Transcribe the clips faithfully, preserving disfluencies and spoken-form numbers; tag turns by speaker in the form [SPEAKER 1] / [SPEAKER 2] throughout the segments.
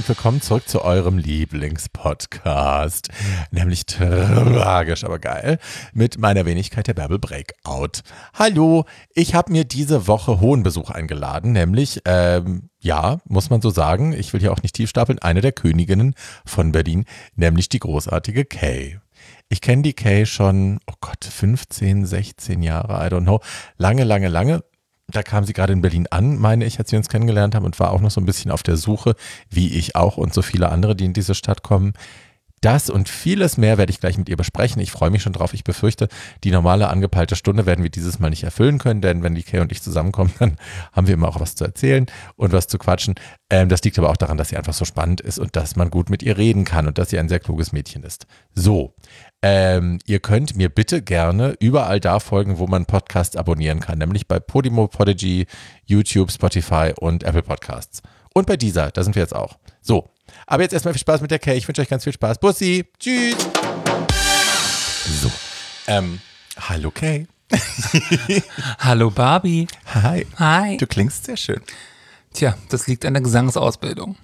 [SPEAKER 1] und willkommen zurück zu eurem Lieblingspodcast, nämlich tragisch, aber geil, mit meiner Wenigkeit der Bärbel Breakout. Hallo, ich habe mir diese Woche hohen Besuch eingeladen, nämlich, ähm, ja, muss man so sagen, ich will hier auch nicht tief stapeln, eine der Königinnen von Berlin, nämlich die großartige Kay. Ich kenne die Kay schon, oh Gott, fünfzehn, sechzehn Jahre, I don't know, lange, lange, lange. Da kam sie gerade in Berlin an, meine ich, als wir uns kennengelernt haben und war auch noch so ein bisschen auf der Suche, wie ich auch und so viele andere, die in diese Stadt kommen. Das und vieles mehr werde ich gleich mit ihr besprechen. Ich freue mich schon drauf. Ich befürchte, die normale angepeilte Stunde werden wir dieses Mal nicht erfüllen können, denn wenn die Kay und ich zusammenkommen, dann haben wir immer auch was zu erzählen und was zu quatschen. Ähm, das liegt aber auch daran, dass sie einfach so spannend ist und dass man gut mit ihr reden kann und dass sie ein sehr kluges Mädchen ist. So, ähm, ihr könnt mir bitte gerne überall da folgen, wo man Podcasts abonnieren kann, nämlich bei Podimo, Podigy, YouTube, Spotify und Apple Podcasts. Und bei dieser, da sind wir jetzt auch. So. Aber jetzt erstmal viel Spaß mit der Kay. Ich wünsche euch ganz viel Spaß. Bussi. Tschüss. So. Ähm, hallo Kay.
[SPEAKER 2] Hallo Barbie.
[SPEAKER 1] Hi.
[SPEAKER 2] Hi.
[SPEAKER 1] Du klingst sehr schön.
[SPEAKER 2] Tja, das liegt an der Gesangsausbildung.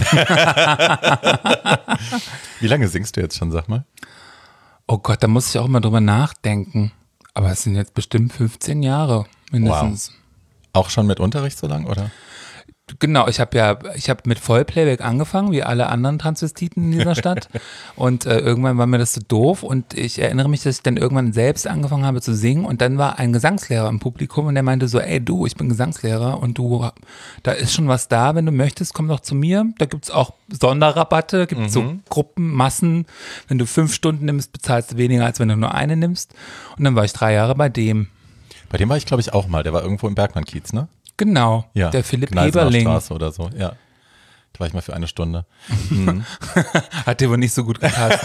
[SPEAKER 1] Wie lange singst du jetzt schon, sag mal?
[SPEAKER 2] Oh Gott, da muss ich auch mal drüber nachdenken. Aber es sind jetzt bestimmt fünfzehn Jahre mindestens.
[SPEAKER 1] Wow. Auch schon mit Unterricht so lang, oder?
[SPEAKER 2] Genau, ich habe ja, ich habe mit Vollplayback angefangen, wie alle anderen Transvestiten in dieser Stadt. Und äh, irgendwann war mir das so doof und ich erinnere mich, dass ich dann irgendwann selbst angefangen habe zu singen und dann war ein Gesangslehrer im Publikum und der meinte so, ey du, ich bin Gesangslehrer und du, da ist schon was da, wenn du möchtest, komm doch zu mir. Da gibt's auch Sonderrabatte, gibt mhm. so Gruppen, Massen. Wenn du fünf Stunden nimmst, bezahlst du weniger, als wenn du nur eine nimmst. Und dann war ich drei Jahre bei dem.
[SPEAKER 1] Bei dem war ich, glaube ich, auch mal. Der war irgendwo im Bergmann-Kiez, ne?
[SPEAKER 2] Genau,
[SPEAKER 1] ja,
[SPEAKER 2] der Philipp Heberling.
[SPEAKER 1] Straße oder so, ja. Da war ich mal für eine Stunde. Mhm.
[SPEAKER 2] Hat dir wohl nicht so gut gepasst.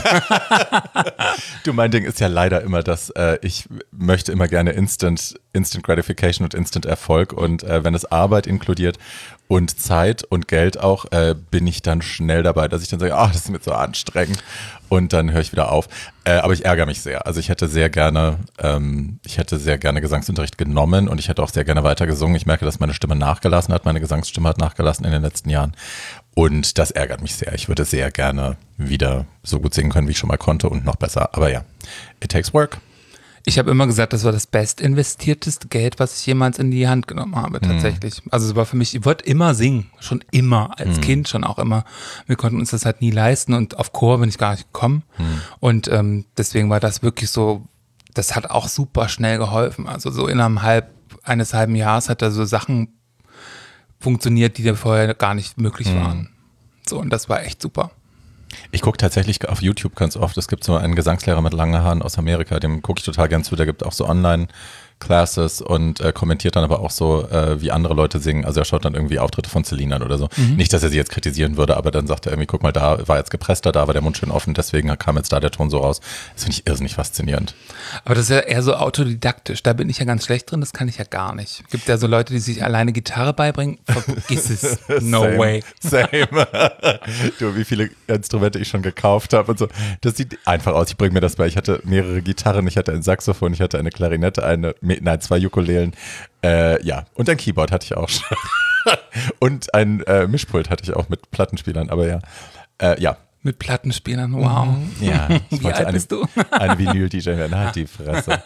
[SPEAKER 1] Du, mein Ding ist ja leider immer, dass äh, ich möchte immer gerne Instant, Instant Gratification und Instant Erfolg und äh, wenn es Arbeit inkludiert und Zeit und Geld auch, äh, bin ich dann schnell dabei, dass ich dann sage, ach, das ist mir so anstrengend und dann höre ich wieder auf. Äh, aber ich ärgere mich sehr. Also ich hätte sehr gerne, ähm, ich hätte sehr gerne Gesangsunterricht genommen und ich hätte auch sehr gerne weiter gesungen. Ich merke, dass meine Stimme nachgelassen hat, meine Gesangsstimme hat nachgelassen in den letzten Jahren. Und das ärgert mich sehr. Ich würde sehr gerne wieder so gut singen können, wie ich schon mal konnte und noch besser. Aber ja, it takes work.
[SPEAKER 2] Ich habe immer gesagt, das war das bestinvestierteste Geld, was ich jemals in die Hand genommen habe, tatsächlich. Mhm. Also es war für mich, ich wollte immer singen, schon immer, als mhm. Kind schon auch immer. Wir konnten uns das halt nie leisten und auf Chor bin ich gar nicht gekommen. Mhm. Und ähm, deswegen war das wirklich so, das hat auch super schnell geholfen. Also so innerhalb halb, eines halben Jahres hat da so Sachen funktioniert, die da vorher gar nicht möglich mhm. waren. So, und das war echt super.
[SPEAKER 1] Ich gucke tatsächlich auf YouTube ganz oft, es gibt so einen Gesangslehrer mit langen Haaren aus Amerika, dem gucke ich total gern zu, der gibt auch so Online-Classes und äh, kommentiert dann aber auch so, äh, wie andere Leute singen, also er schaut dann irgendwie Auftritte von Celine an oder so. Mhm. Nicht, dass er sie jetzt kritisieren würde, aber dann sagt er irgendwie, guck mal, da war jetzt gepresster, da war der Mund schön offen, deswegen kam jetzt da der Ton so raus. Das finde ich irrsinnig faszinierend.
[SPEAKER 2] Aber das ist ja eher so autodidaktisch, da bin ich ja ganz schlecht drin, das kann ich ja gar nicht. Gibt ja so Leute, die sich alleine Gitarre beibringen, vergiss es, no
[SPEAKER 1] same,
[SPEAKER 2] way.
[SPEAKER 1] Same. Du, wie viele Instrumente ich schon gekauft habe und so. Das sieht einfach aus, ich bringe mir das bei. Ich hatte mehrere Gitarren, ich hatte ein Saxophon, ich hatte eine Klarinette, eine, nein, zwei Ukulelen, äh, ja, und ein Keyboard hatte ich auch schon. Und ein äh, Mischpult hatte ich auch mit Plattenspielern, aber ja, äh, ja.
[SPEAKER 2] Mit Plattenspielern, wow.
[SPEAKER 1] Mhm. Ja, ich
[SPEAKER 2] Wie
[SPEAKER 1] wollte
[SPEAKER 2] alt
[SPEAKER 1] eine,
[SPEAKER 2] bist du?
[SPEAKER 1] eine Vinyl-D J werden, halt die Fresse.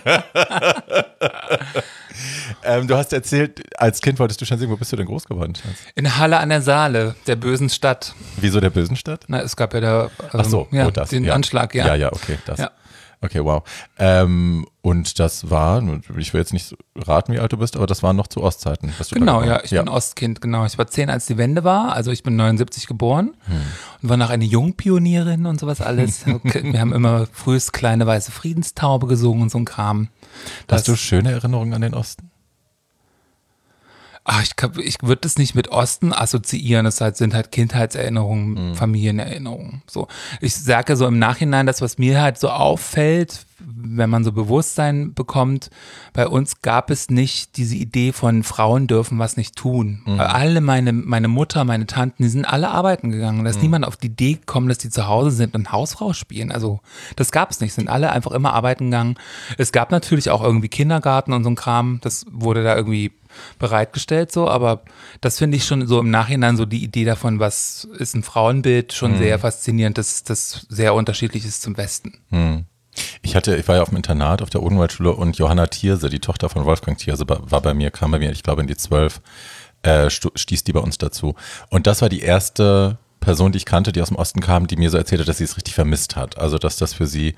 [SPEAKER 1] ähm, du hast erzählt, als Kind wolltest du schon singen, wo bist du denn groß geworden?
[SPEAKER 2] In Halle an der Saale, der bösen Stadt.
[SPEAKER 1] Wieso der bösen Stadt?
[SPEAKER 2] Na, es gab ja da ähm,
[SPEAKER 1] Ach so,
[SPEAKER 2] ja,
[SPEAKER 1] oh, das,
[SPEAKER 2] den
[SPEAKER 1] ja.
[SPEAKER 2] Anschlag, ja.
[SPEAKER 1] Ja, ja, okay, das.
[SPEAKER 2] Ja.
[SPEAKER 1] Okay, wow. Ähm, und das war, ich will jetzt nicht raten, wie alt du bist, aber das waren noch zu Ostzeiten.
[SPEAKER 2] Genau, ja, ich ja. bin Ostkind, genau. Ich war zehn, als die Wende war, also ich bin neunundsiebzig geboren hm. und war noch eine Jungpionierin und sowas alles. Wir haben immer frühest kleine weiße Friedenstaube gesungen und so ein Kram.
[SPEAKER 1] Das, Hast du schöne Erinnerungen an den Osten?
[SPEAKER 2] Ach, ich, ich würde das nicht mit Osten assoziieren, das halt, sind halt Kindheitserinnerungen, mhm. Familienerinnerungen. So. Ich sage so im Nachhinein, das, was mir halt so auffällt, wenn man so Bewusstsein bekommt, bei uns gab es nicht diese Idee von Frauen dürfen was nicht tun. Mhm. Alle meine, meine Mutter, meine Tanten, die sind alle arbeiten gegangen. Da ist mhm. niemand auf die Idee gekommen, dass die zu Hause sind und Hausfrau spielen. Also das gab es nicht, sind alle einfach immer arbeiten gegangen. Es gab natürlich auch irgendwie Kindergarten und so ein Kram, das wurde da irgendwie bereitgestellt so, aber das finde ich schon so im Nachhinein so die Idee davon, was ist ein Frauenbild, schon mhm. sehr faszinierend, dass das sehr unterschiedlich ist zum Westen.
[SPEAKER 1] Mhm. Ich hatte, ich war ja auf dem Internat auf der Odenwaldschule und Johanna Thierse, die Tochter von Wolfgang Thierse, war bei mir, kam bei mir, ich glaube in die zwölf, äh, stieß die bei uns dazu. Und das war die erste Person, die ich kannte, die aus dem Osten kam, die mir so erzählte, dass sie es richtig vermisst hat. Also dass das für sie,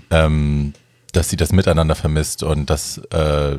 [SPEAKER 1] ähm, dass sie das Miteinander vermisst und dass äh,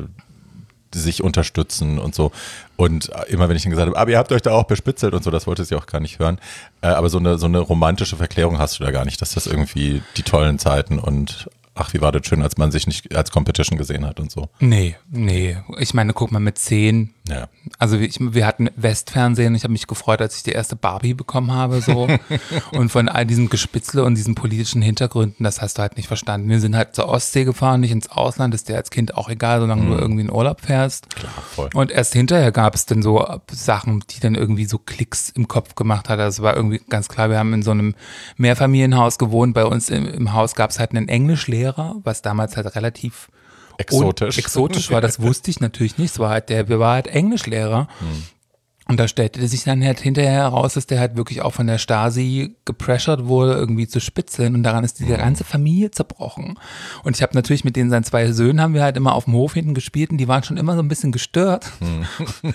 [SPEAKER 1] sich unterstützen und so. Und immer wenn ich dann gesagt habe, aber ihr habt euch da auch bespitzelt und so, das wollte sie auch gar nicht hören. Äh, aber so eine, so eine romantische Verklärung hast du da gar nicht, dass das irgendwie die tollen Zeiten und ach, wie war das schön, als man sich nicht als Competition gesehen hat und so.
[SPEAKER 2] Nee, nee. Ich meine, guck mal, mit zehn.
[SPEAKER 1] Ja.
[SPEAKER 2] Also ich, wir hatten Westfernsehen. Ich habe mich gefreut, als ich die erste Barbie bekommen habe. So. Und von all diesem Gespitzle und diesen politischen Hintergründen, das hast du halt nicht verstanden. Wir sind halt zur Ostsee gefahren, nicht ins Ausland. Ist dir als Kind auch egal, solange mhm. du irgendwie in Urlaub fährst.
[SPEAKER 1] Klar, voll.
[SPEAKER 2] Und erst hinterher gab es dann so Sachen, die dann irgendwie so Klicks im Kopf gemacht hat. Also es war irgendwie ganz klar, wir haben in so einem Mehrfamilienhaus gewohnt. Bei uns im, im Haus gab es halt einen Englischlehrer, was damals halt relativ
[SPEAKER 1] exotisch,
[SPEAKER 2] exotisch war. Das wusste ich natürlich nicht. Es war halt der, wir waren halt Englischlehrer. Hm. Und da stellte sich dann halt hinterher heraus, dass der halt wirklich auch von der Stasi gepressured wurde, irgendwie zu spitzeln. Und daran ist die ganze Familie zerbrochen. Und ich habe natürlich mit denen seinen zwei Söhnen, haben wir halt immer auf dem Hof hinten gespielt und die waren schon immer so ein bisschen gestört. Hm.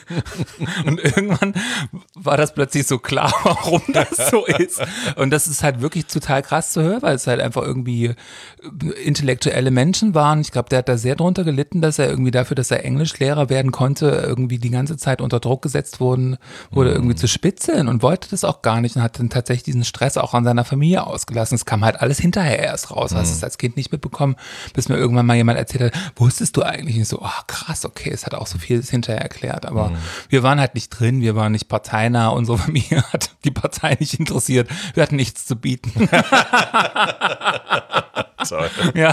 [SPEAKER 2] Und irgendwann war das plötzlich so klar, warum das so ist. Und das ist halt wirklich total krass zu hören, weil es halt einfach irgendwie intellektuelle Menschen waren. Ich glaube, der hat da sehr drunter gelitten, dass er irgendwie dafür, dass er Englischlehrer werden konnte, irgendwie die ganze Zeit unter Druck gesetzt wurde. wurde irgendwie zu spitzeln und wollte das auch gar nicht und hat dann tatsächlich diesen Stress auch an seiner Familie ausgelassen. Es kam halt alles hinterher erst raus. Hast es als Kind nicht mitbekommen, bis mir irgendwann mal jemand erzählt hat, wusstest du eigentlich? Und ich so, oh krass, okay, es hat auch so vieles hinterher erklärt. Aber mhm. wir waren halt nicht drin, wir waren nicht parteinah, unsere Familie hat die Partei nicht interessiert. Wir hatten nichts zu bieten.
[SPEAKER 1] Toll.
[SPEAKER 2] Ja.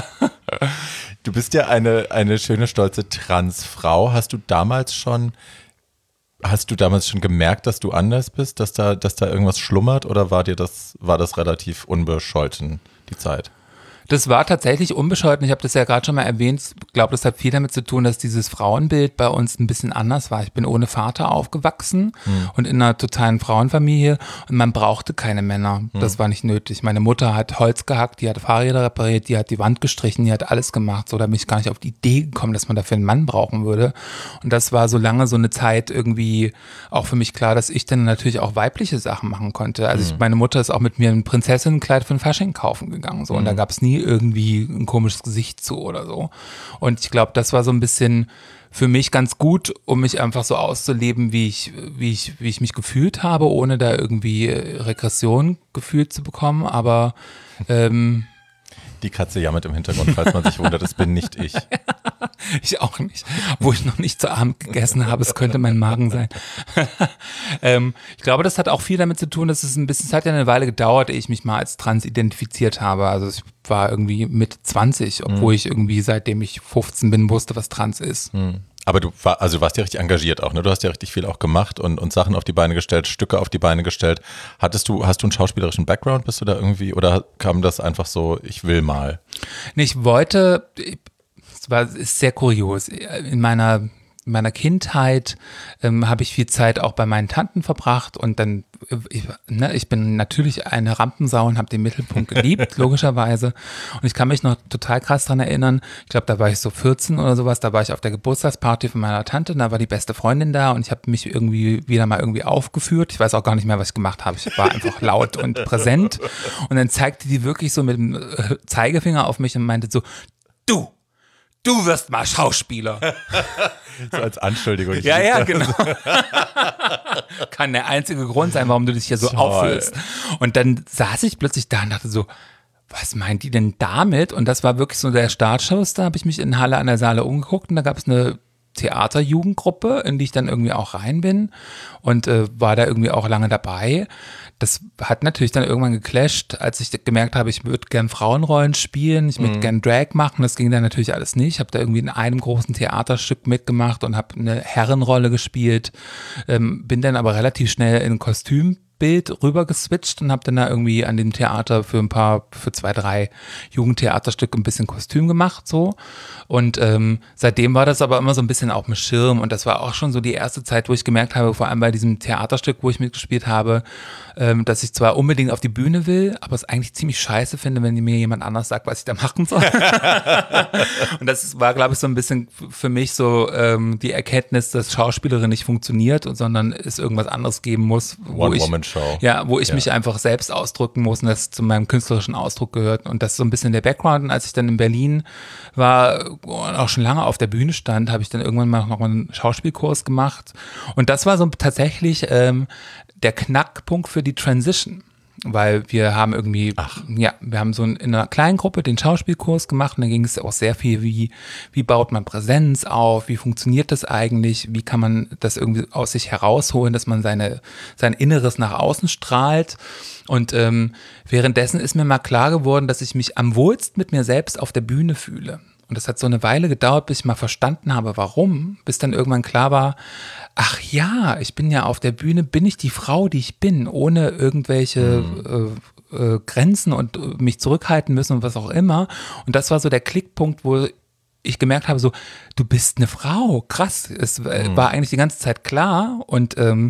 [SPEAKER 1] Du bist ja eine, eine schöne, stolze Transfrau. Hast du damals schon Hast du damals schon gemerkt, dass du anders bist, dass da, dass da irgendwas schlummert oder war dir das, war das relativ unbescholten, die Zeit?
[SPEAKER 2] Das war tatsächlich unbescholten. Ich habe das ja gerade schon mal erwähnt. Ich glaube, das hat viel damit zu tun, dass dieses Frauenbild bei uns ein bisschen anders war. Ich bin ohne Vater aufgewachsen hm. und in einer totalen Frauenfamilie und man brauchte keine Männer. Hm. Das war nicht nötig. Meine Mutter hat Holz gehackt, die hat Fahrräder repariert, die hat die Wand gestrichen, die hat alles gemacht. So, da bin ich gar nicht auf die Idee gekommen, dass man dafür einen Mann brauchen würde. Und das war so lange so eine Zeit irgendwie auch für mich klar, dass ich dann natürlich auch weibliche Sachen machen konnte. Also hm. ich, meine Mutter ist auch mit mir ein Prinzessinnenkleid für ein Fasching kaufen gegangen. So, und da gab es nie irgendwie ein komisches Gesicht zu oder so. Und ich glaube, das war so ein bisschen für mich ganz gut, um mich einfach so auszuleben, wie ich, wie ich, wie ich mich gefühlt habe, ohne da irgendwie Regression gefühlt zu bekommen. Aber ähm,
[SPEAKER 1] die Katze jammert im Hintergrund, falls man sich wundert, das bin nicht ich.
[SPEAKER 2] Ich auch nicht, wo ich noch nicht zu Abend gegessen habe, es könnte mein Magen sein. ähm, ich glaube, das hat auch viel damit zu tun, dass es ein bisschen, es hat ja eine Weile gedauert, ehe ich mich mal als trans identifiziert habe. Also ich war irgendwie Mitte zwanzig, obwohl mhm. ich irgendwie seitdem ich fünfzehn bin, wusste, was trans ist.
[SPEAKER 1] Mhm. Aber du, war, also du warst ja richtig engagiert auch, ne? Du hast ja richtig viel auch gemacht und, und Sachen auf die Beine gestellt, Stücke auf die Beine gestellt. Hattest du, hast du einen schauspielerischen Background? Bist du da irgendwie, oder kam das einfach so, ich will mal?
[SPEAKER 2] Nee, ich wollte, es war ist sehr kurios. In meiner In meiner Kindheit ähm, habe ich viel Zeit auch bei meinen Tanten verbracht und dann, ich, ne, ich bin natürlich eine Rampensau und habe den Mittelpunkt geliebt, logischerweise. Und ich kann mich noch total krass dran erinnern, ich glaube, da war ich so vierzehn oder sowas, da war ich auf der Geburtstagsparty von meiner Tante, da war die beste Freundin da und ich habe mich irgendwie wieder mal irgendwie aufgeführt. Ich weiß auch gar nicht mehr, was ich gemacht habe. Ich war einfach laut und präsent. Und dann zeigte die wirklich so mit dem Zeigefinger auf mich und meinte so, du! Du wirst mal Schauspieler.
[SPEAKER 1] So als Anschuldigung.
[SPEAKER 2] Ja, ja, genau. Kann der einzige Grund sein, warum du dich hier so Toll. auffühlst. Und dann saß ich plötzlich da und dachte so, was meint die denn damit? Und das war wirklich so der Startschuss. Da habe ich mich in Halle an der Saale umgeguckt und da gab es eine Theaterjugendgruppe, in die ich dann irgendwie auch rein bin und äh, war da irgendwie auch lange dabei. Das hat natürlich dann irgendwann geclasht, als ich gemerkt habe, ich würde gern Frauenrollen spielen, ich würde mhm. gern Drag machen. Das ging dann natürlich alles nicht. Ich habe da irgendwie in einem großen Theaterstück mitgemacht und habe eine Herrenrolle gespielt, ähm, bin dann aber relativ schnell in ein Kostüm Bild rüber geswitcht und habe dann da irgendwie an dem Theater für ein paar, für zwei, drei Jugendtheaterstücke ein bisschen Kostüm gemacht so und ähm, seitdem war das aber immer so ein bisschen auf dem Schirm und das war auch schon so die erste Zeit, wo ich gemerkt habe, vor allem bei diesem Theaterstück, wo ich mitgespielt habe, ähm, dass ich zwar unbedingt auf die Bühne will, aber es eigentlich ziemlich scheiße finde, wenn mir jemand anders sagt, was ich da machen soll. Und das war, glaube ich, so ein bisschen für mich so ähm, die Erkenntnis, dass Schauspielerin nicht funktioniert, sondern es irgendwas anderes geben muss, wo ich,
[SPEAKER 1] Show.
[SPEAKER 2] ja, wo ich
[SPEAKER 1] ja.
[SPEAKER 2] mich einfach selbst ausdrücken muss und das zu meinem künstlerischen Ausdruck gehört. Und das ist so ein bisschen der Background. Und als ich dann in Berlin war und auch schon lange auf der Bühne stand, habe ich dann irgendwann mal noch einen Schauspielkurs gemacht. Und das war so tatsächlich ähm, der Knackpunkt für die Transition. Weil wir haben irgendwie,
[SPEAKER 1] Ach.
[SPEAKER 2] ja, wir haben so in einer kleinen Gruppe den Schauspielkurs gemacht und da ging es auch sehr viel, wie, wie baut man Präsenz auf, wie funktioniert das eigentlich, wie kann man das irgendwie aus sich herausholen, dass man seine, sein Inneres nach außen strahlt. Und ähm, währenddessen ist mir mal klar geworden, dass ich mich am wohlsten mit mir selbst auf der Bühne fühle. Und das hat so eine Weile gedauert, bis ich mal verstanden habe, warum, bis dann irgendwann klar war, ach ja, ich bin ja auf der Bühne, bin ich die Frau, die ich bin, ohne irgendwelche mhm. äh, äh, Grenzen und äh, mich zurückhalten müssen und was auch immer. Und das war so der Klickpunkt, wo ich gemerkt habe, so, du bist eine Frau, krass. Es äh, mhm. war eigentlich die ganze Zeit klar und ähm,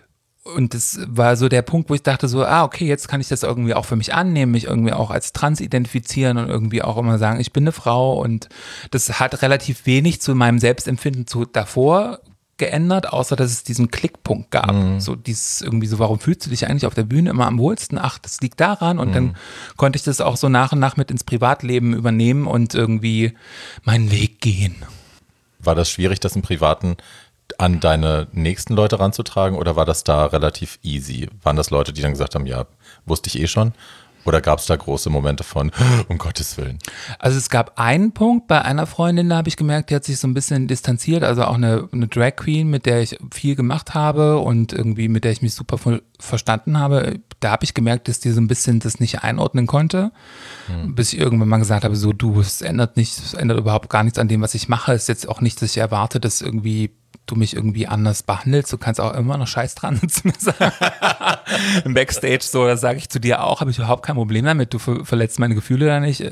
[SPEAKER 2] Und das war so der Punkt, wo ich dachte so, ah, okay, jetzt kann ich das irgendwie auch für mich annehmen, mich irgendwie auch als trans identifizieren und irgendwie auch immer sagen, ich bin eine Frau. Und das hat relativ wenig zu meinem Selbstempfinden zu davor geändert, außer dass es diesen Klickpunkt gab. Mhm. So dieses irgendwie so, warum fühlst du dich eigentlich auf der Bühne immer am wohlsten? Ach, das liegt daran. Und mhm. dann konnte ich das auch so nach und nach mit ins Privatleben übernehmen und irgendwie meinen Weg gehen.
[SPEAKER 1] War das schwierig, das im Privaten an deine nächsten Leute ranzutragen oder war das da relativ easy? Waren das Leute, die dann gesagt haben, ja, wusste ich eh schon? Oder gab es da große Momente von, um Gottes Willen?
[SPEAKER 2] Also es gab einen Punkt bei einer Freundin, da habe ich gemerkt, die hat sich so ein bisschen distanziert, also auch eine, eine Drag Queen, mit der ich viel gemacht habe und irgendwie mit der ich mich super voll verstanden habe. Da habe ich gemerkt, dass die so ein bisschen das nicht einordnen konnte, hm. bis ich irgendwann mal gesagt habe, so du, es ändert nicht, es ändert überhaupt gar nichts an dem, was ich mache. Es ist jetzt auch nicht, dass ich erwarte, dass irgendwie du mich irgendwie anders behandelst, du kannst auch immer noch Scheiß dran zu mir sagen. Im Backstage so, das sage ich zu dir auch, habe ich überhaupt kein Problem damit, du ver- verletzt meine Gefühle da nicht.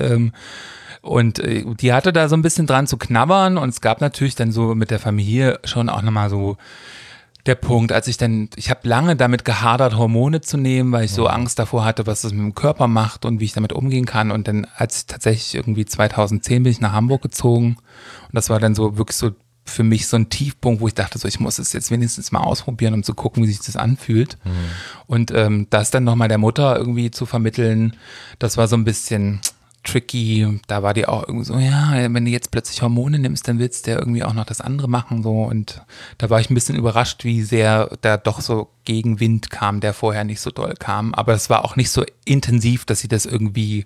[SPEAKER 2] Und die hatte da so ein bisschen dran zu knabbern und es gab natürlich dann so mit der Familie schon auch nochmal so der Punkt, als ich dann, ich habe lange damit gehadert, Hormone zu nehmen, weil ich so Angst davor hatte, was das mit dem Körper macht und wie ich damit umgehen kann. Und dann, als ich tatsächlich irgendwie zweitausendzehn bin ich nach Hamburg gezogen und das war dann so wirklich so für mich so ein Tiefpunkt, wo ich dachte, so ich muss es jetzt wenigstens mal ausprobieren, um zu gucken, wie sich das anfühlt. Mhm. Und ähm, das dann nochmal der Mutter irgendwie zu vermitteln, das war so ein bisschen tricky. Da war die auch irgendwie so, ja, wenn du jetzt plötzlich Hormone nimmst, dann willst du ja irgendwie auch noch das andere machen. So. Und da war ich ein bisschen überrascht, wie sehr da doch so Gegenwind kam, der vorher nicht so doll kam. Aber es war auch nicht so intensiv, dass sie das irgendwie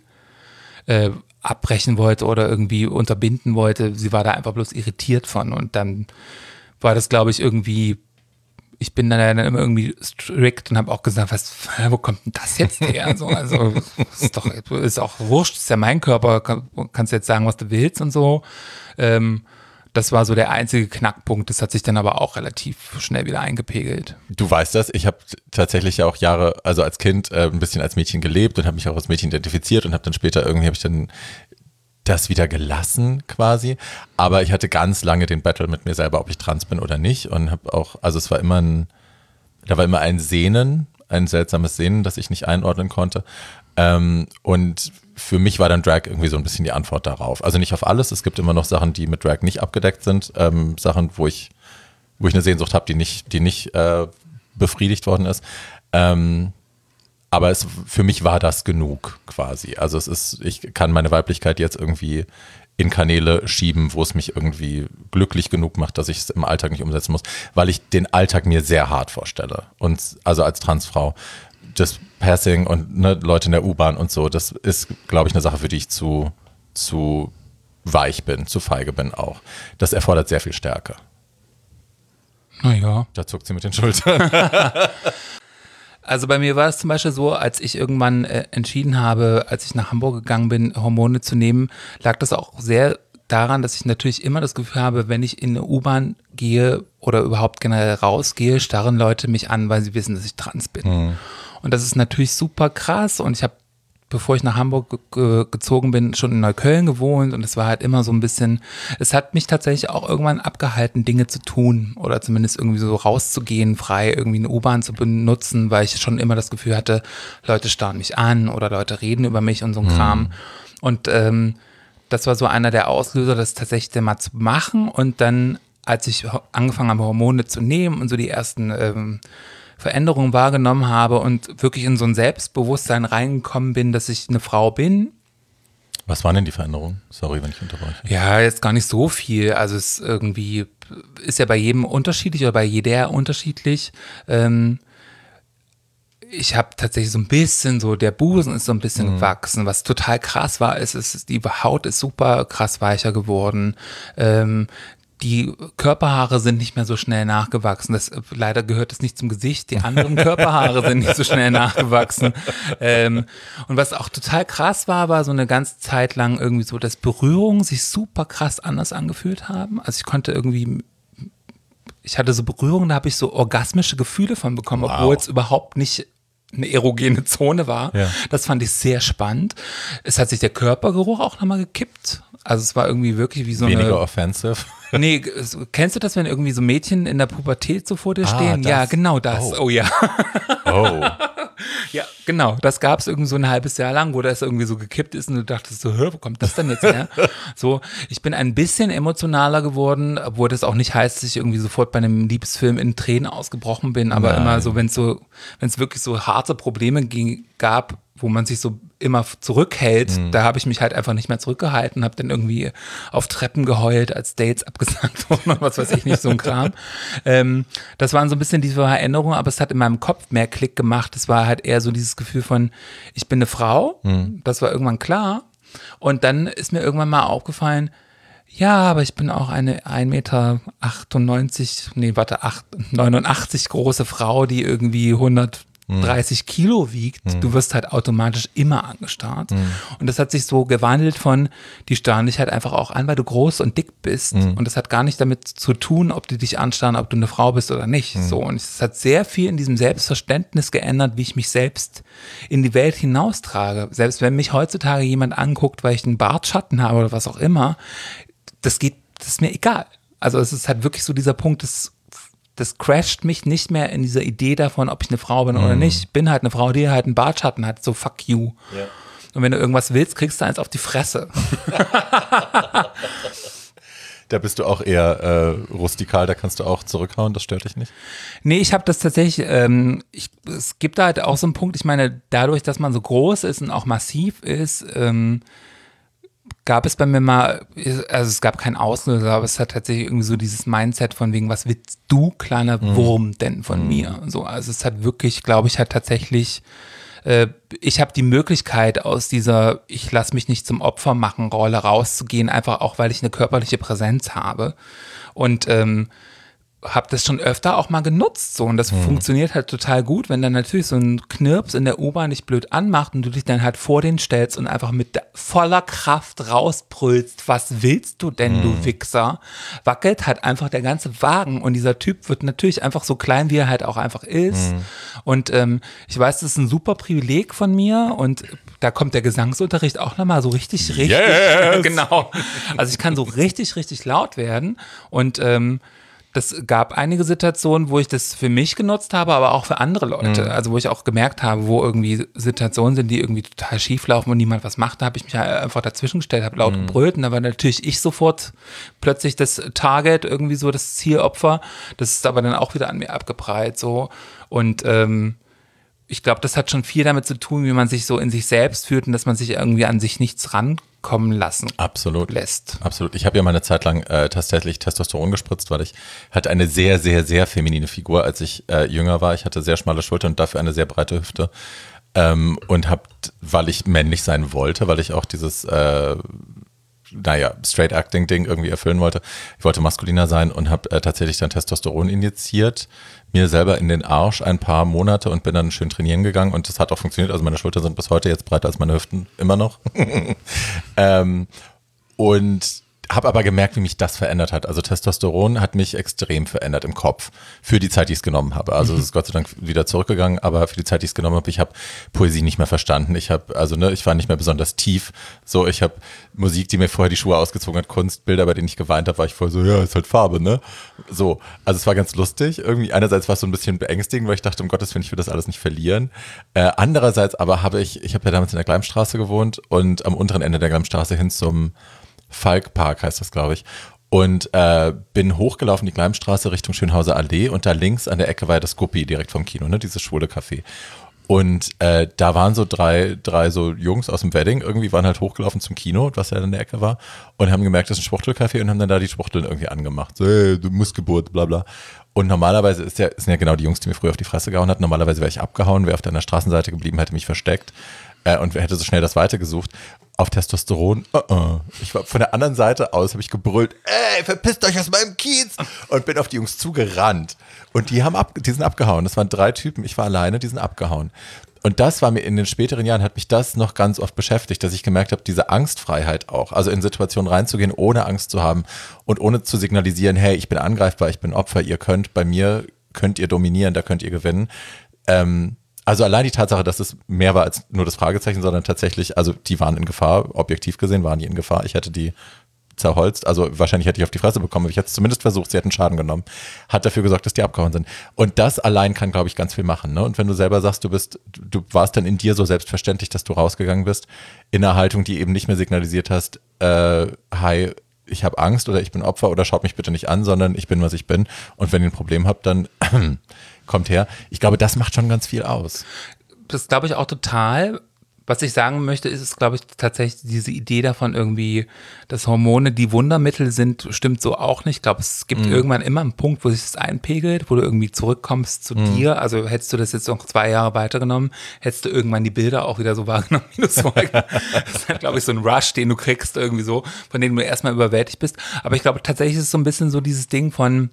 [SPEAKER 2] äh, abbrechen wollte oder irgendwie unterbinden wollte. Sie war da einfach bloß irritiert von und dann war das, glaube ich, irgendwie, ich bin dann immer irgendwie strikt und habe auch gesagt, was, wo kommt denn das jetzt her? So, also ist doch, ist auch wurscht, ist ja mein Körper, kann, kannst jetzt sagen, was du willst und so. Ähm, das war so der einzige Knackpunkt, das hat sich dann aber auch relativ schnell wieder eingepegelt.
[SPEAKER 1] Du weißt das, ich habe tatsächlich ja auch Jahre, also als Kind äh, ein bisschen als Mädchen gelebt und habe mich auch als Mädchen identifiziert und habe dann später irgendwie, habe ich dann das wieder gelassen quasi, aber ich hatte ganz lange den Battle mit mir selber, ob ich trans bin oder nicht und habe auch, also es war immer ein, da war immer ein Sehnen, ein seltsames Sehnen, das ich nicht einordnen konnte ähm, und für mich war dann Drag irgendwie so ein bisschen die Antwort darauf. Also nicht auf alles, es gibt immer noch Sachen, die mit Drag nicht abgedeckt sind, ähm, Sachen, wo ich, wo ich eine Sehnsucht habe, die nicht, die nicht äh, befriedigt worden ist. Ähm, aber es, für mich war das genug quasi. Also es ist, ich kann meine Weiblichkeit jetzt irgendwie in Kanäle schieben, wo es mich irgendwie glücklich genug macht, dass ich es im Alltag nicht umsetzen muss, weil ich den Alltag mir sehr hart vorstelle. Und also als Transfrau, das Passing und ne, Leute in der U-Bahn und so, das ist, glaube ich, eine Sache, für die ich zu, zu weich bin, zu feige bin auch. Das erfordert sehr viel Stärke.
[SPEAKER 2] Naja.
[SPEAKER 1] Da zuckt sie mit den Schultern.
[SPEAKER 2] Also bei mir war es zum Beispiel so, als ich irgendwann äh, entschieden habe, als ich nach Hamburg gegangen bin, Hormone zu nehmen, lag das auch sehr daran, dass ich natürlich immer das Gefühl habe, wenn ich in eine U-Bahn gehe oder überhaupt generell rausgehe, starren Leute mich an, weil sie wissen, dass ich trans bin. Mhm. Und das ist natürlich super krass und ich habe, bevor ich nach Hamburg ge- gezogen bin, schon in Neukölln gewohnt und es war halt immer so ein bisschen, es hat mich tatsächlich auch irgendwann abgehalten, Dinge zu tun oder zumindest irgendwie so rauszugehen, frei irgendwie eine U-Bahn zu benutzen, weil ich schon immer das Gefühl hatte, Leute starren mich an oder Leute reden über mich und so ein mhm. Kram. Und ähm, das war so einer der Auslöser, das tatsächlich mal zu machen und dann, als ich angefangen habe, Hormone zu nehmen und so die ersten ähm, Veränderungen wahrgenommen habe und wirklich in so ein Selbstbewusstsein reingekommen bin, dass ich eine Frau bin.
[SPEAKER 1] Was waren denn die Veränderungen? Sorry, wenn ich unterbreche.
[SPEAKER 2] Ja, jetzt gar nicht so viel. Also es irgendwie ist ja bei jedem unterschiedlich oder bei jeder unterschiedlich. Ähm, ich habe tatsächlich so ein bisschen so, der Busen ist so ein bisschen mhm. gewachsen. Was total krass war, ist, ist, die Haut ist super krass weicher geworden. Ähm, Die Körperhaare sind nicht mehr so schnell nachgewachsen. Das, leider gehört es nicht zum Gesicht. Die anderen Körperhaare sind nicht so schnell nachgewachsen. Ähm, und was auch total krass war, war so eine ganze Zeit lang irgendwie so, dass Berührungen sich super krass anders angefühlt haben. Also ich konnte irgendwie, ich hatte so Berührungen, da habe ich so orgasmische Gefühle von bekommen, wow. obwohl es überhaupt nicht eine erogene Zone war. Ja. Das fand ich sehr spannend. Es hat sich der Körpergeruch auch nochmal gekippt. Also es war irgendwie wirklich wie so
[SPEAKER 1] Weniger
[SPEAKER 2] eine...
[SPEAKER 1] Weniger offensive.
[SPEAKER 2] Nee, kennst du das, wenn irgendwie so Mädchen in der Pubertät so vor dir
[SPEAKER 1] ah,
[SPEAKER 2] stehen?
[SPEAKER 1] Das?
[SPEAKER 2] Ja, genau das. Oh, oh ja.
[SPEAKER 1] Oh.
[SPEAKER 2] Ja, genau. Das gab es irgendwie so ein halbes Jahr lang, wo das irgendwie so gekippt ist und du dachtest so, hör, wo kommt das denn jetzt her? So, ich bin ein bisschen emotionaler geworden, obwohl das auch nicht heißt, dass ich irgendwie sofort bei einem Liebesfilm in Tränen ausgebrochen bin, aber Nein. immer so, wenn es so, wenn es wirklich so harte Probleme ging, gab, wo man sich so immer zurückhält, mhm. da habe ich mich halt einfach nicht mehr zurückgehalten, habe dann irgendwie auf Treppen geheult, als Dates abgesagt wurden und was weiß ich nicht, so ein Kram. ähm, das waren so ein bisschen diese Veränderungen, aber es hat in meinem Kopf mehr Klick gemacht. Es war halt eher so dieses Gefühl von, ich bin eine Frau, mhm. das war irgendwann klar. Und dann ist mir irgendwann mal aufgefallen, ja, aber ich bin auch eine ein Meter achtundneunzig, nee, warte, acht, neunundachtzig große Frau, die irgendwie hundertdreißig Kilo wiegt, mhm. du wirst halt automatisch immer angestarrt. Mhm. Und das hat sich so gewandelt von, die starren dich halt einfach auch an, weil du groß und dick bist. Mhm. Und das hat gar nicht damit zu tun, ob die dich anstarren, ob du eine Frau bist oder nicht. Mhm. So. Und es hat sehr viel in diesem Selbstverständnis geändert, wie ich mich selbst in die Welt hinaustrage. Selbst wenn mich heutzutage jemand anguckt, weil ich einen Bartschatten habe oder was auch immer, das geht, das ist mir egal. Also es ist halt wirklich so dieser Punkt, das das crasht mich nicht mehr in dieser Idee davon, ob ich eine Frau bin mm. oder nicht. Ich bin halt eine Frau, die halt einen Bartschatten hat, so fuck you. Ja. Und wenn du irgendwas willst, kriegst du eins auf die Fresse.
[SPEAKER 1] Da bist du auch eher äh, rustikal, da kannst du auch zurückhauen, das stört dich nicht?
[SPEAKER 2] Nee, ich habe das tatsächlich, ähm, ich, es gibt da halt auch so einen Punkt, ich meine, dadurch, dass man so groß ist und auch massiv ist, ähm, gab es bei mir mal, also es gab keinen Auslöser, aber es hat tatsächlich irgendwie so dieses Mindset von wegen, was willst du, kleiner Wurm, mm. denn von mm. mir? So, also es hat wirklich, glaube ich, hat tatsächlich, äh, ich habe die Möglichkeit aus dieser, ich lasse mich nicht zum Opfer machen, Rolle rauszugehen, einfach auch, weil ich eine körperliche Präsenz habe und ähm, habe das schon öfter auch mal genutzt so und das mhm. funktioniert halt total gut, wenn dann natürlich so ein Knirps in der U-Bahn dich blöd anmacht und du dich dann halt vor den stellst und einfach mit voller Kraft rausbrüllst, was willst du denn, mhm. du Wichser, wackelt halt einfach der ganze Wagen und dieser Typ wird natürlich einfach so klein, wie er halt auch einfach ist mhm. und ähm, ich weiß, das ist ein super Privileg von mir und da kommt der Gesangsunterricht auch nochmal so richtig, richtig,
[SPEAKER 1] yes.
[SPEAKER 2] genau, also ich kann so richtig, richtig laut werden und ähm, das gab einige Situationen, wo ich das für mich genutzt habe, aber auch für andere Leute. Mhm. Also wo ich auch gemerkt habe, wo irgendwie Situationen sind, die irgendwie total schief laufen und niemand was macht. Da habe ich mich einfach dazwischen gestellt, habe laut mhm. gebrüllt und da war natürlich ich sofort plötzlich das Target, irgendwie so das Zielopfer. Das ist aber dann auch wieder an mir abgeprallt so. Und ähm, ich glaube, das hat schon viel damit zu tun, wie man sich so in sich selbst fühlt und dass man sich irgendwie an sich nichts rankommen lassen
[SPEAKER 1] Absolut.
[SPEAKER 2] lässt.
[SPEAKER 1] Absolut. Ich habe ja mal eine Zeit lang äh, tatsächlich Testosteron gespritzt, weil ich hatte eine sehr, sehr, sehr feminine Figur, als ich äh, jünger war. Ich hatte sehr schmale Schultern und dafür eine sehr breite Hüfte. Ähm, und habe, weil ich männlich sein wollte, weil ich auch dieses äh, naja, Straight-Acting-Ding irgendwie erfüllen wollte. Ich wollte maskuliner sein und habe äh, tatsächlich dann Testosteron injiziert, mir selber in den Arsch ein paar Monate und bin dann schön trainieren gegangen und das hat auch funktioniert. Also meine Schultern sind bis heute jetzt breiter als meine Hüften, immer noch. ähm, und habe aber gemerkt, wie mich das verändert hat. Also Testosteron hat mich extrem verändert im Kopf für die Zeit, die ich es genommen habe. Also es ist Gott sei Dank wieder zurückgegangen, aber für die Zeit, die ich es genommen habe, ich habe Poesie nicht mehr verstanden. Ich habe, also ne, ich war nicht mehr besonders tief. So, ich habe Musik, die mir vorher die Schuhe ausgezogen hat, Kunstbilder, bei denen ich geweint habe, war ich voll so, ja, ist halt Farbe, ne? So, also es war ganz lustig. Irgendwie einerseits war es so ein bisschen beängstigend, weil ich dachte, um Gottes Willen, ich will das alles nicht verlieren. Äh, andererseits aber habe ich, ich habe ja damals in der Gleimstraße gewohnt und am unteren Ende der Gleimstraße hin zum Falkpark heißt das, glaube ich. Und äh, bin hochgelaufen die Gleimstraße Richtung Schönhauser Allee und da links an der Ecke war ja das Guppi direkt vom Kino, ne, dieses schwule Café. Und äh, da waren so drei, drei so Jungs aus dem Wedding, irgendwie waren halt hochgelaufen zum Kino, was ja in der Ecke war, und haben gemerkt, das ist ein Schwuchtelcafé und haben dann da die Schwuchteln irgendwie angemacht. So, hey, du Missgeburt, bla bla. Und normalerweise ist ja, sind ja genau die Jungs, die mir früher auf die Fresse gehauen hatten. Normalerweise wäre ich abgehauen, wäre auf deiner Straßenseite geblieben, hätte mich versteckt äh, und hätte so schnell das weitergesucht. Auf Testosteron, uh -uh. Ich war von der anderen Seite aus, habe ich gebrüllt, ey, verpisst euch aus meinem Kiez, und bin auf die Jungs zugerannt. Und die haben ab, die sind abgehauen. Das waren drei Typen, ich war alleine, die sind abgehauen. Und das war mir in den späteren Jahren, hat mich das noch ganz oft beschäftigt, dass ich gemerkt habe, diese Angstfreiheit auch, also in Situationen reinzugehen, ohne Angst zu haben und ohne zu signalisieren, hey, ich bin angreifbar, ich bin Opfer, ihr könnt, bei mir könnt ihr dominieren, da könnt ihr gewinnen. Ähm, Also allein die Tatsache, dass es mehr war als nur das Fragezeichen, sondern tatsächlich, also die waren in Gefahr, objektiv gesehen waren die in Gefahr. Ich hätte die zerholzt, also wahrscheinlich hätte ich auf die Fresse bekommen, aber ich hätte es zumindest versucht, sie hätten Schaden genommen. Hat dafür gesorgt, dass die abgehauen sind. Und das allein kann, glaube ich, ganz viel machen. Ne? Und wenn du selber sagst, du bist, du warst dann in dir so selbstverständlich, dass du rausgegangen bist, in einer Haltung, die eben nicht mehr signalisiert hast, äh, hi, ich habe Angst oder ich bin Opfer oder schaut mich bitte nicht an, sondern ich bin, was ich bin. Und wenn ihr ein Problem habt, dann kommt her. Ich glaube, das macht schon ganz viel aus.
[SPEAKER 2] Das glaube ich auch total. Was ich sagen möchte, ist es, glaube ich, tatsächlich diese Idee davon irgendwie, dass Hormone die Wundermittel sind, stimmt so auch nicht. Ich glaube, es gibt mm. irgendwann immer einen Punkt, wo sich das einpegelt, wo du irgendwie zurückkommst zu mm. dir. Also hättest du das jetzt noch zwei Jahre weitergenommen, hättest du irgendwann die Bilder auch wieder so wahrgenommen, wie du es vorher. Das ist halt, glaube ich, so ein Rush, den du kriegst irgendwie so, von dem du erstmal überwältigt bist. Aber ich glaube, tatsächlich ist es so ein bisschen so dieses Ding von,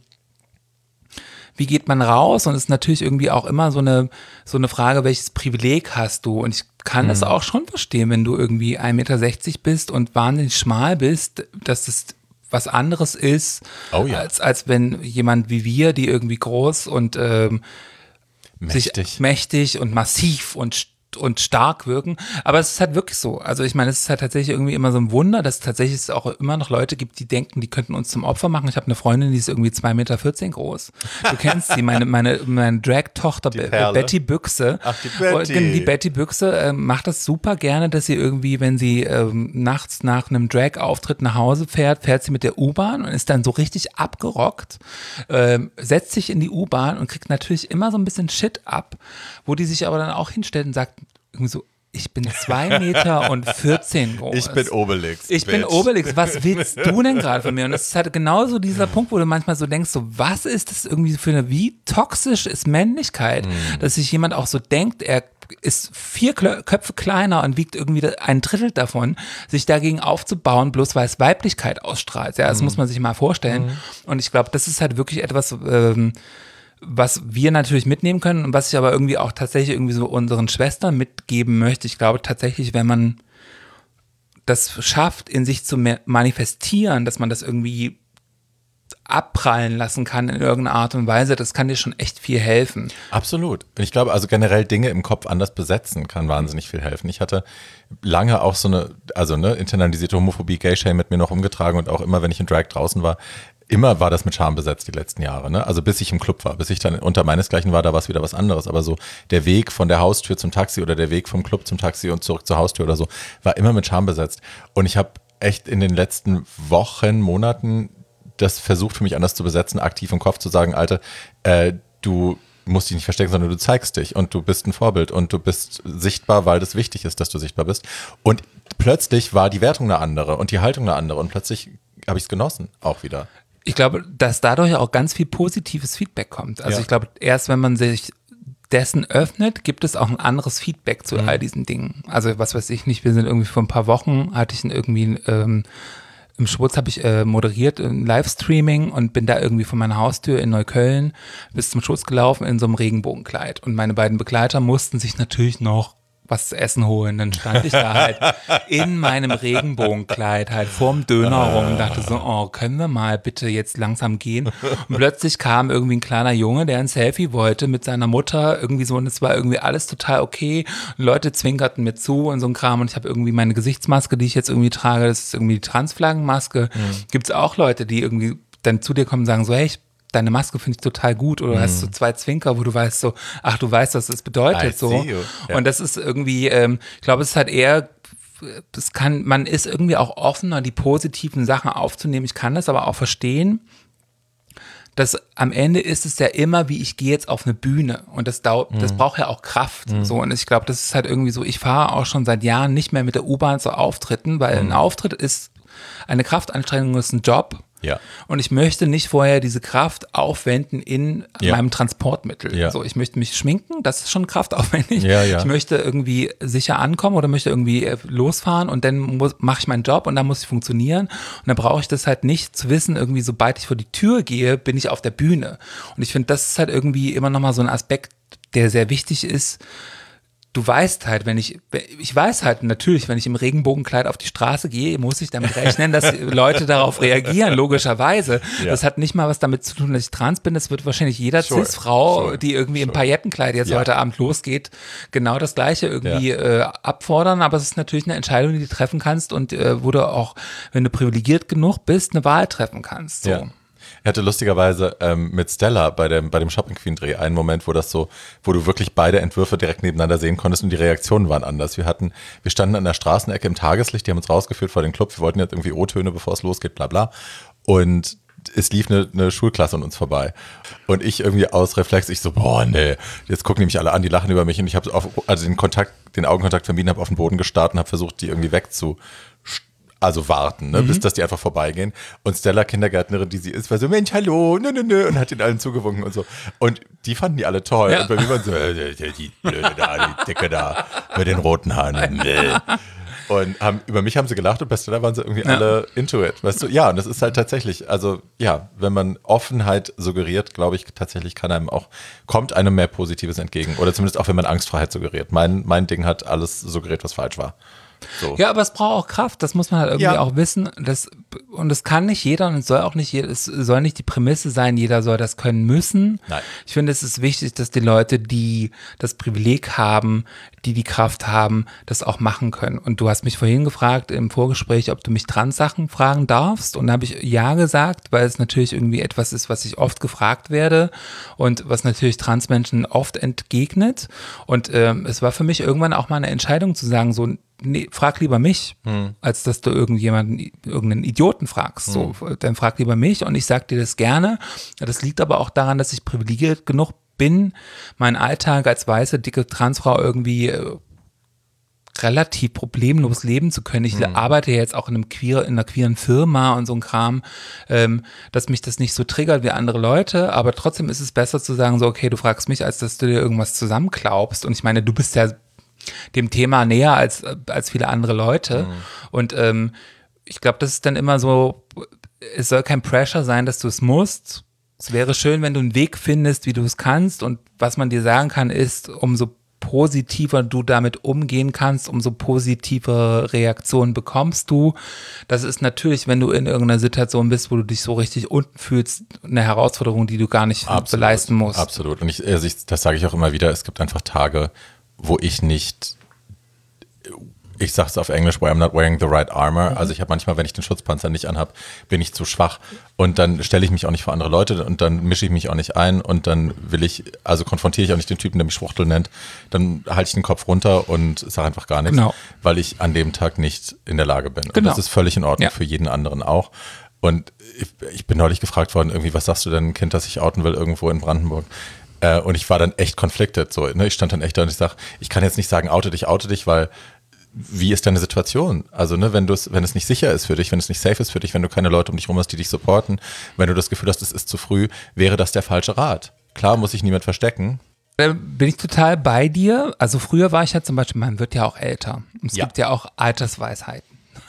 [SPEAKER 2] wie geht man raus? Und es ist natürlich irgendwie auch immer so eine, so eine Frage, welches Privileg hast du? Und ich kann mhm. das auch schon verstehen, wenn du irgendwie ein Meter sechzig bist und wahnsinnig schmal bist, dass das was anderes ist, oh ja. als, als wenn jemand wie wir, die irgendwie groß und ähm,
[SPEAKER 1] mächtig.
[SPEAKER 2] Sich mächtig und massiv und und stark wirken, aber es ist halt wirklich so. Also ich meine, es ist halt tatsächlich irgendwie immer so ein Wunder, dass tatsächlich es auch immer noch Leute gibt, die denken, die könnten uns zum Opfer machen. Ich habe eine Freundin, die ist irgendwie zwei Meter vierzehn groß. Du kennst sie, meine meine meine Drag-Tochter Be- Betty Büchse.
[SPEAKER 1] Ach, die Betty.
[SPEAKER 2] Die Betty Büchse äh, macht das super gerne, dass sie irgendwie, wenn sie ähm, nachts nach einem Drag-Auftritt nach Hause fährt, fährt sie mit der U-Bahn und ist dann so richtig abgerockt, ähm, setzt sich in die U-Bahn und kriegt natürlich immer so ein bisschen Shit ab, wo die sich aber dann auch hinstellt und sagt, irgendwie so, ich bin zwei Meter und vierzehn groß.
[SPEAKER 1] Ich bin Obelix.
[SPEAKER 2] Ich bin
[SPEAKER 1] Bitch.
[SPEAKER 2] Obelix. Was willst du denn gerade von mir? Und das ist halt genauso dieser Punkt, wo du manchmal so denkst, so, was ist das irgendwie für eine, wie toxisch ist Männlichkeit, mm. dass sich jemand auch so denkt, er ist vier Köpfe kleiner und wiegt irgendwie ein Drittel davon, sich dagegen aufzubauen, bloß weil es Weiblichkeit ausstrahlt. Ja, das mm. muss man sich mal vorstellen. Mm. Und ich glaube, das ist halt wirklich etwas, ähm, was wir natürlich mitnehmen können und was ich aber irgendwie auch tatsächlich irgendwie so unseren Schwestern mitgeben möchte. Ich glaube tatsächlich, wenn man das schafft, in sich zu manifestieren, dass man das irgendwie abprallen lassen kann in irgendeiner Art und Weise, das kann dir schon echt viel helfen.
[SPEAKER 1] Absolut. Ich glaube, also generell Dinge im Kopf anders besetzen kann wahnsinnig viel helfen. Ich hatte lange auch so eine, also ne, internalisierte Homophobie, Gay-Shame mit mir noch umgetragen und auch immer, wenn ich in Drag draußen war, immer war das mit Scham besetzt die letzten Jahre, ne? Also bis ich im Club war, bis ich dann unter meinesgleichen war, da war es wieder was anderes. Aber so der Weg von der Haustür zum Taxi oder der Weg vom Club zum Taxi und zurück zur Haustür oder so, war immer mit Scham besetzt. Und ich habe echt in den letzten Wochen, Monaten das versucht für mich anders zu besetzen, aktiv im Kopf zu sagen, Alter, äh, du musst dich nicht verstecken, sondern du zeigst dich und du bist ein Vorbild und du bist sichtbar, weil das wichtig ist, dass du sichtbar bist. Und plötzlich war die Wertung eine andere und die Haltung eine andere und plötzlich habe ich es genossen, auch wieder.
[SPEAKER 2] Ich glaube, dass dadurch auch ganz viel positives Feedback kommt. Also ja. ich glaube, erst wenn man sich dessen öffnet, gibt es auch ein anderes Feedback zu mhm. all diesen Dingen. Also was weiß ich nicht, wir sind irgendwie vor ein paar Wochen, hatte ich irgendwie ähm, im Schwutz habe ich äh, moderiert ein Livestreaming und bin da irgendwie von meiner Haustür in Neukölln bis zum Schwutz gelaufen in so einem Regenbogenkleid. Und meine beiden Begleiter mussten sich natürlich noch was zu essen holen. Dann stand ich da halt in meinem Regenbogenkleid halt vorm Döner rum und dachte so, oh, können wir mal bitte jetzt langsam gehen? Und plötzlich kam irgendwie ein kleiner Junge, der ein Selfie wollte mit seiner Mutter irgendwie so und es war irgendwie alles total okay. Und Leute zwinkerten mir zu und so ein Kram und ich habe irgendwie meine Gesichtsmaske, die ich jetzt irgendwie trage, das ist irgendwie die Transflaggenmaske. Mhm. Gibt es auch Leute, die irgendwie dann zu dir kommen und sagen so, hey, ich deine Maske finde ich total gut oder du hast so zwei Zwinker, wo du weißt so, ach, du weißt, was das bedeutet. So. Ja. Und das ist irgendwie, ähm, ich glaube, es ist halt eher, das kann, man ist irgendwie auch offener, die positiven Sachen aufzunehmen. Ich kann das aber auch verstehen, dass am Ende ist es ja immer, wie ich gehe jetzt auf eine Bühne und das dauert, mhm. das braucht ja auch Kraft. Mhm. So. Und ich glaube, das ist halt irgendwie so, ich fahre auch schon seit Jahren nicht mehr mit der U-Bahn zu Auftritten, weil mhm. ein Auftritt ist, eine Kraftanstrengung ist ein Job. Ja. Und ich möchte nicht vorher diese Kraft aufwenden in ja. meinem Transportmittel. Ja. So, ich möchte mich schminken, das ist schon kraftaufwendig. Ja, ja. Ich möchte irgendwie sicher ankommen oder möchte irgendwie losfahren und dann mache ich meinen Job und dann muss ich funktionieren. Und dann brauche ich das halt nicht zu wissen, irgendwie sobald ich vor die Tür gehe, bin ich auf der Bühne. Und ich finde, das ist halt irgendwie immer nochmal so ein Aspekt, der sehr wichtig ist. Du weißt halt, wenn ich, ich weiß halt natürlich, wenn ich im Regenbogenkleid auf die Straße gehe, muss ich damit rechnen, dass Leute darauf reagieren, logischerweise. Ja. Das hat nicht mal was damit zu tun, dass ich trans bin. Das wird wahrscheinlich jeder sure. Cis-Frau, sure. die irgendwie sure. im Paillettenkleid jetzt ja. heute Abend losgeht, genau das Gleiche irgendwie ja. äh, abfordern. Aber es ist natürlich eine Entscheidung, die du treffen kannst und äh, wo du auch, wenn du privilegiert genug bist, eine Wahl treffen kannst. So. Ja.
[SPEAKER 1] Ich hatte lustigerweise ähm, mit Stella bei dem, bei dem Shopping Queen Dreh einen Moment, wo das so, wo du wirklich beide Entwürfe direkt nebeneinander sehen konntest und die Reaktionen waren anders. Wir hatten, wir standen an der Straßenecke im Tageslicht, die haben uns rausgeführt vor den Club, wir wollten jetzt irgendwie O-Töne, bevor es losgeht, bla bla. Und es lief eine, eine Schulklasse an uns vorbei. Und ich irgendwie aus Reflex, ich so, boah, nee, jetzt gucken die mich alle an, die lachen über mich und ich habe auf, also den Kontakt, den Augenkontakt vermieden, habe auf den Boden gestarrt und habe versucht, die irgendwie wegzu Also warten, ne, mhm. bis dass die einfach vorbeigehen. Und Stella, Kindergärtnerin, die sie ist, war so, Mensch, hallo, nö, nö, nö, und hat den allen zugewunken und so. Und die fanden die alle toll. Ja. Und bei mir waren so, äh, die Blöde da, die Dicke da, mit den roten Haaren. Nee. Und haben, über mich haben sie gelacht und bei Stella waren sie irgendwie ja. alle into it. Weißt du, ja, und das ist halt tatsächlich, also ja, wenn man Offenheit suggeriert, glaube ich, tatsächlich kann einem auch, kommt einem mehr Positives entgegen. Oder zumindest auch, wenn man Angstfreiheit suggeriert. Mein, mein Ding hat alles suggeriert, was falsch war. So.
[SPEAKER 2] Ja, aber es braucht auch Kraft, das muss man halt irgendwie ja. auch wissen. Das, und das kann nicht jeder und es soll auch nicht jeder, es soll nicht die Prämisse sein, jeder soll das können müssen. Nein. Ich finde, es ist wichtig, dass die Leute, die das Privileg haben, die die Kraft haben, das auch machen können. Und du hast mich vorhin gefragt im Vorgespräch, ob du mich Trans-Sachen fragen darfst. Und da habe ich ja gesagt, weil es natürlich irgendwie etwas ist, was ich oft gefragt werde und was natürlich Transmenschen oft entgegnet. Und ähm, es war für mich irgendwann auch mal eine Entscheidung zu sagen, so, nee, frag lieber mich, hm. als dass du irgendjemanden, irgendeinen Idioten fragst. Hm. So, dann frag lieber mich und ich sag dir das gerne. Das liegt aber auch daran, dass ich privilegiert genug bin, meinen Alltag als weiße, dicke Transfrau irgendwie äh, relativ problemlos leben zu können. Ich hm. arbeite jetzt auch in einem queer, in einer queeren Firma und so ein Kram, ähm, dass mich das nicht so triggert wie andere Leute, aber trotzdem ist es besser zu sagen, so, okay, du fragst mich, als dass du dir irgendwas zusammenklaubst. Und ich meine, du bist ja dem Thema näher als, als viele andere Leute. Mhm. Und ähm, ich glaube, das ist dann immer so, es soll kein Pressure sein, dass du es musst. Es wäre schön, wenn du einen Weg findest, wie du es kannst. Und was man dir sagen kann, ist, umso positiver du damit umgehen kannst, umso positive Reaktionen bekommst du. Das ist natürlich, wenn du in irgendeiner Situation bist, wo du dich so richtig unten fühlst, eine Herausforderung, die du gar nicht absolut, beleisten musst.
[SPEAKER 1] Absolut. Und ich, also ich, das sage ich auch immer wieder, es gibt einfach Tage, wo ich nicht, ich sag's auf Englisch, where I'm not wearing the right armor. Mhm. Also ich habe manchmal, wenn ich den Schutzpanzer nicht anhab, bin ich zu schwach und dann stelle ich mich auch nicht vor andere Leute und dann mische ich mich auch nicht ein und dann will ich, also konfrontiere ich auch nicht den Typen, der mich Schwuchtel nennt, dann halte ich den Kopf runter und sage einfach gar nichts, genau. weil ich an dem Tag nicht in der Lage bin. Genau. Und das ist völlig in Ordnung, ja. für jeden anderen auch. Und ich, ich bin neulich gefragt worden, irgendwie, was sagst du denn, ein Kind, das sich outen will, irgendwo in Brandenburg? Und ich war dann echt conflicted, so, ne? Ich stand dann echt da und ich sag, ich kann jetzt nicht sagen, oute dich, oute dich, weil wie ist deine Situation? Also, ne, wenn du es, wenn es nicht sicher ist für dich, wenn es nicht safe ist für dich, wenn du keine Leute um dich rum hast, die dich supporten, wenn du das Gefühl hast, es ist zu früh, wäre das der falsche Rat. Klar muss sich niemand verstecken.
[SPEAKER 2] Da bin ich total bei dir. Also früher war ich ja zum Beispiel, man wird ja auch älter. Es ja. gibt ja auch Altersweisheiten.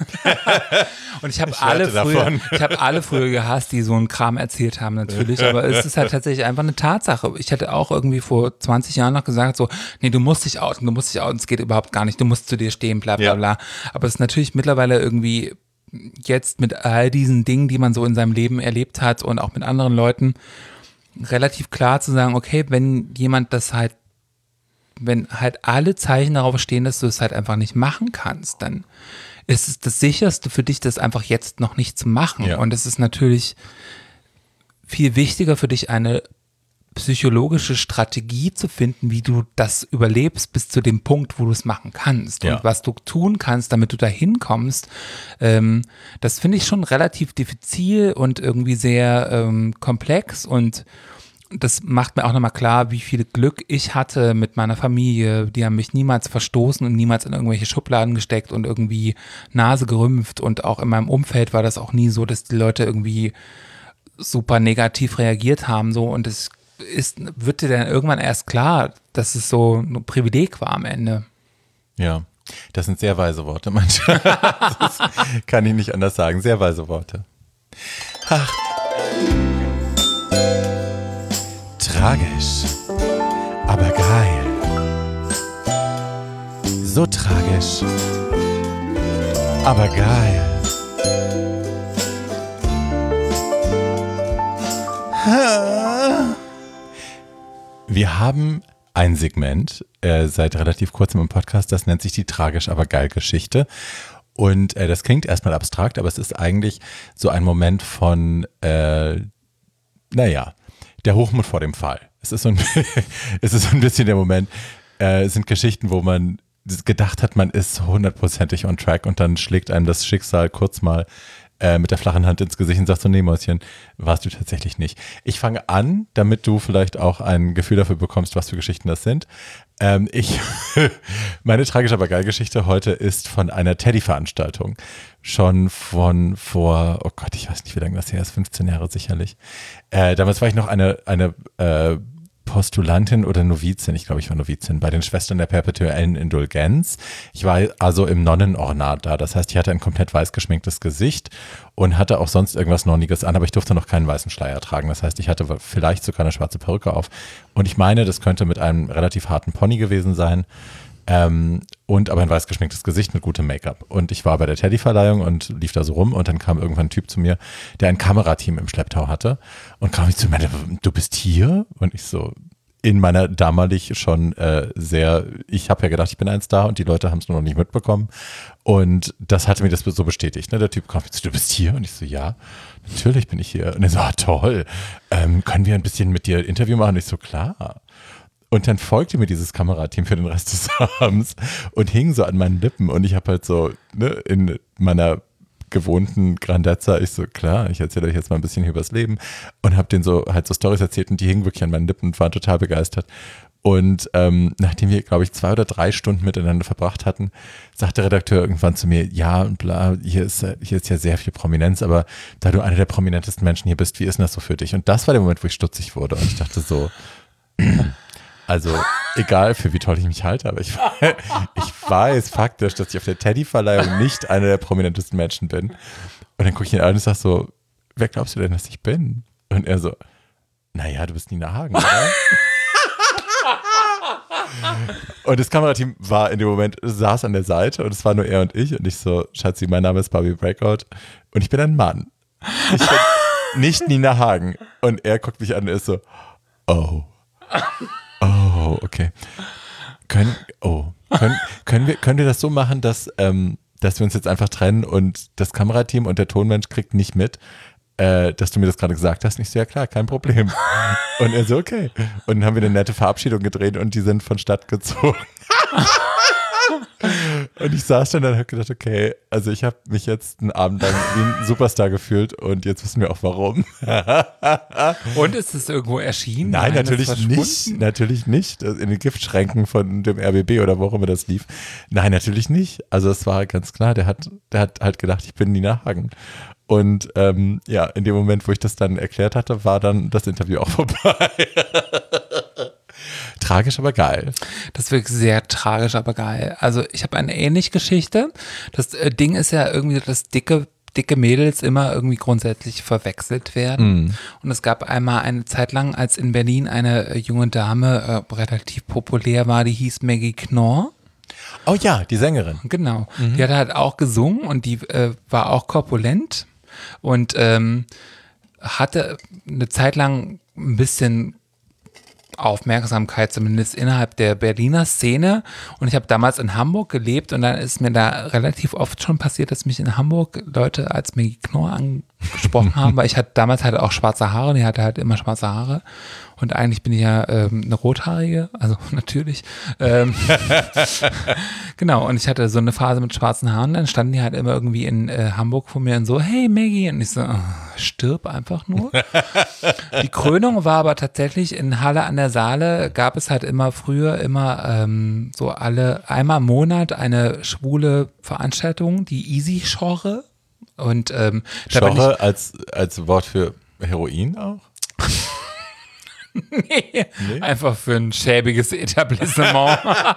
[SPEAKER 2] Und ich habe alle früher,
[SPEAKER 1] davon.
[SPEAKER 2] ich habe alle früher gehasst, die so einen Kram erzählt haben, natürlich. Aber es ist halt tatsächlich einfach eine Tatsache. Ich hätte auch irgendwie vor zwanzig Jahren noch gesagt, so, nee, du musst dich outen, du musst dich outen, es geht überhaupt gar nicht, du musst zu dir stehen, bla bla
[SPEAKER 1] Ja.
[SPEAKER 2] bla. Aber es ist natürlich mittlerweile irgendwie jetzt mit all diesen Dingen, die man so in seinem Leben erlebt hat und auch mit anderen Leuten, relativ klar zu sagen, okay, wenn jemand das halt, wenn halt alle Zeichen darauf stehen, dass du es halt einfach nicht machen kannst, dann ist es das Sicherste für dich, das einfach jetzt noch nicht zu machen.
[SPEAKER 1] Ja.
[SPEAKER 2] Und es ist natürlich viel wichtiger für dich, eine psychologische Strategie zu finden, wie du das überlebst bis zu dem Punkt, wo du es machen kannst.
[SPEAKER 1] Ja.
[SPEAKER 2] Und was du tun kannst, damit du da hinkommst, ähm, das finde ich schon relativ diffizil und irgendwie sehr ähm, komplex, und das macht mir auch nochmal klar, wie viel Glück ich hatte mit meiner Familie. Die haben mich niemals verstoßen und niemals in irgendwelche Schubladen gesteckt und irgendwie Nase gerümpft. Und auch in meinem Umfeld war das auch nie so, dass die Leute irgendwie super negativ reagiert haben. So. Und es ist, wird dir dann irgendwann erst klar, dass es so ein Privileg war am Ende.
[SPEAKER 1] Ja, das sind sehr weise Worte manchmal. Das kann ich nicht anders sagen. Sehr weise Worte. Ach. Tragisch, aber geil. So tragisch, aber geil. Wir haben ein Segment äh, seit relativ kurzem im Podcast, das nennt sich die tragisch, aber geil Geschichte. Und äh, das klingt erstmal abstrakt, aber es ist eigentlich so ein Moment von, äh, naja, der Hochmut vor dem Fall. Es ist so ein, es ist so ein bisschen der Moment, äh, es sind Geschichten, wo man gedacht hat, man ist hundertprozentig on track, und dann schlägt einem das Schicksal kurz mal äh, mit der flachen Hand ins Gesicht und sagt so, nee Mäuschen, warst du tatsächlich nicht. Ich fange an, damit du vielleicht auch ein Gefühl dafür bekommst, was für Geschichten das sind. Ähm, ich, meine tragische, aber geil Geschichte heute ist von einer Teddy-Veranstaltung. Schon von vor, oh Gott, ich weiß nicht, wie lange das her ist, fünfzehn Jahre sicherlich. Äh, damals war ich noch eine, eine äh, Postulantin oder Novizin, ich glaube, ich war Novizin, bei den Schwestern der Perpetuellen Indulgenz. Ich war also im Nonnenornat da, das heißt, ich hatte ein komplett weiß geschminktes Gesicht und hatte auch sonst irgendwas Nonniges an, aber ich durfte noch keinen weißen Schleier tragen. Das heißt, ich hatte vielleicht sogar eine schwarze Perücke auf. Und ich meine, das könnte mit einem relativ harten Pony gewesen sein. Ähm, und aber ein weiß geschminktes Gesicht mit gutem Make-up. Und ich war bei der Teddy-Verleihung und lief da so rum, und dann kam irgendwann ein Typ zu mir, der ein Kamerateam im Schlepptau hatte, und kam ich zu mir, du bist hier? Und ich so, in meiner damalig schon äh, sehr, ich habe ja gedacht, ich bin ein Star, und die Leute haben es nur noch nicht mitbekommen, und das hatte mir das so bestätigt. Ne? Der Typ kam zu, du bist hier? Und ich so, ja, natürlich bin ich hier. Und er so, ah, toll, ähm, können wir ein bisschen mit dir ein Interview machen? Und ich so, klar. Und dann folgte mir dieses Kamerateam für den Rest des Abends und hing so an meinen Lippen. Und ich habe halt so, ne, in meiner gewohnten Grandezza, ich so, klar, ich erzähle euch jetzt mal ein bisschen hier übers Leben, und habe denen so halt so Storys erzählt, und die hingen wirklich an meinen Lippen und waren total begeistert. Und ähm, nachdem wir, glaube ich, zwei oder drei Stunden miteinander verbracht hatten, sagt der Redakteur irgendwann zu mir, ja und bla, hier ist, hier ist ja sehr viel Prominenz, aber da du einer der prominentesten Menschen hier bist, wie ist denn das so für dich? Und das war der Moment, wo ich stutzig wurde, und ich dachte so, also egal, für wie toll ich mich halte, aber ich, ich weiß faktisch, dass ich auf der Teddy-Verleihung nicht einer der prominentesten Menschen bin. Und dann gucke ich ihn an und sage so, wer glaubst du denn, dass ich bin? Und er so, naja, du bist Nina Hagen, oder? Und das Kamerateam war in dem Moment, saß an der Seite, und es war nur er und ich. Und ich so, Schatzi, mein Name ist Barbie Breakout und ich bin ein Mann. Ich bin nicht Nina Hagen. Und er guckt mich an und ist so, oh. Oh, okay. Können, oh, können, können, wir, können wir das so machen, dass, ähm, dass wir uns jetzt einfach trennen und das Kamerateam und der Tonmensch kriegt nicht mit, äh, dass du mir das gerade gesagt hast? Und ich so, ja klar, kein Problem. Und er so, okay. Und dann haben wir eine nette Verabschiedung gedreht, und die sind von Stadt gezogen. Und ich saß dann und habe gedacht, okay, also ich habe mich jetzt einen Abend lang wie ein Superstar gefühlt, und jetzt wissen wir auch warum.
[SPEAKER 2] Und ist es irgendwo erschienen?
[SPEAKER 1] Nein,
[SPEAKER 2] Nein,
[SPEAKER 1] natürlich nicht. Natürlich nicht. In den Giftschränken von dem R B B oder wo auch immer das lief. Nein, natürlich nicht. Also es war ganz klar, der hat, der hat halt gedacht, ich bin Nina Hagen. Und ähm, ja, in dem Moment, wo ich das dann erklärt hatte, war dann das Interview auch vorbei. Tragisch, aber geil.
[SPEAKER 2] Das ist wirklich sehr tragisch, aber geil. Also ich habe eine ähnliche Geschichte. Das äh, Ding ist ja irgendwie, dass dicke, dicke Mädels immer irgendwie grundsätzlich verwechselt werden. Mm. Und es gab einmal eine Zeit lang, als in Berlin eine äh, junge Dame äh, relativ populär war, die hieß Maggie Knorr.
[SPEAKER 1] Oh ja, die Sängerin.
[SPEAKER 2] Genau. Mhm. Die hat halt auch gesungen und die äh, war auch korpulent und ähm, hatte eine Zeit lang ein bisschen Aufmerksamkeit, zumindest innerhalb der Berliner Szene. Und ich habe damals in Hamburg gelebt und dann ist mir da relativ oft schon passiert, dass mich in Hamburg Leute als Maggie Knorr angesprochen haben, weil ich hatte damals halt auch schwarze Haare und die hatte halt immer schwarze Haare. Und eigentlich bin ich ja ähm, eine Rothaarige, also natürlich. Ähm, genau, und ich hatte so eine Phase mit schwarzen Haaren, dann standen die halt immer irgendwie in äh, Hamburg vor mir und so, hey Maggie, und ich so, oh, stirb einfach nur. Die Krönung war aber tatsächlich in Halle an der Saale, gab es halt immer früher immer ähm, so alle, einmal im Monat eine schwule Veranstaltung, die Easy Schorre. Und ähm,
[SPEAKER 1] Schorre als, als Wort für Heroin auch?
[SPEAKER 2] Nee, nee, einfach für ein schäbiges Etablissement.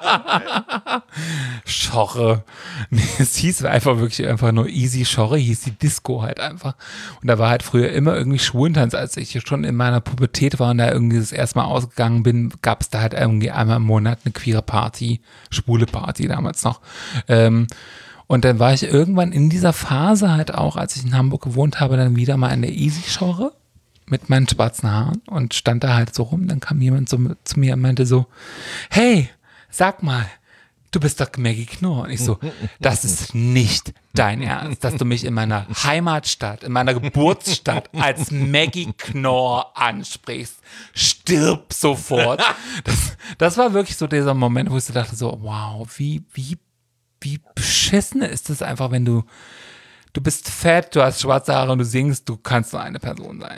[SPEAKER 2] Schorre. Nee, es hieß einfach wirklich einfach nur Easy Schorre, hieß die Disco halt einfach. Und da war halt früher immer irgendwie Schwulentanz. Als ich schon in meiner Pubertät war und da irgendwie das erste Mal ausgegangen bin, gab es da halt irgendwie einmal im Monat eine queere Party, schwule Party damals noch. Ähm, und dann war ich irgendwann in dieser Phase halt auch, als ich in Hamburg gewohnt habe, dann wieder mal in der Easy Schorre mit meinen schwarzen Haaren und stand da halt so rum. Dann kam jemand so zu mir und meinte so, hey, sag mal, du bist doch Maggie Knorr. Und ich so, das ist nicht dein Ernst, dass du mich in meiner Heimatstadt, in meiner Geburtsstadt als Maggie Knorr ansprichst. Stirb sofort. Das, das war wirklich so dieser Moment, wo ich so dachte so, wow, wie, wie, wie beschissen ist das einfach, wenn du Du bist fett, du hast schwarze Haare und du singst, du kannst nur eine Person sein.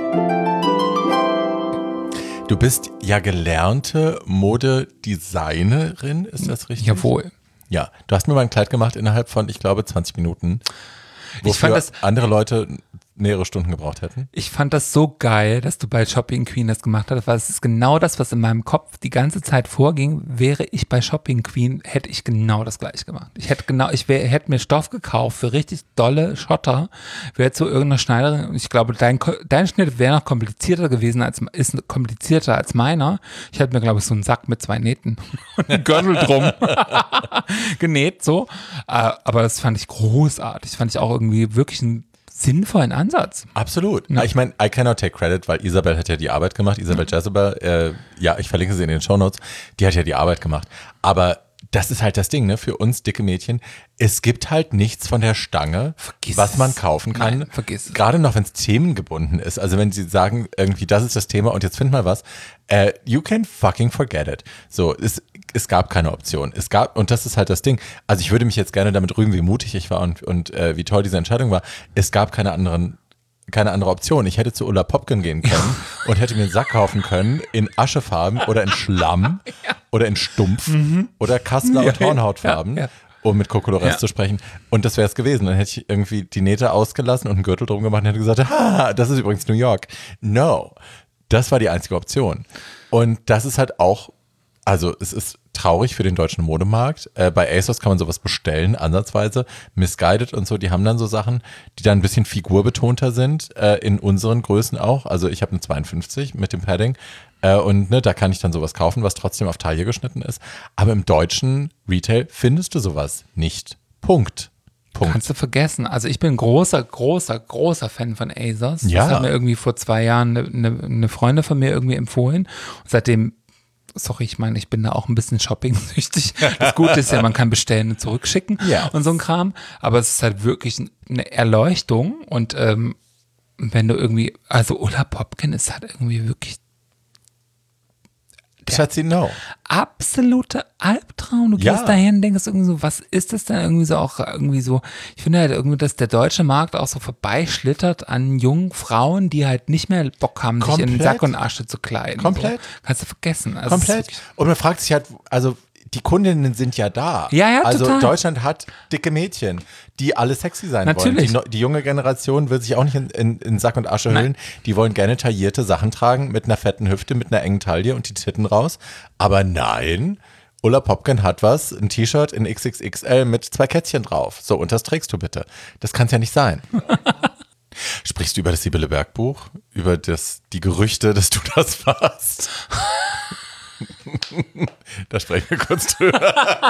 [SPEAKER 1] Du bist ja gelernte Modedesignerin, ist das richtig?
[SPEAKER 2] Jawohl.
[SPEAKER 1] Ja, du hast mir mal ein Kleid gemacht innerhalb von, ich glaube, zwanzig Minuten, wofür
[SPEAKER 2] ich fand das,
[SPEAKER 1] andere Leute mehrere Stunden gebraucht hätten.
[SPEAKER 2] Ich fand das so geil, dass du bei Shopping Queen das gemacht hast, weil es ist genau das, was in meinem Kopf die ganze Zeit vorging. Wäre ich bei Shopping Queen, hätte ich genau das gleiche gemacht. Ich hätte genau, ich wär, hätte mir Stoff gekauft für richtig dolle Schotter, wäre zu irgendeiner Schneiderin und ich glaube, dein, dein Schnitt wäre noch komplizierter gewesen, als ist komplizierter als meiner. Ich hätte mir, glaube ich, so einen Sack mit zwei Nähten und einen Gürtel drum genäht, so. Aber das fand ich großartig. Fand ich auch irgendwie wirklich ein sinnvollen Ansatz.
[SPEAKER 1] Absolut. Ja. Ich meine, I cannot take credit, weil Isabel hat ja die Arbeit gemacht. Isabel ja. Jezebel, äh, ja, ich verlinke sie in den Shownotes, die hat ja die Arbeit gemacht. Aber das ist halt das Ding, ne, für uns dicke Mädchen. Es gibt halt nichts von der Stange, vergiss was man kaufen kann.
[SPEAKER 2] Nein, vergiss es.
[SPEAKER 1] Gerade noch, wenn es themengebunden ist. Also wenn sie sagen, irgendwie, das ist das Thema und jetzt find mal was. Uh, you can fucking forget it. So, es, es gab keine Option. Es gab, und das ist halt das Ding. Also ich würde mich jetzt gerne damit rühmen, wie mutig ich war und, und äh, wie toll diese Entscheidung war. Es gab keine anderen keine andere Option. Ich hätte zu Ulla Popken gehen können und hätte mir einen Sack kaufen können in Aschefarben oder in Schlamm ja. oder in Stumpf mhm. oder Kassler- und ja, Hornhautfarben, ja, ja. um mit Kokolores ja. zu sprechen. Und das wäre es gewesen. Dann hätte ich irgendwie die Nähte ausgelassen und einen Gürtel drum gemacht und hätte gesagt, ha, das ist übrigens New York. No. Das war die einzige Option. Und das ist halt auch, also es ist traurig für den deutschen Modemarkt. Äh, bei ASOS kann man sowas bestellen, ansatzweise. Missguided und so, die haben dann so Sachen, die dann ein bisschen figurbetonter sind, äh, in unseren Größen auch. Also ich habe eine zweiundfünfzig mit dem Padding äh, und ne, da kann ich dann sowas kaufen, was trotzdem auf Taille geschnitten ist. Aber im deutschen Retail findest du sowas nicht. Punkt. Punkt.
[SPEAKER 2] Kannst du vergessen. Also ich bin großer, großer, großer Fan von ASOS.
[SPEAKER 1] Ja.
[SPEAKER 2] Das hat mir irgendwie vor zwei Jahren eine, eine, eine Freundin von mir irgendwie empfohlen. Und seitdem sorry, ich meine, ich bin da auch ein bisschen shopping-süchtig. Das Gute ist ja, man kann bestellen und zurückschicken
[SPEAKER 1] ja.
[SPEAKER 2] und so ein Kram. Aber es ist halt wirklich eine Erleuchtung. Und ähm, wenn du irgendwie, also Ulla Popken ist halt irgendwie wirklich
[SPEAKER 1] Schatzi, no.
[SPEAKER 2] absolute Albtraum. Du
[SPEAKER 1] ja.
[SPEAKER 2] gehst dahin und denkst irgendwie so, was ist das denn irgendwie so auch irgendwie so, ich finde halt irgendwie, dass der deutsche Markt auch so vorbeischlittert an jungen Frauen, die halt nicht mehr Bock haben,
[SPEAKER 1] Komplett.
[SPEAKER 2] sich in Sack und Asche zu kleiden.
[SPEAKER 1] Komplett.
[SPEAKER 2] So. Kannst du vergessen. Also
[SPEAKER 1] Komplett. Und man fragt sich halt, also die Kundinnen sind ja da.
[SPEAKER 2] Ja, ja,
[SPEAKER 1] Also
[SPEAKER 2] total.
[SPEAKER 1] Deutschland hat dicke Mädchen, die alle sexy sein
[SPEAKER 2] Natürlich.
[SPEAKER 1] wollen. Die, die junge Generation will sich auch nicht in, in, in Sack und Asche hüllen. Die wollen gerne taillierte Sachen tragen mit einer fetten Hüfte, mit einer engen Taille und die Titten raus. Aber nein, Ulla Popken hat was, ein T-Shirt in X X X L mit zwei Kätzchen drauf. So, und das trägst du bitte. Das kann es ja nicht sein. Sprichst du über das Sibylle Berg Buch? Über das, die Gerüchte, dass du das warst? Da sprechen wir kurz drüber.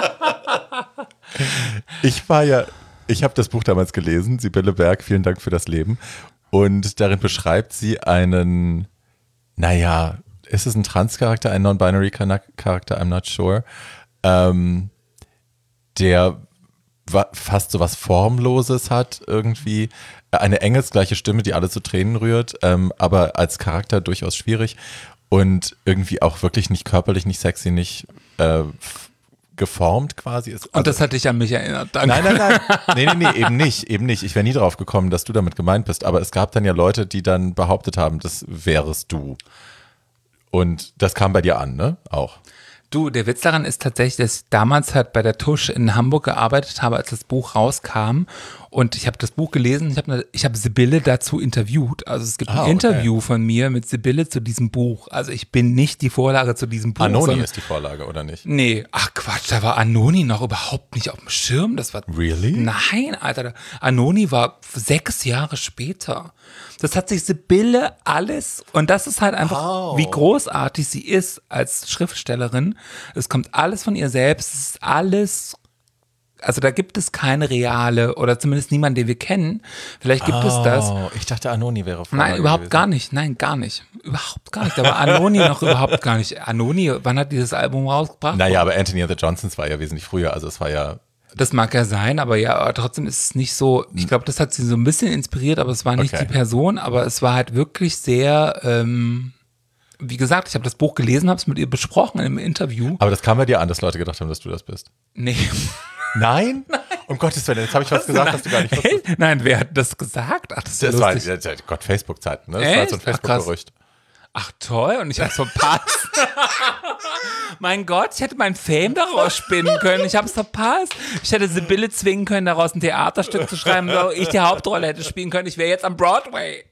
[SPEAKER 1] Ich war ja, ich habe das Buch damals gelesen, Sibylle Berg, vielen Dank für das Leben. Und darin beschreibt sie einen, naja, ist es ein Trans-Charakter, ein Non-Binary-Charakter, I'm not sure, ähm, der fast so was Formloses hat irgendwie, eine engelsgleiche Stimme, die alle zu Tränen rührt, ähm, aber als Charakter durchaus schwierig und irgendwie auch wirklich nicht körperlich, nicht sexy, nicht äh, geformt quasi ist. Also,
[SPEAKER 2] und das hat dich an mich erinnert, danke.
[SPEAKER 1] Nein, nein, nein, nee, nee, nee, eben nicht, eben nicht. Ich wäre nie drauf gekommen, dass du damit gemeint bist, aber es gab dann ja Leute, die dann behauptet haben, das wärest du. Und das kam bei dir an, ne? Auch.
[SPEAKER 2] Du, der Witz daran ist tatsächlich, dass ich damals halt bei der Tusch in Hamburg gearbeitet habe, als das Buch rauskam. Und ich habe das Buch gelesen, ich habe ich hab Sibylle dazu interviewt. Also es gibt
[SPEAKER 1] Ah,
[SPEAKER 2] ein Interview
[SPEAKER 1] okay.
[SPEAKER 2] von mir mit Sibylle zu diesem Buch. Also ich bin nicht die Vorlage zu diesem Buch.
[SPEAKER 1] Anoni
[SPEAKER 2] sondern-
[SPEAKER 1] ist die Vorlage, oder nicht?
[SPEAKER 2] Nee, ach Quatsch, da war Anoni noch überhaupt nicht auf dem Schirm. Das war.
[SPEAKER 1] Really?
[SPEAKER 2] Nein, Alter. Anoni war sechs Jahre später. Das hat sich Sibylle alles, und das ist halt einfach,
[SPEAKER 1] Oh.
[SPEAKER 2] wie großartig sie ist als Schriftstellerin. Es kommt alles von ihr selbst, es ist alles, also da gibt es keine reale, oder zumindest niemanden, den wir kennen. Vielleicht gibt es das.
[SPEAKER 1] Oh, ich dachte, Anoni wäre Vorlage
[SPEAKER 2] Nein, überhaupt
[SPEAKER 1] gewesen.
[SPEAKER 2] gar nicht. Nein, gar nicht. Überhaupt gar nicht. Da war Anoni noch überhaupt gar nicht. Anoni, wann hat dieses Album rausgebracht?
[SPEAKER 1] Naja, aber Anthony and the Johnsons war ja wesentlich früher, also es war ja,
[SPEAKER 2] Das mag ja sein, aber ja, aber trotzdem ist es nicht so, ich glaube, das hat sie so ein bisschen inspiriert, aber es war nicht
[SPEAKER 1] Okay.
[SPEAKER 2] die Person, aber es war halt wirklich sehr, ähm, wie gesagt, ich habe das Buch gelesen, habe es mit ihr besprochen im Interview.
[SPEAKER 1] aber das kam bei dir an, dass Leute gedacht haben, dass du das bist.
[SPEAKER 2] Nee.
[SPEAKER 1] Nein? Um Gottes Willen, jetzt habe ich was gesagt, was du gar nicht wusstest.
[SPEAKER 2] Echt? Nein, wer hat das gesagt? Ach, das ist ja
[SPEAKER 1] Das war,
[SPEAKER 2] lustig.
[SPEAKER 1] ja, Gott, Facebook-Zeiten, ne? Das war halt so ein
[SPEAKER 2] Echt? Ach, krass.
[SPEAKER 1] Facebook-Gerücht.
[SPEAKER 2] Ach toll, und ich hab's verpasst. Mein Gott, ich hätte mein Fame daraus spinnen können. Ich hab's verpasst. Ich hätte Sibylle zwingen können, daraus ein Theaterstück zu schreiben, wo ich die Hauptrolle hätte spielen können. Ich wäre jetzt am Broadway.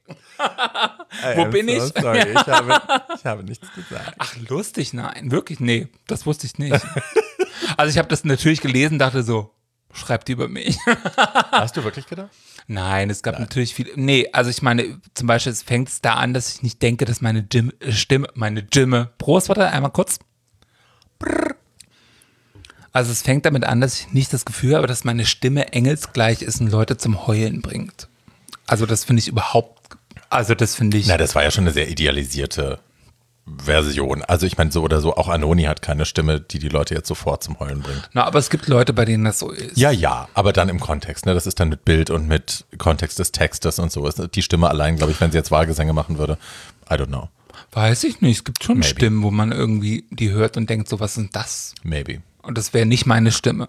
[SPEAKER 1] I
[SPEAKER 2] Wo
[SPEAKER 1] am
[SPEAKER 2] bin
[SPEAKER 1] so
[SPEAKER 2] ich?
[SPEAKER 1] Sorry, ich habe, ich habe nichts gesagt.
[SPEAKER 2] Ach, lustig, nein. Wirklich, nee, das wusste ich nicht. Also ich habe das natürlich gelesen, dachte so, schreibt die über mich.
[SPEAKER 1] Hast du wirklich gedacht?
[SPEAKER 2] Nein, es gab natürlich viel. Nee, also ich meine, zum Beispiel, es fängt es da an, dass ich nicht denke, dass meine Gym, äh, Stimme, meine Stimme. Prost, warte, einmal kurz. Brrr. Also es fängt damit an, dass ich nicht das Gefühl habe, dass meine Stimme engelsgleich ist und Leute zum Heulen bringt. Also das finde ich überhaupt, also das finde ich.
[SPEAKER 1] Na, das war ja schon eine sehr idealisierte Version. Also ich meine, so oder so, auch Anoni hat keine Stimme, die die Leute jetzt sofort zum Heulen bringt.
[SPEAKER 2] Na, aber es gibt Leute, bei denen das so ist.
[SPEAKER 1] Ja, ja, aber dann im Kontext, ne? Das ist dann mit Bild und mit Kontext des Textes und so. Ist die Stimme allein, glaube ich, wenn sie jetzt Wahlgesänge machen würde, I don't know.
[SPEAKER 2] Weiß ich nicht. Es gibt schon
[SPEAKER 1] Maybe.
[SPEAKER 2] Stimmen, wo man irgendwie die hört und denkt, so, was ist denn das?
[SPEAKER 1] Maybe.
[SPEAKER 2] Und das wäre nicht meine Stimme.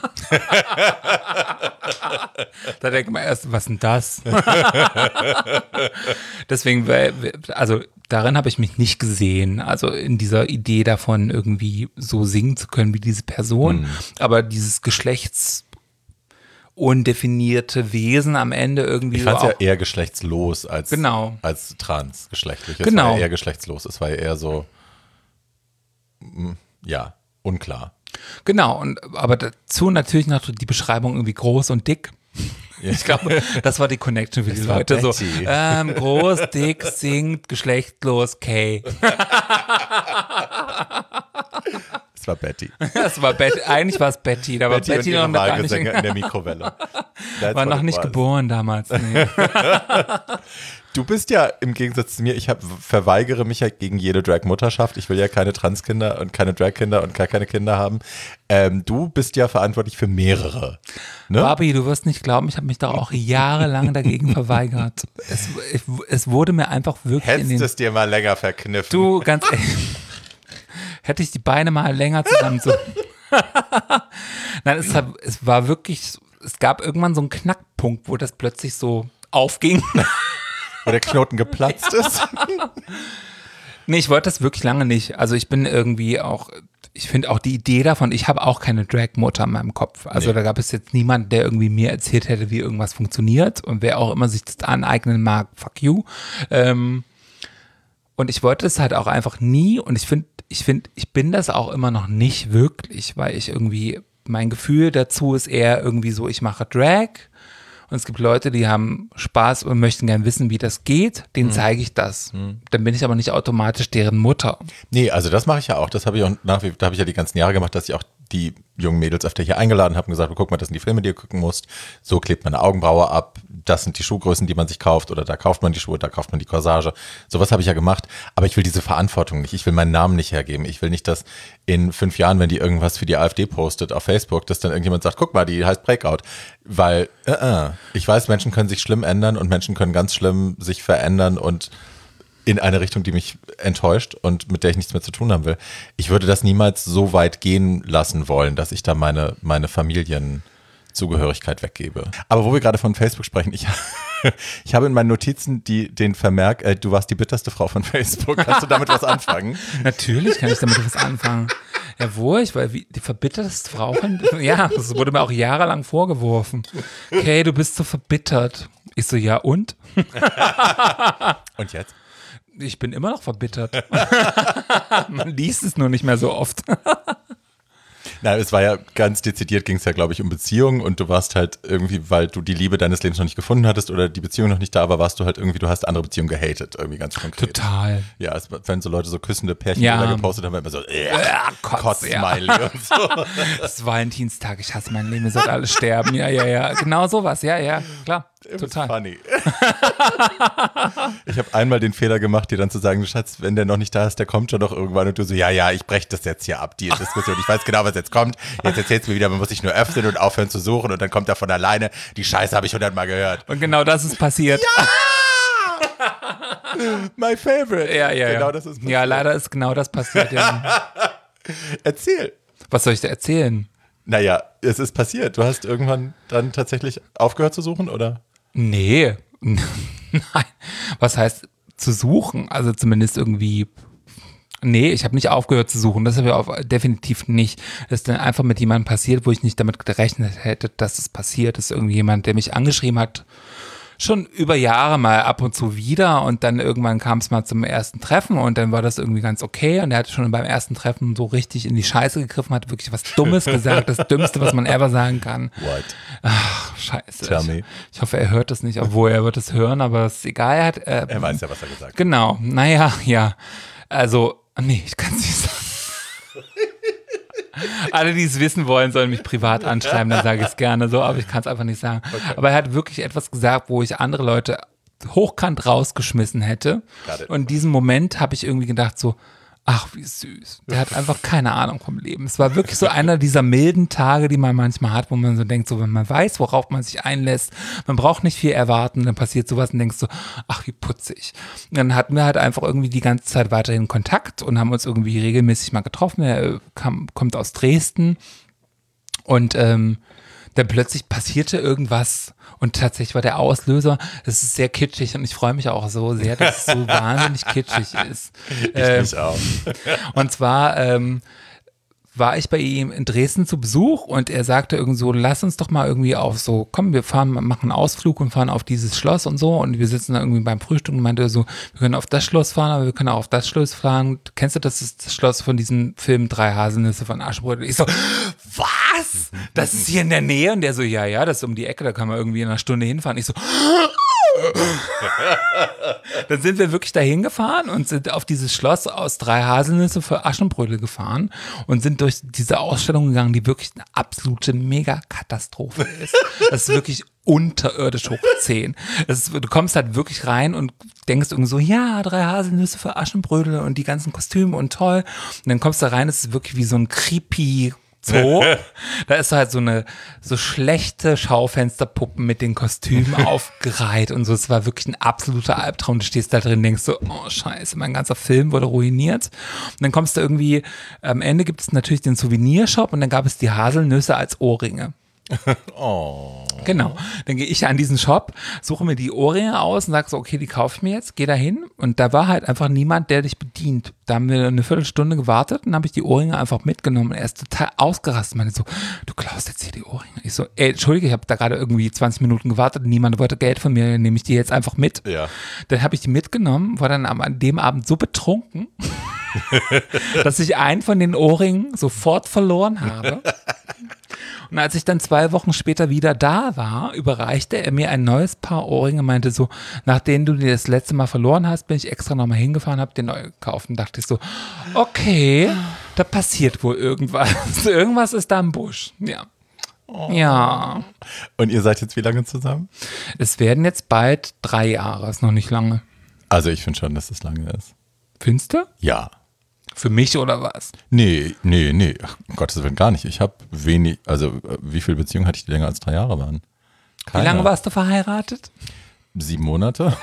[SPEAKER 2] Da denkt man erst, was denn das? Deswegen, also darin habe ich mich nicht gesehen. Also in dieser Idee davon, irgendwie so singen zu können wie diese Person.
[SPEAKER 1] Mhm.
[SPEAKER 2] Aber dieses geschlechtundefinierte Wesen am Ende irgendwie
[SPEAKER 1] Ich
[SPEAKER 2] so
[SPEAKER 1] fand es ja
[SPEAKER 2] auch.
[SPEAKER 1] eher geschlechtslos als,
[SPEAKER 2] Genau.
[SPEAKER 1] als transgeschlechtlich. Es
[SPEAKER 2] Genau.
[SPEAKER 1] war ja eher geschlechtslos. Es war ja eher so, mm, ja, unklar.
[SPEAKER 2] Genau, und aber dazu natürlich noch die Beschreibung irgendwie groß und dick. Ich glaube, das war die Connection für die
[SPEAKER 1] Das war
[SPEAKER 2] Leute. So,
[SPEAKER 1] Betty.
[SPEAKER 2] ähm, groß, dick, singt, geschlechtlos, Kay.
[SPEAKER 1] Es war Betty.
[SPEAKER 2] Das war Betty. Eigentlich war es Betty, da war
[SPEAKER 1] Betty,
[SPEAKER 2] Betty,
[SPEAKER 1] und
[SPEAKER 2] noch
[SPEAKER 1] ihre
[SPEAKER 2] gar nicht,
[SPEAKER 1] Wahlgesänge in der Mikrowelle. That's
[SPEAKER 2] war
[SPEAKER 1] what
[SPEAKER 2] noch
[SPEAKER 1] it
[SPEAKER 2] nicht
[SPEAKER 1] was.
[SPEAKER 2] geboren damals. Nee.
[SPEAKER 1] Du bist ja im Gegensatz zu mir, ich hab, verweigere mich ja gegen jede Drag-Mutterschaft. Ich will ja keine Transkinder und keine Drag-Kinder und gar keine Kinder haben. Ähm, du bist ja verantwortlich für mehrere. Ne?
[SPEAKER 2] Barbie, du wirst nicht glauben, ich habe mich da auch jahrelang dagegen verweigert. Es, es, es wurde mir einfach wirklich in
[SPEAKER 1] Hättest
[SPEAKER 2] den...
[SPEAKER 1] es dir mal länger verkniffen.
[SPEAKER 2] Du, ganz ehrlich, hätte ich die Beine mal länger zusammen so. Nein, es, hat, es war wirklich, es gab irgendwann so einen Knackpunkt, wo das plötzlich so aufging.
[SPEAKER 1] Wo der Knoten geplatzt ist.
[SPEAKER 2] Nee, ich wollte das wirklich lange nicht. Also ich bin irgendwie auch, ich finde auch die Idee davon, ich habe auch keine Drag-Mutter in meinem Kopf. Also nee. Da gab es jetzt niemanden, der irgendwie mir erzählt hätte, wie irgendwas funktioniert. Und wer auch immer sich das aneignen mag, fuck you. Ähm, und ich wollte es halt auch einfach nie. Und ich finde, ich finde, ich bin das auch immer noch nicht wirklich, weil ich irgendwie, mein Gefühl dazu ist eher irgendwie so, ich mache Drag. Und es gibt Leute, die haben Spaß und möchten gern wissen, wie das geht. Denen mhm. zeige ich das. Mhm. Dann bin ich aber nicht automatisch deren Mutter.
[SPEAKER 1] Nee, also das mache ich ja auch. Das habe ich auch nach wie da habe ich ja die ganzen Jahre gemacht, dass ich auch die jungen Mädels öfter hier eingeladen habe und gesagt, guck mal, das sind die Filme, die ihr gucken musst. So klebt man eine Augenbraue ab. Das sind die Schuhgrößen, die man sich kauft. Oder da kauft man die Schuhe, da kauft man die Corsage. Sowas habe ich ja gemacht. Aber ich will diese Verantwortung nicht. Ich will meinen Namen nicht hergeben. Ich will nicht, dass in fünf Jahren, wenn die irgendwas für die AfD postet auf Facebook, dass dann irgendjemand sagt, guck mal, die heißt Breakout. Weil, uh -uh. ich weiß, Menschen können sich schlimm ändern und Menschen können ganz schlimm sich verändern und in eine Richtung, die mich enttäuscht und mit der ich nichts mehr zu tun haben will. Ich würde das niemals so weit gehen lassen wollen, dass ich da meine, meine Familienzugehörigkeit weggebe. Aber wo wir gerade von Facebook sprechen, ich, ich habe in meinen Notizen die, den Vermerk, äh, du warst die bitterste Frau von Facebook. Kannst du damit was anfangen?
[SPEAKER 2] Natürlich kann ich damit was anfangen. Ja, wo ich, weil wie, die verbittertste Frau von, ja, das wurde mir auch jahrelang vorgeworfen. Okay, du bist so verbittert. Ich so, ja und?
[SPEAKER 1] Und jetzt?
[SPEAKER 2] Ich bin immer noch verbittert. Man liest es nur nicht mehr so oft.
[SPEAKER 1] Na, es war ja ganz dezidiert, ging es ja, glaube ich, um Beziehungen und du warst halt irgendwie, weil du die Liebe deines Lebens noch nicht gefunden hattest oder die Beziehung noch nicht da war, warst du halt irgendwie, du hast andere Beziehungen gehatet, irgendwie ganz konkret.
[SPEAKER 2] Total.
[SPEAKER 1] Ja, es, wenn so Leute so küssende Pärchen
[SPEAKER 2] ja.
[SPEAKER 1] gepostet haben, war immer so, äh,
[SPEAKER 2] Kotz,
[SPEAKER 1] Kotz-Smiley
[SPEAKER 2] ja.
[SPEAKER 1] und so.
[SPEAKER 2] Es ist Valentinstag, ich hasse mein Leben, ihr sollt alle sterben. Ja, ja, ja, genau sowas, ja, ja, klar.
[SPEAKER 1] It
[SPEAKER 2] total.
[SPEAKER 1] Funny. Ich habe einmal den Fehler gemacht, dir dann zu sagen, Schatz, wenn der noch nicht da ist, der kommt schon doch irgendwann und du so, ja, ja, ich breche das jetzt hier ab, die Diskussion. Ich weiß genau, was jetzt kommt. Jetzt erzählst du mir wieder, man muss sich nur öffnen und aufhören zu suchen und dann kommt er von alleine. Die Scheiße habe ich hundertmal gehört.
[SPEAKER 2] Und genau das ist passiert.
[SPEAKER 1] Ja! My favorite.
[SPEAKER 2] Ja, ja,
[SPEAKER 1] genau
[SPEAKER 2] ja.
[SPEAKER 1] Das ist passiert.
[SPEAKER 2] Ja, leider ist genau das passiert. Ja.
[SPEAKER 1] Erzähl.
[SPEAKER 2] Was soll ich dir erzählen?
[SPEAKER 1] Naja, es ist passiert. Du hast irgendwann dann tatsächlich aufgehört zu suchen, oder?
[SPEAKER 2] Nee, nein. Was heißt zu suchen? Also zumindest irgendwie, nee, ich habe nicht aufgehört zu suchen. Das habe ich auch definitiv nicht. Das ist dann einfach mit jemandem passiert, wo ich nicht damit gerechnet hätte, dass es passiert. Das ist irgendwie jemand, der mich angeschrieben hat, schon über Jahre mal ab und zu wieder und dann irgendwann kam es mal zum ersten Treffen und dann war das irgendwie ganz okay und er hat schon beim ersten Treffen so richtig in die Scheiße gegriffen, hat wirklich was Dummes gesagt, das Dümmste, was man ever sagen kann.
[SPEAKER 1] What?
[SPEAKER 2] Ach, scheiße.
[SPEAKER 1] Tell me.
[SPEAKER 2] Ich, ich hoffe, er hört das nicht, obwohl er wird es hören, aber es ist egal. Er, hat, äh,
[SPEAKER 1] er weiß ja, was er gesagt hat.
[SPEAKER 2] Genau, naja, ja. Also, nee, ich kann es nicht sagen. Alle, die es wissen wollen, sollen mich privat anschreiben, dann sage ich es gerne so, aber ich kann es einfach nicht sagen. Okay. Aber er hat wirklich etwas gesagt, wo ich andere Leute hochkant rausgeschmissen hätte. Und in diesem Moment habe ich irgendwie gedacht so, ach, wie süß. Der hat einfach keine Ahnung vom Leben. Es war wirklich so einer dieser milden Tage, die man manchmal hat, wo man so denkt, so wenn man weiß, worauf man sich einlässt, man braucht nicht viel erwarten, dann passiert sowas und denkst so, ach, wie putzig. Und dann hatten wir halt einfach irgendwie die ganze Zeit weiterhin Kontakt und haben uns irgendwie regelmäßig mal getroffen. Er kam, kommt aus Dresden und ähm, dann plötzlich passierte irgendwas und tatsächlich war der Auslöser, das ist sehr kitschig und ich freue mich auch so sehr, dass es so wahnsinnig kitschig ist.
[SPEAKER 1] Ich ähm, mich auch.
[SPEAKER 2] Und zwar ähm, war ich bei ihm in Dresden zu Besuch und er sagte irgendwie so, lass uns doch mal irgendwie auf so, komm, wir fahren, machen einen Ausflug und fahren auf dieses Schloss und so und wir sitzen da irgendwie beim Frühstück und meinte so, wir können auf das Schloss fahren, aber wir können auch auf das Schloss fahren. Kennst du das, ist das Schloss von diesem Film Drei Haselnüsse von Aschenbrödel? Ich so, was? Das ist hier in der Nähe? Und der so, ja, ja, das ist um die Ecke, da kann man irgendwie in einer Stunde hinfahren. Ich so, dann sind wir wirklich dahin gefahren und sind auf dieses Schloss aus Drei Haselnüsse für Aschenbrödel gefahren und sind durch diese Ausstellung gegangen, die wirklich eine absolute Mega-Katastrophe ist. Das ist wirklich unterirdisch hoch zehn. Das ist, du kommst halt wirklich rein und denkst irgendwie so, ja, Drei Haselnüsse für Aschenbrödel und die ganzen Kostüme und toll. Und dann kommst du rein, es ist wirklich wie so ein creepy Zoo. Da ist halt so eine so schlechte Schaufensterpuppen mit den Kostümen aufgereiht und so. Es war wirklich ein absoluter Albtraum. Du stehst da drin und denkst so, oh scheiße, mein ganzer Film wurde ruiniert. Und dann kommst du irgendwie, am Ende gibt es natürlich den Souvenirshop und dann gab es die Haselnüsse als Ohrringe.
[SPEAKER 1] Oh.
[SPEAKER 2] Genau. Dann gehe ich an diesen Shop, suche mir die Ohrringe aus und sage so, okay, die kaufe ich mir jetzt, gehe da hin und da war halt einfach niemand, der dich bedient. Da haben wir eine Viertelstunde gewartet und dann habe ich die Ohrringe einfach mitgenommen und er ist total ausgerastet. Meinte so, du klaust jetzt hier die Ohrringe. Ich so, ey, Entschuldige, ich habe da gerade irgendwie zwanzig Minuten gewartet und niemand wollte Geld von mir, dann nehme ich die jetzt einfach mit.
[SPEAKER 1] Ja.
[SPEAKER 2] Dann habe ich die mitgenommen, war dann an dem Abend so betrunken, dass ich einen von den Ohrringen sofort verloren habe. Und als ich dann zwei Wochen später wieder da war, überreichte er mir ein neues Paar Ohrringe und meinte so, nachdem du die das letzte Mal verloren hast, bin ich extra nochmal hingefahren, hab den neu gekauft und dachte ich so, okay, da passiert wohl irgendwas. Irgendwas ist da im Busch. Ja.
[SPEAKER 1] Oh.
[SPEAKER 2] Ja.
[SPEAKER 1] Und ihr seid jetzt wie lange zusammen?
[SPEAKER 2] Es werden jetzt bald drei Jahre, ist noch nicht lange.
[SPEAKER 1] Also ich finde schon, dass es lange ist.
[SPEAKER 2] Findest du?
[SPEAKER 1] Ja.
[SPEAKER 2] Für mich oder was?
[SPEAKER 1] Nee, nee, nee. Ach, um Gottes Willen gar nicht. Ich habe wenig, also wie viele Beziehungen hatte ich, die länger als drei Jahre waren? Keine.
[SPEAKER 2] Wie lange warst du verheiratet?
[SPEAKER 1] Sieben Monate.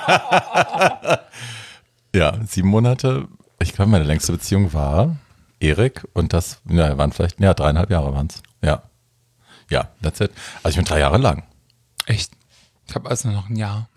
[SPEAKER 1] Ja, sieben Monate. Ich glaube, meine längste Beziehung war Erik und das ja, waren vielleicht, ja, dreieinhalb Jahre waren es. Ja. Ja, that's it. Also ich bin drei Jahre lang.
[SPEAKER 2] Echt? Ich habe also noch ein Jahr.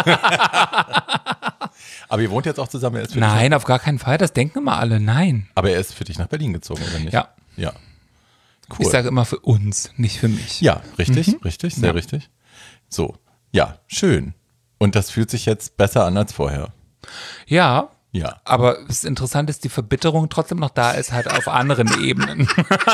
[SPEAKER 1] Aber ihr wohnt jetzt auch zusammen? Er ist für
[SPEAKER 2] Nein,
[SPEAKER 1] dich
[SPEAKER 2] auf gar keinen Fall. Das denken immer alle. Nein.
[SPEAKER 1] aber er ist für dich nach Berlin gezogen, oder nicht?
[SPEAKER 2] Ja.
[SPEAKER 1] Ja. Cool.
[SPEAKER 2] Ich sage immer für uns, nicht für mich.
[SPEAKER 1] Ja, richtig, mhm. richtig, sehr
[SPEAKER 2] Ja.
[SPEAKER 1] richtig. So, ja, schön. Und das fühlt sich jetzt besser an als vorher.
[SPEAKER 2] Ja.
[SPEAKER 1] Ja.
[SPEAKER 2] Aber das Interessante ist, die Verbitterung trotzdem noch da ist, halt auf anderen Ebenen.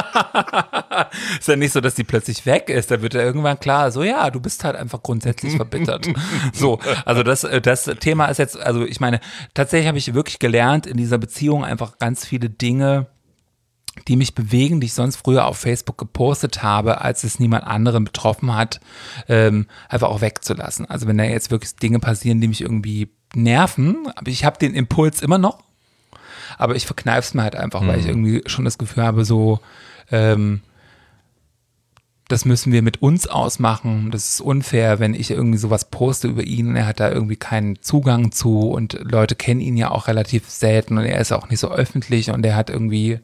[SPEAKER 2] Ist ja nicht so, dass die plötzlich weg ist. Da wird ja irgendwann klar, so ja, du bist halt einfach grundsätzlich verbittert. So, also das, das Thema ist jetzt, also ich meine, tatsächlich habe ich wirklich gelernt, in dieser Beziehung einfach ganz viele Dinge, die mich bewegen, die ich sonst früher auf Facebook gepostet habe, als es niemand anderen betroffen hat, ähm, einfach auch wegzulassen. Also wenn da jetzt wirklich Dinge passieren, die mich irgendwie nerven, aber ich habe den Impuls immer noch, aber ich verkneife es mir halt einfach, mhm. weil ich irgendwie schon das Gefühl habe, so ähm, das müssen wir mit uns ausmachen, das ist unfair, wenn ich irgendwie sowas poste über ihn und er hat da irgendwie keinen Zugang zu und Leute kennen ihn ja auch relativ selten und er ist auch nicht so öffentlich und er hat irgendwie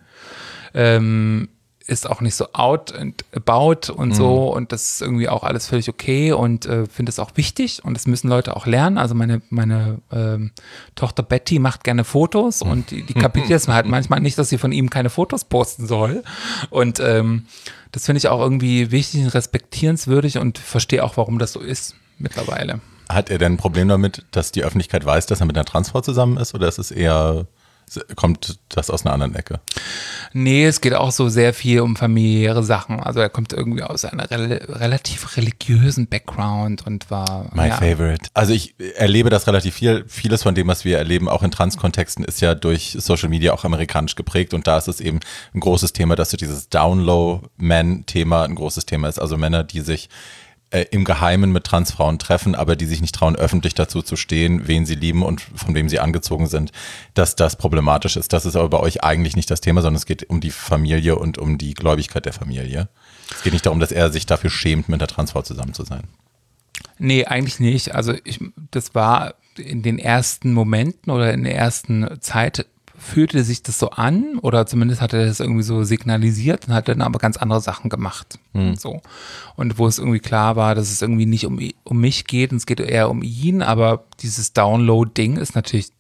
[SPEAKER 2] ähm, ist auch nicht so out and about und mhm. so und das ist irgendwie auch alles völlig okay und äh, finde es auch wichtig und das müssen Leute auch lernen. Also meine, meine ähm, Tochter Betty macht gerne Fotos und die, die kapiert jetzt halt manchmal nicht, dass sie von ihm keine Fotos posten soll und ähm, das finde ich auch irgendwie wichtig und respektierenswürdig und verstehe auch, warum das so ist mittlerweile.
[SPEAKER 1] Hat er denn ein Problem damit, dass die Öffentlichkeit weiß, dass er mit einer Transfrau zusammen ist oder ist es eher, kommt das aus einer anderen Ecke?
[SPEAKER 2] Nee, es geht auch so sehr viel um familiäre Sachen. Also er kommt irgendwie aus einem rel- relativ religiösen Background und war
[SPEAKER 1] My
[SPEAKER 2] ja.
[SPEAKER 1] favorite. Also ich erlebe das relativ viel. Vieles von dem, was wir erleben, auch in Trans-Kontexten, ist ja durch Social Media auch amerikanisch geprägt und da ist es eben ein großes Thema, dass so dieses Down-Low-Man-Thema ein großes Thema ist. Also Männer, die sich äh, im Geheimen mit Transfrauen treffen, aber die sich nicht trauen, öffentlich dazu zu stehen, wen sie lieben und von wem sie angezogen sind, dass das problematisch ist. Das ist aber bei euch eigentlich nicht das Thema, sondern es geht um die Familie und um die Gläubigkeit der Familie. Es geht nicht darum, dass er sich dafür schämt, mit einer Transfrau zusammen zu sein.
[SPEAKER 2] Nee, eigentlich nicht. Also ich, das war in den ersten Momenten oder in der ersten Zeit fühlte sich das so an oder zumindest hat er das irgendwie so signalisiert und hat dann aber ganz andere Sachen gemacht.
[SPEAKER 1] Hm.
[SPEAKER 2] So. Und wo es irgendwie klar war, dass es irgendwie nicht um, um mich geht und es geht eher um ihn, aber dieses Download-Ding ist natürlich,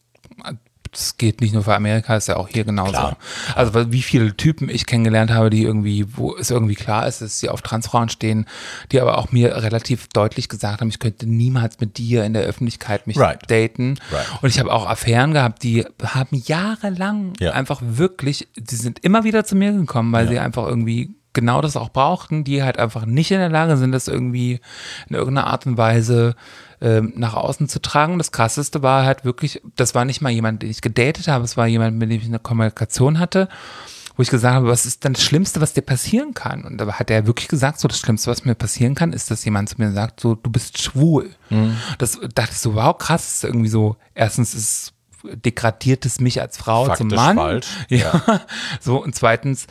[SPEAKER 2] das geht nicht nur für Amerika, ist ja auch hier genauso.
[SPEAKER 1] Klar.
[SPEAKER 2] Also wie viele Typen ich kennengelernt habe, die irgendwie, wo es irgendwie klar ist, dass sie auf Transfrauen stehen, die aber auch mir relativ deutlich gesagt haben, ich könnte niemals mit dir in der Öffentlichkeit mich
[SPEAKER 1] Right.
[SPEAKER 2] daten.
[SPEAKER 1] Right.
[SPEAKER 2] Und ich habe auch Affären gehabt, die haben jahrelang
[SPEAKER 1] Ja.
[SPEAKER 2] einfach wirklich, die sind immer wieder zu mir gekommen, weil
[SPEAKER 1] Ja.
[SPEAKER 2] sie einfach irgendwie genau das auch brauchten, die halt einfach nicht in der Lage sind, das irgendwie in irgendeiner Art und Weise ähm, nach außen zu tragen. Das Krasseste war halt wirklich, das war nicht mal jemand, den ich gedatet habe, es war jemand, mit dem ich eine Kommunikation hatte, wo ich gesagt habe, was ist denn das Schlimmste, was dir passieren kann? Und da hat er wirklich gesagt, so das Schlimmste, was mir passieren kann, ist, dass jemand zu mir sagt, so du bist schwul. Mhm. Das dachte ich so, wow, krass, das ist irgendwie so, erstens ist degradiert es mich als Frau
[SPEAKER 1] Faktisch
[SPEAKER 2] zum Mann.
[SPEAKER 1] falsch.
[SPEAKER 2] Ja. ja. So, und zweitens,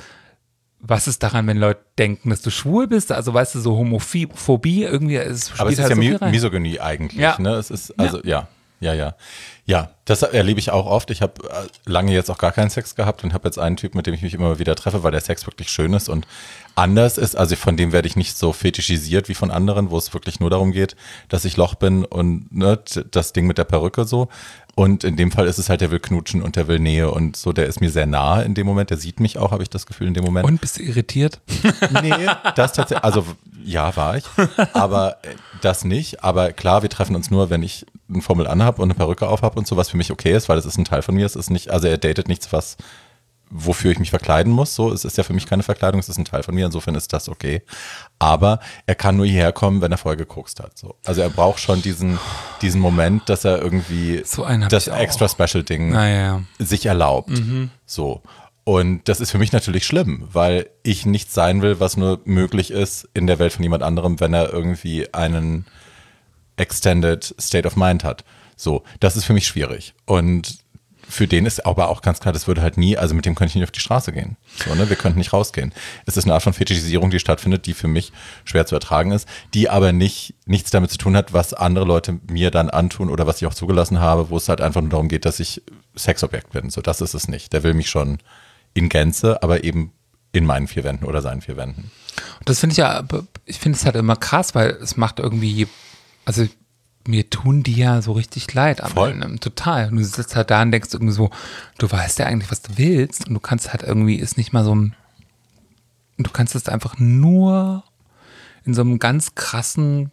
[SPEAKER 2] was ist daran, wenn Leute denken, dass du schwul bist? Also weißt du, so Homophobie irgendwie, es spielt
[SPEAKER 1] Aber es ist
[SPEAKER 2] halt
[SPEAKER 1] ja
[SPEAKER 2] so
[SPEAKER 1] Mi-
[SPEAKER 2] viel rein.
[SPEAKER 1] Misogynie eigentlich,
[SPEAKER 2] Ja.
[SPEAKER 1] ne? Es ist, also, ja. ja, ja, ja. Ja, Das erlebe ich auch oft. Ich habe lange jetzt auch gar keinen Sex gehabt und habe jetzt einen Typ, mit dem ich mich immer wieder treffe, weil der Sex wirklich schön ist und anders ist. Also von dem werde ich nicht so fetischisiert wie von anderen, wo es wirklich nur darum geht, dass ich Loch bin und ne, das Ding mit der Perücke so. Und in dem Fall ist es halt, der will knutschen und der will Nähe und so. Der ist mir sehr nahe in dem Moment. Der sieht mich auch, habe ich das Gefühl in dem Moment.
[SPEAKER 2] Und bist du irritiert?
[SPEAKER 1] Nee, das tatsächlich, also ja, war ich, aber das nicht. Aber klar, wir treffen uns nur, wenn ich ein Formel anhab und eine Perücke aufhab und so, was für mich okay ist, weil das ist ein Teil von mir. Es ist nicht, also er datet nichts, was wofür ich mich verkleiden muss. So, es ist ja für mich keine Verkleidung, es ist ein Teil von mir. Insofern ist das okay. Aber er kann nur hierher kommen, wenn er vorher gekokst hat. So. Also er braucht schon diesen, diesen Moment, dass er irgendwie
[SPEAKER 2] so einen
[SPEAKER 1] das extra Special Ding
[SPEAKER 2] naja.
[SPEAKER 1] sich erlaubt. Mhm. So. Und das ist für mich natürlich schlimm, weil ich nichts sein will, was nur möglich ist in der Welt von jemand anderem, wenn er irgendwie einen Extended State of Mind hat. So, das ist für mich schwierig. Und für den ist aber auch ganz klar, das würde halt nie, also mit dem könnte ich nicht auf die Straße gehen. So, ne? Wir könnten nicht rausgehen. Es ist eine Art von Fetischisierung, die stattfindet, die für mich schwer zu ertragen ist, die aber nicht nichts damit zu tun hat, was andere Leute mir dann antun oder was ich auch zugelassen habe, wo es halt einfach nur darum geht, dass ich Sexobjekt bin. So, das ist es nicht. Der will mich schon in Gänze, aber eben in meinen vier Wänden oder seinen vier Wänden.
[SPEAKER 2] Das finde ich ja, ich finde es halt immer krass, weil es macht irgendwie, also mir tun die ja so richtig leid am
[SPEAKER 1] Voll.
[SPEAKER 2] Ende. Total. Und du sitzt halt da und denkst irgendwie so, du weißt ja eigentlich, was du willst und du kannst halt irgendwie, ist nicht mal so ein, du kannst es einfach nur in so einem ganz krassen,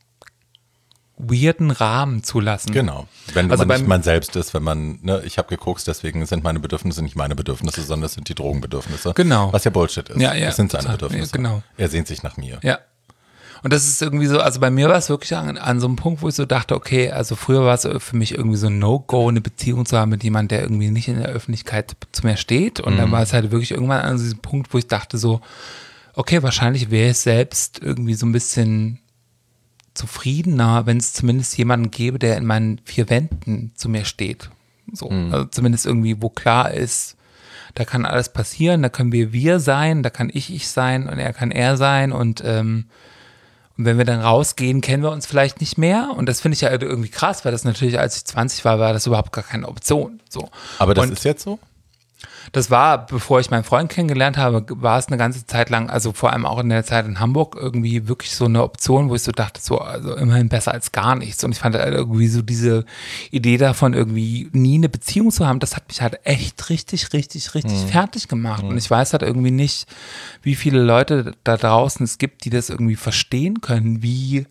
[SPEAKER 2] weirden Rahmen zulassen.
[SPEAKER 1] Genau. Wenn
[SPEAKER 2] also
[SPEAKER 1] man nicht man selbst ist, wenn man, ne, ich habe gekokst, deswegen sind meine Bedürfnisse nicht meine Bedürfnisse, sondern das sind die Drogenbedürfnisse.
[SPEAKER 2] Genau.
[SPEAKER 1] Was ja Bullshit ist.
[SPEAKER 2] Ja, ja,
[SPEAKER 1] das sind seine
[SPEAKER 2] total.
[SPEAKER 1] Bedürfnisse.
[SPEAKER 2] Ja, genau.
[SPEAKER 1] Er sehnt sich nach mir.
[SPEAKER 2] Ja. Und das ist irgendwie so, also bei mir war es wirklich an, an so einem Punkt, wo ich so dachte, okay, also früher war es für mich irgendwie so ein No-Go, eine Beziehung zu haben mit jemandem, der irgendwie nicht in der Öffentlichkeit zu mir steht. Und mhm. dann war es halt wirklich irgendwann an diesem Punkt, wo ich dachte so, okay, wahrscheinlich wäre ich selbst irgendwie so ein bisschen zufriedener, wenn es zumindest jemanden gäbe, der in meinen vier Wänden zu mir steht. So, mhm. also zumindest irgendwie, wo klar ist, da kann alles passieren, da können wir wir sein, da kann ich ich sein und er kann er sein und, ähm, und wenn wir dann rausgehen, kennen wir uns vielleicht nicht mehr und das finde ich ja irgendwie krass, weil das natürlich, als ich zwanzig war, war das überhaupt gar keine Option. So.
[SPEAKER 1] Aber das
[SPEAKER 2] und
[SPEAKER 1] ist jetzt so?
[SPEAKER 2] Das war, bevor ich meinen Freund kennengelernt habe, war es eine ganze Zeit lang, also vor allem auch in der Zeit in Hamburg, irgendwie wirklich so eine Option, wo ich so dachte, so, also immerhin besser als gar nichts. Und ich fand halt irgendwie so diese Idee davon, irgendwie nie eine Beziehung zu haben, das hat mich halt echt richtig, richtig, richtig mhm. fertig gemacht. Mhm. Und ich weiß halt irgendwie nicht, wie viele Leute da draußen es gibt, die das irgendwie verstehen können, wie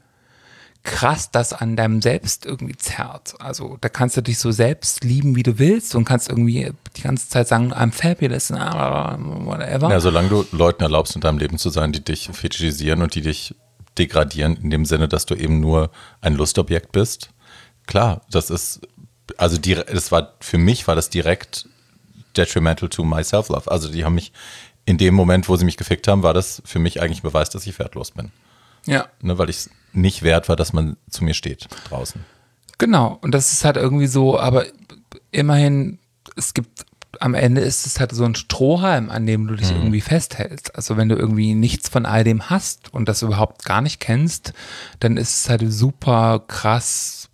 [SPEAKER 2] krass das an deinem Selbst irgendwie zerrt. Also da kannst du dich so selbst lieben, wie du willst und kannst irgendwie die ganze Zeit sagen, I'm fabulous, whatever.
[SPEAKER 1] Ja, solange du Leuten erlaubst, in deinem Leben zu sein, die dich fetischisieren und die dich degradieren, in dem Sinne, dass du eben nur ein Lustobjekt bist. Klar, das ist, also die, das war, für mich war das direkt detrimental to my self-love. Also die haben mich, in dem Moment, wo sie mich gefickt haben, war das für mich eigentlich ein Beweis, dass ich wertlos bin.
[SPEAKER 2] Ja.
[SPEAKER 1] Ne, weil ich es nicht wert war, dass man zu mir steht draußen.
[SPEAKER 2] Genau, und das ist halt irgendwie so, aber immerhin, es gibt, am Ende ist es halt so ein Strohhalm, an dem du dich mhm. irgendwie festhältst. Also wenn du irgendwie nichts von all dem hast und das überhaupt gar nicht kennst, dann ist es halt super krass.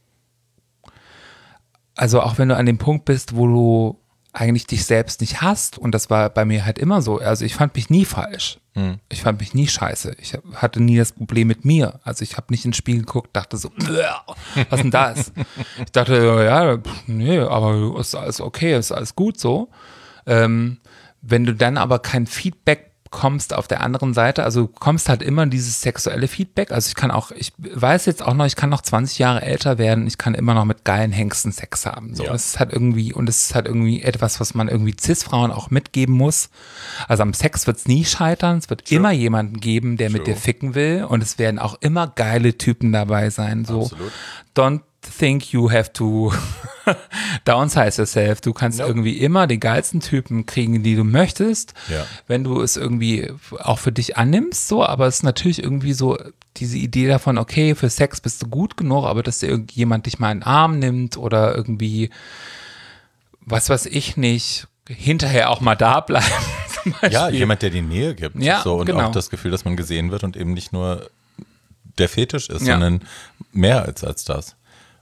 [SPEAKER 2] Also auch wenn du an dem Punkt bist, wo du eigentlich dich selbst nicht hast, und das war bei mir halt immer so, also ich fand mich nie falsch, hm. ich fand mich nie scheiße, ich hatte nie das Problem mit mir, also ich habe nicht ins Spiel geguckt, dachte so, was denn das? Ich dachte, ja, nee, aber ist alles okay, ist alles gut so. Ähm, wenn du dann aber kein Feedback kommst auf der anderen Seite, also du kommst halt immer dieses sexuelle Feedback, also ich kann auch, ich weiß jetzt auch noch, ich kann noch zwanzig Jahre älter werden, ich kann immer noch mit geilen Hengsten Sex haben, so, ja. Das ist halt irgendwie, und es ist halt irgendwie etwas, was man irgendwie Cis-Frauen auch mitgeben muss, also am Sex wird es nie scheitern, es wird True. Immer jemanden geben, der True. Mit dir ficken will und es werden auch immer geile Typen dabei sein, so, Absolut. Don't think you have to downsize yourself. Du kannst nope. irgendwie immer die geilsten Typen kriegen, die du möchtest, ja. wenn du es irgendwie auch für dich annimmst, so, aber es ist natürlich irgendwie so diese Idee davon, okay, für Sex bist du gut genug, aber dass dir irgendjemand dich mal in den Arm nimmt oder irgendwie, was weiß ich nicht, hinterher auch mal da bleiben. Zum Beispiel.
[SPEAKER 1] Ja, jemand, der die Nähe gibt.
[SPEAKER 2] Ja,
[SPEAKER 1] so, und
[SPEAKER 2] genau.
[SPEAKER 1] auch das Gefühl, dass man gesehen wird und eben nicht nur der Fetisch ist,
[SPEAKER 2] ja.
[SPEAKER 1] sondern mehr als, als das.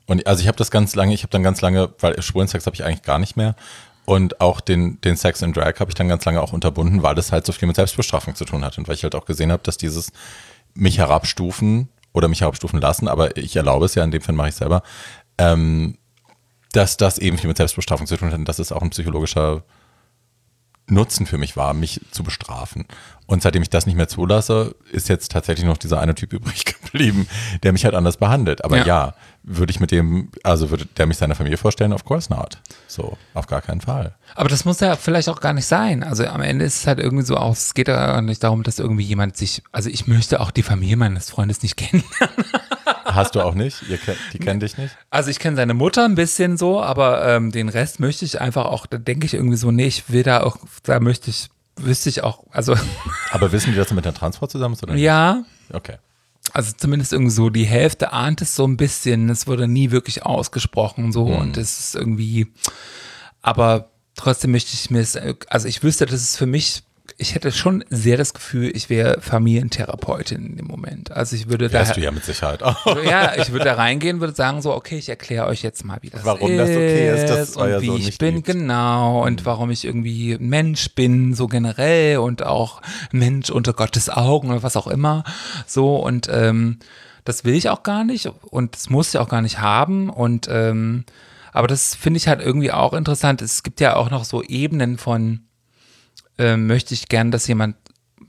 [SPEAKER 1] Und also ich habe das ganz lange, ich habe dann ganz lange, weil schwulen Sex habe ich eigentlich gar nicht mehr. Und auch den, den Sex in Drag habe ich dann ganz lange auch unterbunden, weil das halt so viel mit Selbstbestrafung zu tun hat. Und weil ich halt auch gesehen habe, dass dieses mich herabstufen oder mich herabstufen lassen, aber ich erlaube es ja, in dem Fall mache ich es selber, ähm, dass das eben viel mit Selbstbestrafung zu tun hat und dass es auch ein psychologischer Nutzen für mich war, mich zu bestrafen. Und seitdem ich das nicht mehr zulasse, ist jetzt tatsächlich noch dieser eine Typ übrig geblieben, der mich halt anders behandelt. Aber ja, ja würde ich mit dem, also würde der mich seiner Familie vorstellen? Of course not. So, auf gar keinen Fall.
[SPEAKER 2] Aber das muss ja vielleicht auch gar nicht sein. Also am Ende ist es halt irgendwie so auch, es geht ja nicht darum, dass irgendwie jemand sich, also ich möchte auch die Familie meines Freundes nicht kennenlernen.
[SPEAKER 1] Hast du auch nicht? Ihr, die kennen dich nicht?
[SPEAKER 2] Also ich kenne seine Mutter ein bisschen so, aber ähm, den Rest möchte ich einfach auch, da denke ich irgendwie so, nee, ich will da auch, da möchte ich, wüsste ich auch, also.
[SPEAKER 1] Aber wissen die, dass du mit der Transfrau zusammen bist, oder nicht?
[SPEAKER 2] Ja.
[SPEAKER 1] Okay.
[SPEAKER 2] Also zumindest irgendwie so, die Hälfte ahnt es so ein bisschen, es wurde nie wirklich ausgesprochen so mhm. und es ist irgendwie, aber trotzdem möchte ich mir es, also ich wüsste, dass es für mich, ich hätte schon sehr das Gefühl, ich wäre Familientherapeutin in dem Moment. Also ich würde da.
[SPEAKER 1] Wärst du ja mit Sicherheit auch.
[SPEAKER 2] Ja, ich würde da reingehen, würde sagen so, okay, ich erkläre euch jetzt mal, wie das
[SPEAKER 1] warum
[SPEAKER 2] ist.
[SPEAKER 1] Warum das okay ist, das
[SPEAKER 2] und
[SPEAKER 1] ja
[SPEAKER 2] wie
[SPEAKER 1] so
[SPEAKER 2] ich
[SPEAKER 1] nicht
[SPEAKER 2] bin,
[SPEAKER 1] gibt.
[SPEAKER 2] genau, und
[SPEAKER 1] mhm.
[SPEAKER 2] warum ich irgendwie Mensch bin, so generell und auch Mensch unter Gottes Augen oder was auch immer. So und ähm, das will ich auch gar nicht und das muss ich auch gar nicht haben und ähm, aber das finde ich halt irgendwie auch interessant. Es gibt ja auch noch so Ebenen von Ähm, möchte ich gern, dass jemand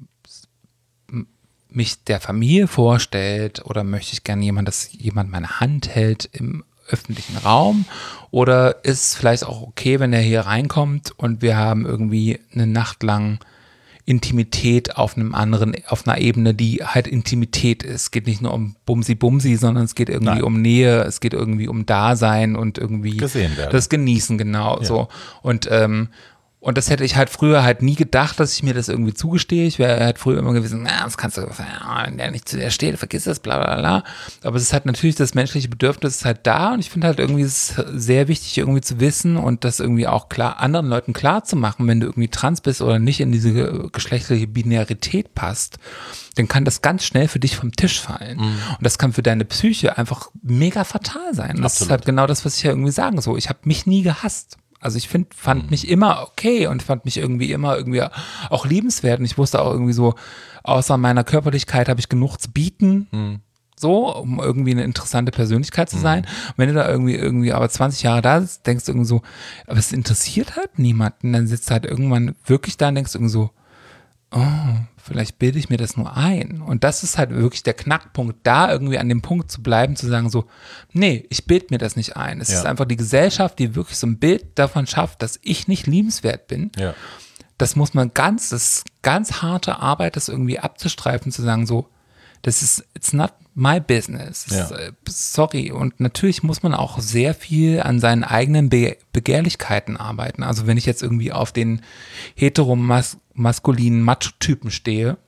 [SPEAKER 2] mich der Familie vorstellt oder möchte ich gern jemand, dass jemand meine Hand hält im öffentlichen Raum oder ist es vielleicht auch okay, wenn er hier reinkommt und wir haben irgendwie eine Nacht lang Intimität auf einem anderen, auf einer Ebene, die halt Intimität ist. Es geht nicht nur um Bumsi-Bumsi, sondern es geht irgendwie Nein. um Nähe, es geht irgendwie um Dasein und irgendwie
[SPEAKER 1] gesehen werden.
[SPEAKER 2] Das Genießen, genau,
[SPEAKER 1] ja.
[SPEAKER 2] so. Und ähm, Und das hätte ich halt früher halt nie gedacht, dass ich mir das irgendwie zugestehe. Ich wäre halt früher immer gewesen, na, das kannst du, wenn der nicht zu dir steht, vergiss das, bla bla bla. Aber es ist halt natürlich, das menschliche Bedürfnis ist halt da und ich finde halt irgendwie es ist sehr wichtig irgendwie zu wissen und das irgendwie auch klar, anderen Leuten klar zu machen, wenn du irgendwie trans bist oder nicht in diese geschlechtliche Binarität passt, dann kann das ganz schnell für dich vom Tisch fallen. Mhm. Und das kann für deine Psyche einfach mega fatal sein. Und das ist halt genau das, was ich ja irgendwie sagen so. Ich habe mich nie gehasst. Also ich find, fand mhm. mich immer okay und fand mich irgendwie immer irgendwie auch liebenswert. Und ich wusste auch irgendwie so, außer meiner Körperlichkeit habe ich genug zu bieten, mhm. so, um irgendwie eine interessante Persönlichkeit zu sein. Mhm. Und wenn du da irgendwie, irgendwie aber zwanzig Jahre da sitzt, denkst du irgendwie so, aber es interessiert halt niemanden. Dann sitzt du halt irgendwann wirklich da und denkst irgendwie so, oh, vielleicht bilde ich mir das nur ein. Und das ist halt wirklich der Knackpunkt, da irgendwie an dem Punkt zu bleiben, zu sagen so, nee, ich bilde mir das nicht ein. Es ja. ist einfach die Gesellschaft, die wirklich so ein Bild davon schafft, dass ich nicht liebenswert bin.
[SPEAKER 1] Ja.
[SPEAKER 2] Das muss man ganz, das ist ganz harte Arbeit, das irgendwie abzustreifen, zu sagen so, das ist, it's not my business.
[SPEAKER 1] Ja.
[SPEAKER 2] Sorry. Und natürlich muss man auch sehr viel an seinen eigenen Be- Begehrlichkeiten arbeiten. Also wenn ich jetzt irgendwie auf den heteromaskulinen Macho-Typen stehe,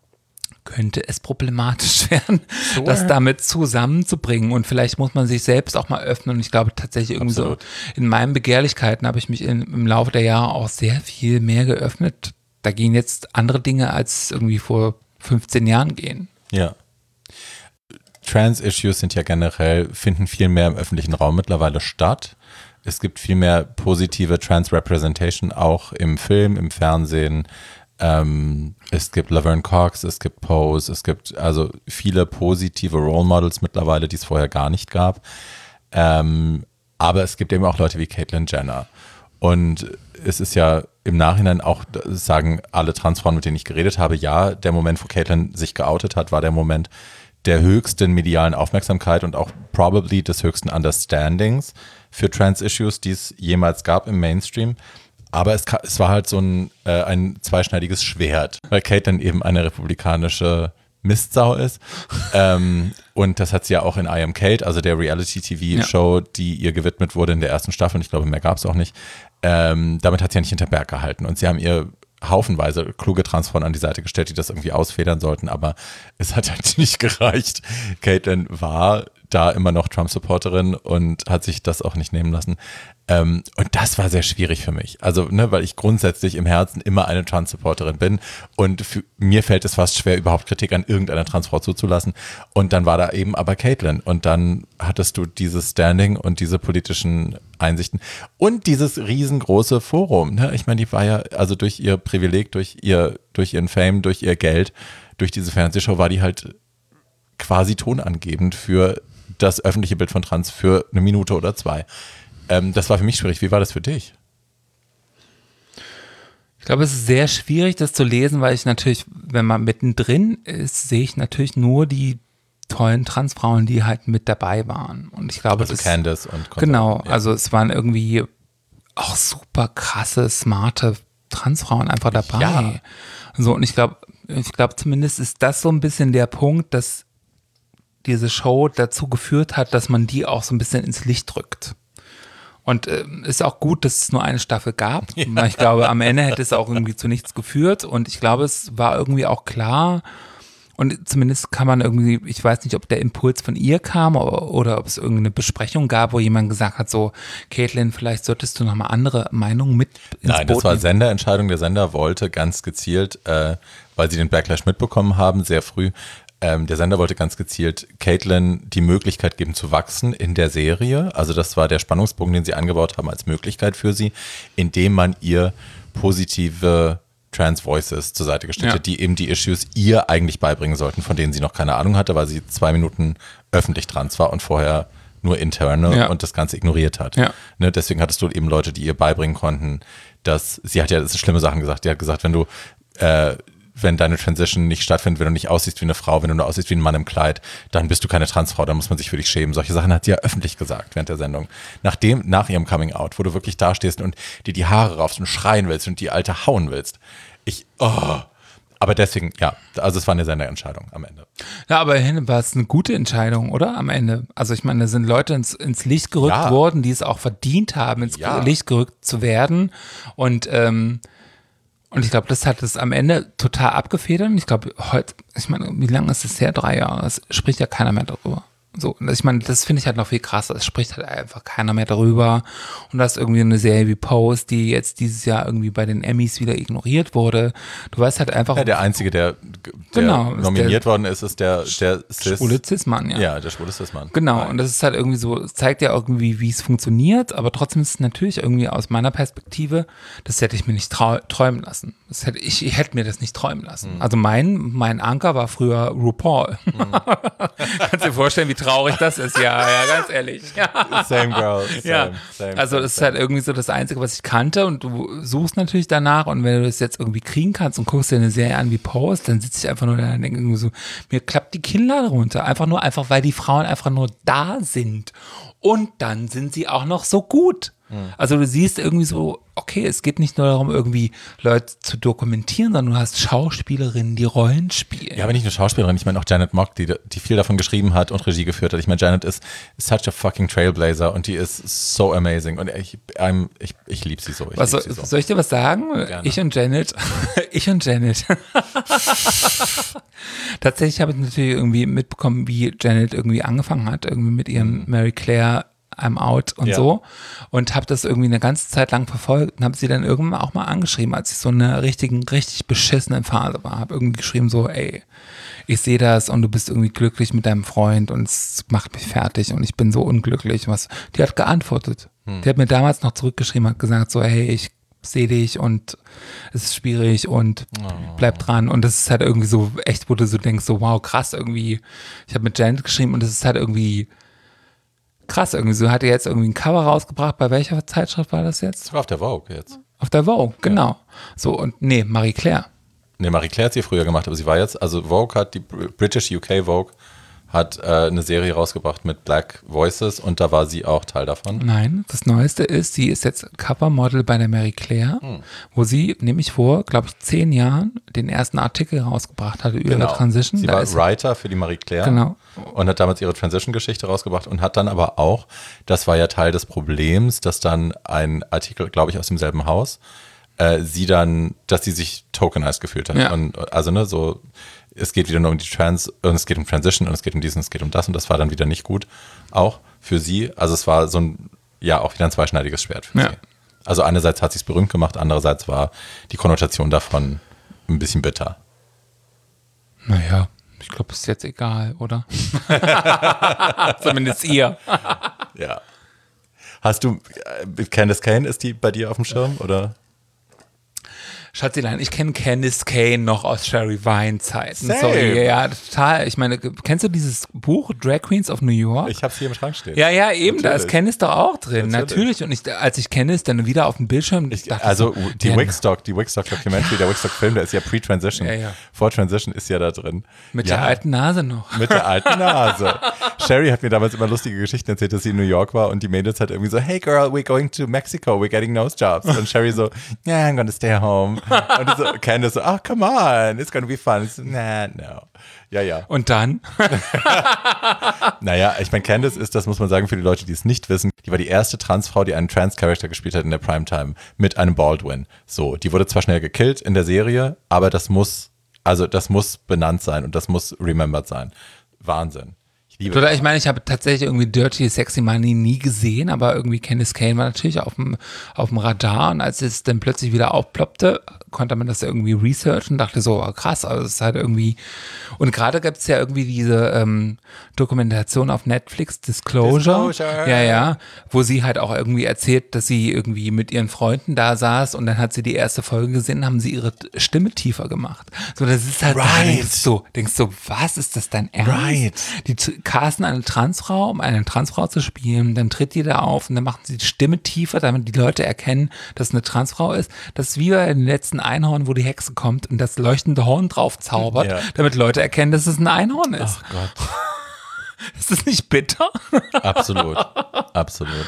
[SPEAKER 2] könnte es problematisch werden, sure. das damit zusammenzubringen. Und vielleicht muss man sich selbst auch mal öffnen. Und ich glaube tatsächlich irgendwie Absolut. so, in meinen Begehrlichkeiten habe ich mich in, im Laufe der Jahre auch sehr viel mehr geöffnet. Da gehen jetzt andere Dinge, als irgendwie vor fünfzehn Jahren gehen.
[SPEAKER 1] Ja. Trans-Issues sind ja generell, finden viel mehr im öffentlichen Raum mittlerweile statt. Es gibt viel mehr positive Trans-Representation auch im Film, im Fernsehen. Ähm, es gibt Laverne Cox, es gibt Pose, es gibt also viele positive Role Models mittlerweile, die es vorher gar nicht gab. Ähm, aber es gibt eben auch Leute wie Caitlyn Jenner. Und es ist ja im Nachhinein auch, sagen alle Transfrauen, mit denen ich geredet habe, ja, der Moment, wo Caitlyn sich geoutet hat, war der Moment der höchsten medialen Aufmerksamkeit und auch probably des höchsten Understandings für Trans-Issues, die es jemals gab im Mainstream. Aber es, es war halt so ein, äh, ein zweischneidiges Schwert, weil Caitlyn eben eine republikanische Mistsau ist. ähm, und das hat sie ja auch in I Am Kate, also der Reality-T V-Show, ja. die ihr gewidmet wurde in der ersten Staffel, und ich glaube, mehr gab es auch nicht. Ähm, damit hat sie ja nicht hinter Berg gehalten. Und sie haben ihr haufenweise kluge Transfrauen an die Seite gestellt, die das irgendwie ausfedern sollten, aber es hat halt nicht gereicht. Caitlyn war da immer noch Trump-Supporterin und hat sich das auch nicht nehmen lassen. Ähm, und das war sehr schwierig für mich. Also, ne, weil ich grundsätzlich im Herzen immer eine Trans-Supporterin bin und für, mir fällt es fast schwer, überhaupt Kritik an irgendeiner Transfrau zuzulassen. Und dann war da eben aber Caitlyn und dann hattest du dieses Standing und diese politischen Einsichten und dieses riesengroße Forum. Ne? Ich meine, die war ja, also durch ihr Privileg, durch ihr, durch ihren Fame, durch ihr Geld, durch diese Fernsehshow war die halt quasi tonangebend für das öffentliche Bild von Trans für eine Minute oder zwei. Ähm, das war für mich schwierig. Wie war das für dich?
[SPEAKER 2] Ich glaube, es ist sehr schwierig, das zu lesen, weil ich natürlich, wenn man mittendrin ist, sehe ich natürlich nur die tollen Transfrauen, die halt mit dabei waren. Und ich glaube,
[SPEAKER 1] also
[SPEAKER 2] das,
[SPEAKER 1] Candace und Konsorten,
[SPEAKER 2] genau,
[SPEAKER 1] ja.
[SPEAKER 2] also es waren irgendwie auch super krasse, smarte Transfrauen einfach dabei.
[SPEAKER 1] Ja.
[SPEAKER 2] So, und ich glaube, ich glaube zumindest ist das so ein bisschen der Punkt, dass diese Show dazu geführt hat, dass man die auch so ein bisschen ins Licht rückt. Und äh, ist auch gut, dass es nur eine Staffel gab. Ja. Ich glaube, am Ende hätte es auch irgendwie zu nichts geführt. Und ich glaube, es war irgendwie auch klar. Und zumindest kann man irgendwie, ich weiß nicht, ob der Impuls von ihr kam oder, oder ob es irgendeine Besprechung gab, wo jemand gesagt hat, so, Caitlyn, vielleicht solltest du nochmal andere Meinungen mit ins
[SPEAKER 1] Nein,
[SPEAKER 2] Boot
[SPEAKER 1] das war
[SPEAKER 2] nehmen.
[SPEAKER 1] Senderentscheidung. Der Sender wollte ganz gezielt, äh, weil sie den Backlash mitbekommen haben, sehr früh, Ähm, der Sender wollte ganz gezielt Caitlyn die Möglichkeit geben zu wachsen in der Serie. Also das war der Spannungsbogen, den sie eingebaut haben als Möglichkeit für sie, indem man ihr positive Trans Voices zur Seite gestellt
[SPEAKER 2] Ja.
[SPEAKER 1] hat, die eben die Issues ihr eigentlich beibringen sollten, von denen sie noch keine Ahnung hatte, weil sie zwei Minuten öffentlich trans war und vorher nur internal
[SPEAKER 2] Ja.
[SPEAKER 1] und das Ganze ignoriert hat.
[SPEAKER 2] Ja.
[SPEAKER 1] Ne, deswegen hattest du eben Leute, die ihr beibringen konnten, dass sie hat ja das sind schlimme Sachen gesagt. Die hat gesagt, wenn du äh, wenn deine Transition nicht stattfindet, wenn du nicht aussiehst wie eine Frau, wenn du nur aussiehst wie ein Mann im Kleid, dann bist du keine Transfrau, dann muss man sich für dich schämen. Solche Sachen hat sie ja öffentlich gesagt während der Sendung. Nachdem, nach ihrem Coming Out, wo du wirklich dastehst und dir die Haare raufst und schreien willst und die Alte hauen willst. Ich, oh. Aber deswegen, ja, also es war eine Senderentscheidung am Ende.
[SPEAKER 2] Ja, aber immerhin war es eine gute Entscheidung, oder? Am Ende. Also ich meine, da sind Leute ins, ins Licht gerückt
[SPEAKER 1] Ja.
[SPEAKER 2] worden, die es auch verdient haben, ins
[SPEAKER 1] Ja.
[SPEAKER 2] Licht gerückt zu werden. Und ähm, Und ich glaube, das hat es am Ende total abgefedert. Und ich glaube, heute, ich meine, wie lange ist es her? Drei Jahre. Es spricht ja keiner mehr darüber. So, und ich meine, das finde ich halt noch viel krasser. Es spricht halt einfach keiner mehr darüber. Und da ist irgendwie eine Serie wie Pose, die jetzt dieses Jahr irgendwie bei den Emmys wieder ignoriert wurde. Du weißt halt einfach.
[SPEAKER 1] Ja, der Einzige, der, der
[SPEAKER 2] Genau, ist
[SPEAKER 1] nominiert
[SPEAKER 2] der
[SPEAKER 1] worden ist, ist der, der Cis.
[SPEAKER 2] schwule Cis-Mann, ja.
[SPEAKER 1] Ja, der schwule Cis-Mann.
[SPEAKER 2] Genau,
[SPEAKER 1] Nein.
[SPEAKER 2] und das ist halt irgendwie so, es zeigt ja irgendwie, wie es funktioniert, aber trotzdem ist es natürlich irgendwie aus meiner Perspektive, das hätte ich mir nicht trau- träumen lassen. Das hätte, ich, ich hätte mir das nicht träumen lassen.
[SPEAKER 1] Mhm.
[SPEAKER 2] Also mein, mein Anker war früher RuPaul. Mhm. Kannst dir vorstellen, wie traurig das ist, ja, ja, ganz ehrlich. Ja.
[SPEAKER 1] Same girl. Same,
[SPEAKER 2] Ja,
[SPEAKER 1] same,
[SPEAKER 2] also
[SPEAKER 1] same,
[SPEAKER 2] das ist
[SPEAKER 1] same.
[SPEAKER 2] halt irgendwie so das Einzige, was ich kannte und du suchst natürlich danach und wenn du das jetzt irgendwie kriegen kannst und guckst dir eine Serie an wie Pose, dann sitze ich einfach nur da und denke irgendwie so, mir klappt die Kinnlade runter, einfach nur, einfach weil die Frauen einfach nur da sind und dann sind sie auch noch so gut. Also du siehst irgendwie so, okay, es geht nicht nur darum, irgendwie Leute zu dokumentieren, sondern du hast Schauspielerinnen, die Rollen spielen.
[SPEAKER 1] Ja, aber nicht nur Schauspielerin, ich meine auch Janet Mock, die, die viel davon geschrieben hat und Regie geführt hat. Ich meine, Janet ist such a fucking Trailblazer und die ist so amazing und ich, I'm, ich, ich liebe sie so. Ich
[SPEAKER 2] Was
[SPEAKER 1] lieb
[SPEAKER 2] soll,
[SPEAKER 1] sie so.
[SPEAKER 2] soll ich dir was sagen?
[SPEAKER 1] Gerne.
[SPEAKER 2] Ich und Janet, ich und Janet. Tatsächlich habe ich natürlich irgendwie mitbekommen, wie Janet irgendwie angefangen hat, irgendwie mit ihrem Mary Claire I'm Out und
[SPEAKER 1] Ja.
[SPEAKER 2] so und habe das irgendwie eine ganze Zeit lang verfolgt und habe sie dann irgendwann auch mal angeschrieben, als ich so in einer richtigen, richtig beschissenen Phase war. Habe irgendwie geschrieben so, ey, ich sehe das und du bist irgendwie glücklich mit deinem Freund und es macht mich fertig und ich bin so unglücklich. Was? Die hat geantwortet.
[SPEAKER 1] Hm.
[SPEAKER 2] Die hat mir damals noch zurückgeschrieben, hat gesagt so, hey, ich sehe dich und es ist schwierig und
[SPEAKER 1] Oh.
[SPEAKER 2] bleib dran. Und das ist halt irgendwie so echt, wo du so denkst, so wow, krass irgendwie. Ich habe mit Janet geschrieben und das ist halt irgendwie krass irgendwie. So hat er jetzt irgendwie ein Cover rausgebracht. Bei welcher Zeitschrift war das jetzt?
[SPEAKER 1] Das war auf der Vogue jetzt.
[SPEAKER 2] Auf der Vogue, genau. So und nee, Marie Claire.
[SPEAKER 1] Nee, Marie Claire hat sie früher gemacht, aber sie war jetzt, also Vogue hat, die British U K Vogue hat äh, eine Serie rausgebracht mit Black Voices und da war sie auch Teil davon.
[SPEAKER 2] Nein, das Neueste ist, sie ist jetzt Covermodel bei der Marie Claire,
[SPEAKER 1] Hm.
[SPEAKER 2] wo sie nämlich vor, glaube ich, zehn Jahren den ersten Artikel rausgebracht hatte über ihre Transition.
[SPEAKER 1] Sie
[SPEAKER 2] Da
[SPEAKER 1] war
[SPEAKER 2] ist-
[SPEAKER 1] Writer für die Marie Claire
[SPEAKER 2] Genau.
[SPEAKER 1] und hat damals ihre Transition-Geschichte rausgebracht und hat dann aber auch, das war ja Teil des Problems, dass dann ein Artikel, glaube ich, aus demselben Haus, äh, sie dann, dass sie sich tokenized gefühlt hat.
[SPEAKER 2] Ja.
[SPEAKER 1] Und also ne, so es geht wieder nur um die Trans, und es geht um Transition und es geht um dies und es geht um das und das war dann wieder nicht gut, auch für sie. Also es war so ein, ja, auch wieder ein zweischneidiges Schwert für
[SPEAKER 2] Ja.
[SPEAKER 1] sie. Also einerseits hat sie es berühmt gemacht, andererseits war die Konnotation davon ein bisschen bitter.
[SPEAKER 2] Naja, ich glaube, ist jetzt egal, oder? Zumindest ihr.
[SPEAKER 1] Ja. Hast du, äh, Candace Cain, ist die bei dir auf dem Schirm, oder?
[SPEAKER 2] Schatzilein, ich kenne Candace Cain noch aus Sherry Vine Zeiten.
[SPEAKER 1] Same.
[SPEAKER 2] Sorry, ja, total. Ich meine, kennst du dieses Buch Drag Queens of New York?
[SPEAKER 1] Ich hab's hier im Schrank stehen.
[SPEAKER 2] Ja, ja, eben, da ist
[SPEAKER 1] Natürlich.
[SPEAKER 2] Candace doch auch drin.
[SPEAKER 1] Natürlich.
[SPEAKER 2] Natürlich. Und ich, als ich Candace dann wieder auf dem Bildschirm
[SPEAKER 1] Ich,
[SPEAKER 2] dachte
[SPEAKER 1] also
[SPEAKER 2] so,
[SPEAKER 1] die
[SPEAKER 2] der-
[SPEAKER 1] Wickstock, die Wickstock Documentary, der Wickstock Film, der ist ja Pre-Transition.
[SPEAKER 2] Ja, ja.
[SPEAKER 1] Vor Transition ist ja da drin.
[SPEAKER 2] mit
[SPEAKER 1] ja,
[SPEAKER 2] der alten Nase noch.
[SPEAKER 1] Mit der alten Nase. Sherry hat mir damals immer lustige Geschichten erzählt, dass sie in New York war und die Mädels hat irgendwie so, hey girl, we're going to Mexico, we're getting nose jobs. Und Sherry so, yeah, I'm gonna stay home. Und so, Candace so, oh, come on, it's gonna be fun. Ich so, nah, no. Ja, ja.
[SPEAKER 2] Und dann?
[SPEAKER 1] Naja, ich meine, Candace ist, das muss man sagen für die Leute, die es nicht wissen, die war die erste Transfrau, die einen Trans-Charakter gespielt hat in der Primetime mit einem Baldwin. So, die wurde zwar schnell gekillt in der Serie, aber das muss, also das muss benannt sein und das muss remembered sein. Wahnsinn. Ich liebe
[SPEAKER 2] Oder ich meine, ich habe tatsächlich irgendwie Dirty Sexy Money nie gesehen, aber irgendwie Candace Cain war natürlich auf dem, auf dem Radar und als es dann plötzlich wieder aufploppte, konnte man das irgendwie researchen und dachte so, oh, krass, also es ist halt irgendwie, und gerade gibt es ja irgendwie diese ähm, Dokumentation auf Netflix, Disclosure,
[SPEAKER 1] Disclosure.
[SPEAKER 2] ja, ja, wo sie halt auch irgendwie erzählt, dass sie irgendwie mit ihren Freunden da saß und dann hat sie die erste Folge gesehen, haben sie ihre Stimme tiefer gemacht. So, das ist halt,
[SPEAKER 1] Right.
[SPEAKER 2] da denkst du, denkst du, was ist das dein Ernst?
[SPEAKER 1] Right.
[SPEAKER 2] Die t- casten eine Transfrau, um eine Transfrau zu spielen, dann tritt die da auf und dann machen sie die Stimme tiefer, damit die Leute erkennen, dass es eine Transfrau ist. Das ist wie bei den letzten Einhorn, wo die Hexe kommt und das leuchtende Horn drauf zaubert,
[SPEAKER 1] Ja.
[SPEAKER 2] damit Leute erkennen, dass es ein Einhorn ist.
[SPEAKER 1] Ach Gott.
[SPEAKER 2] Ist das nicht bitter?
[SPEAKER 1] Absolut. Absolut.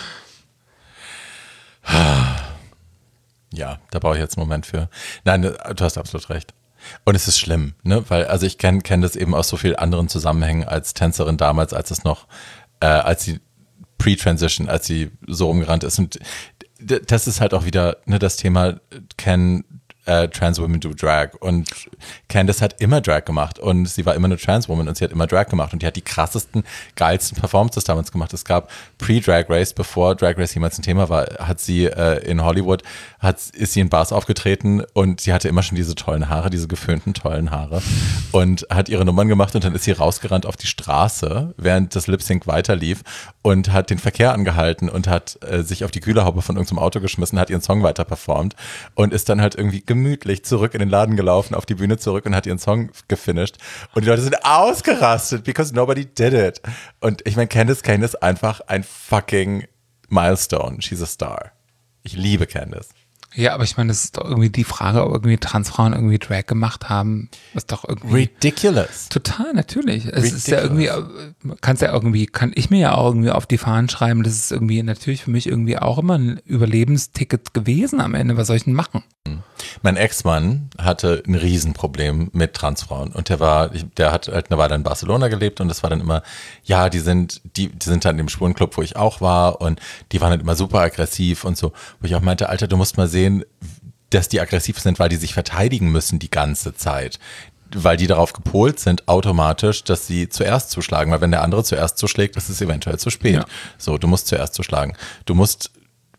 [SPEAKER 1] Ja, da brauche ich jetzt einen Moment für. Nein, du hast absolut recht. Und es ist schlimm, ne? Weil, also ich kenne kenn das eben aus so vielen anderen Zusammenhängen als Tänzerin damals, als es noch, äh, als sie Pre-Transition, als sie so rumgerannt ist. Und d- das ist halt auch wieder ne, das Thema, can äh, Trans Women do Drag? Und Candace hat immer Drag gemacht und sie war immer eine Trans Woman und sie hat immer Drag gemacht und die hat die krassesten, geilsten Performances damals gemacht. Es gab Pre-Drag Race, bevor Drag Race jemals ein Thema war, hat sie äh, in Hollywood, hat, ist sie in Bars aufgetreten und sie hatte immer schon diese tollen Haare, diese geföhnten tollen Haare und hat ihre Nummern gemacht und dann ist sie rausgerannt auf die Straße, während das Lip-Sync weiterlief und hat den Verkehr angehalten und hat äh, sich auf die Kühlerhaube von irgendeinem Auto geschmissen, hat ihren Song weiter performt und ist dann halt irgendwie gemütlich zurück in den Laden gelaufen, auf die Bühne zurück und hat ihren Song gefinisht. Und die Leute sind ausgerastet, because nobody did it. Und ich meine, Candace Cain ist einfach ein fucking Milestone. She's a star. Ich liebe Candace.
[SPEAKER 2] Ja, aber ich meine, das ist doch irgendwie die Frage, ob irgendwie Transfrauen irgendwie Drag gemacht haben, ist doch irgendwie
[SPEAKER 1] Ridiculous.
[SPEAKER 2] total, natürlich. Es
[SPEAKER 1] Ridiculous.
[SPEAKER 2] ist ja irgendwie, kannst ja irgendwie, kann ich mir ja auch irgendwie auf die Fahnen schreiben, das ist irgendwie natürlich für mich irgendwie auch immer ein Überlebensticket gewesen am Ende. Was soll ich denn machen?
[SPEAKER 1] Mein Ex-Mann hatte ein Riesenproblem mit Transfrauen und der war, der hat halt eine Weile in Barcelona gelebt und das war dann immer, ja, die sind, die, die sind dann in dem Schwulenclub, wo ich auch war und die waren halt immer super aggressiv und so, wo ich auch meinte, Alter, du musst mal sehen, dass die aggressiv sind, weil die sich verteidigen müssen die ganze Zeit. Weil die darauf gepolt sind, automatisch, dass sie zuerst zuschlagen. Weil wenn der andere zuerst zuschlägt, ist es eventuell zu spät.
[SPEAKER 2] Ja.
[SPEAKER 1] So, du musst zuerst zuschlagen. Du musst,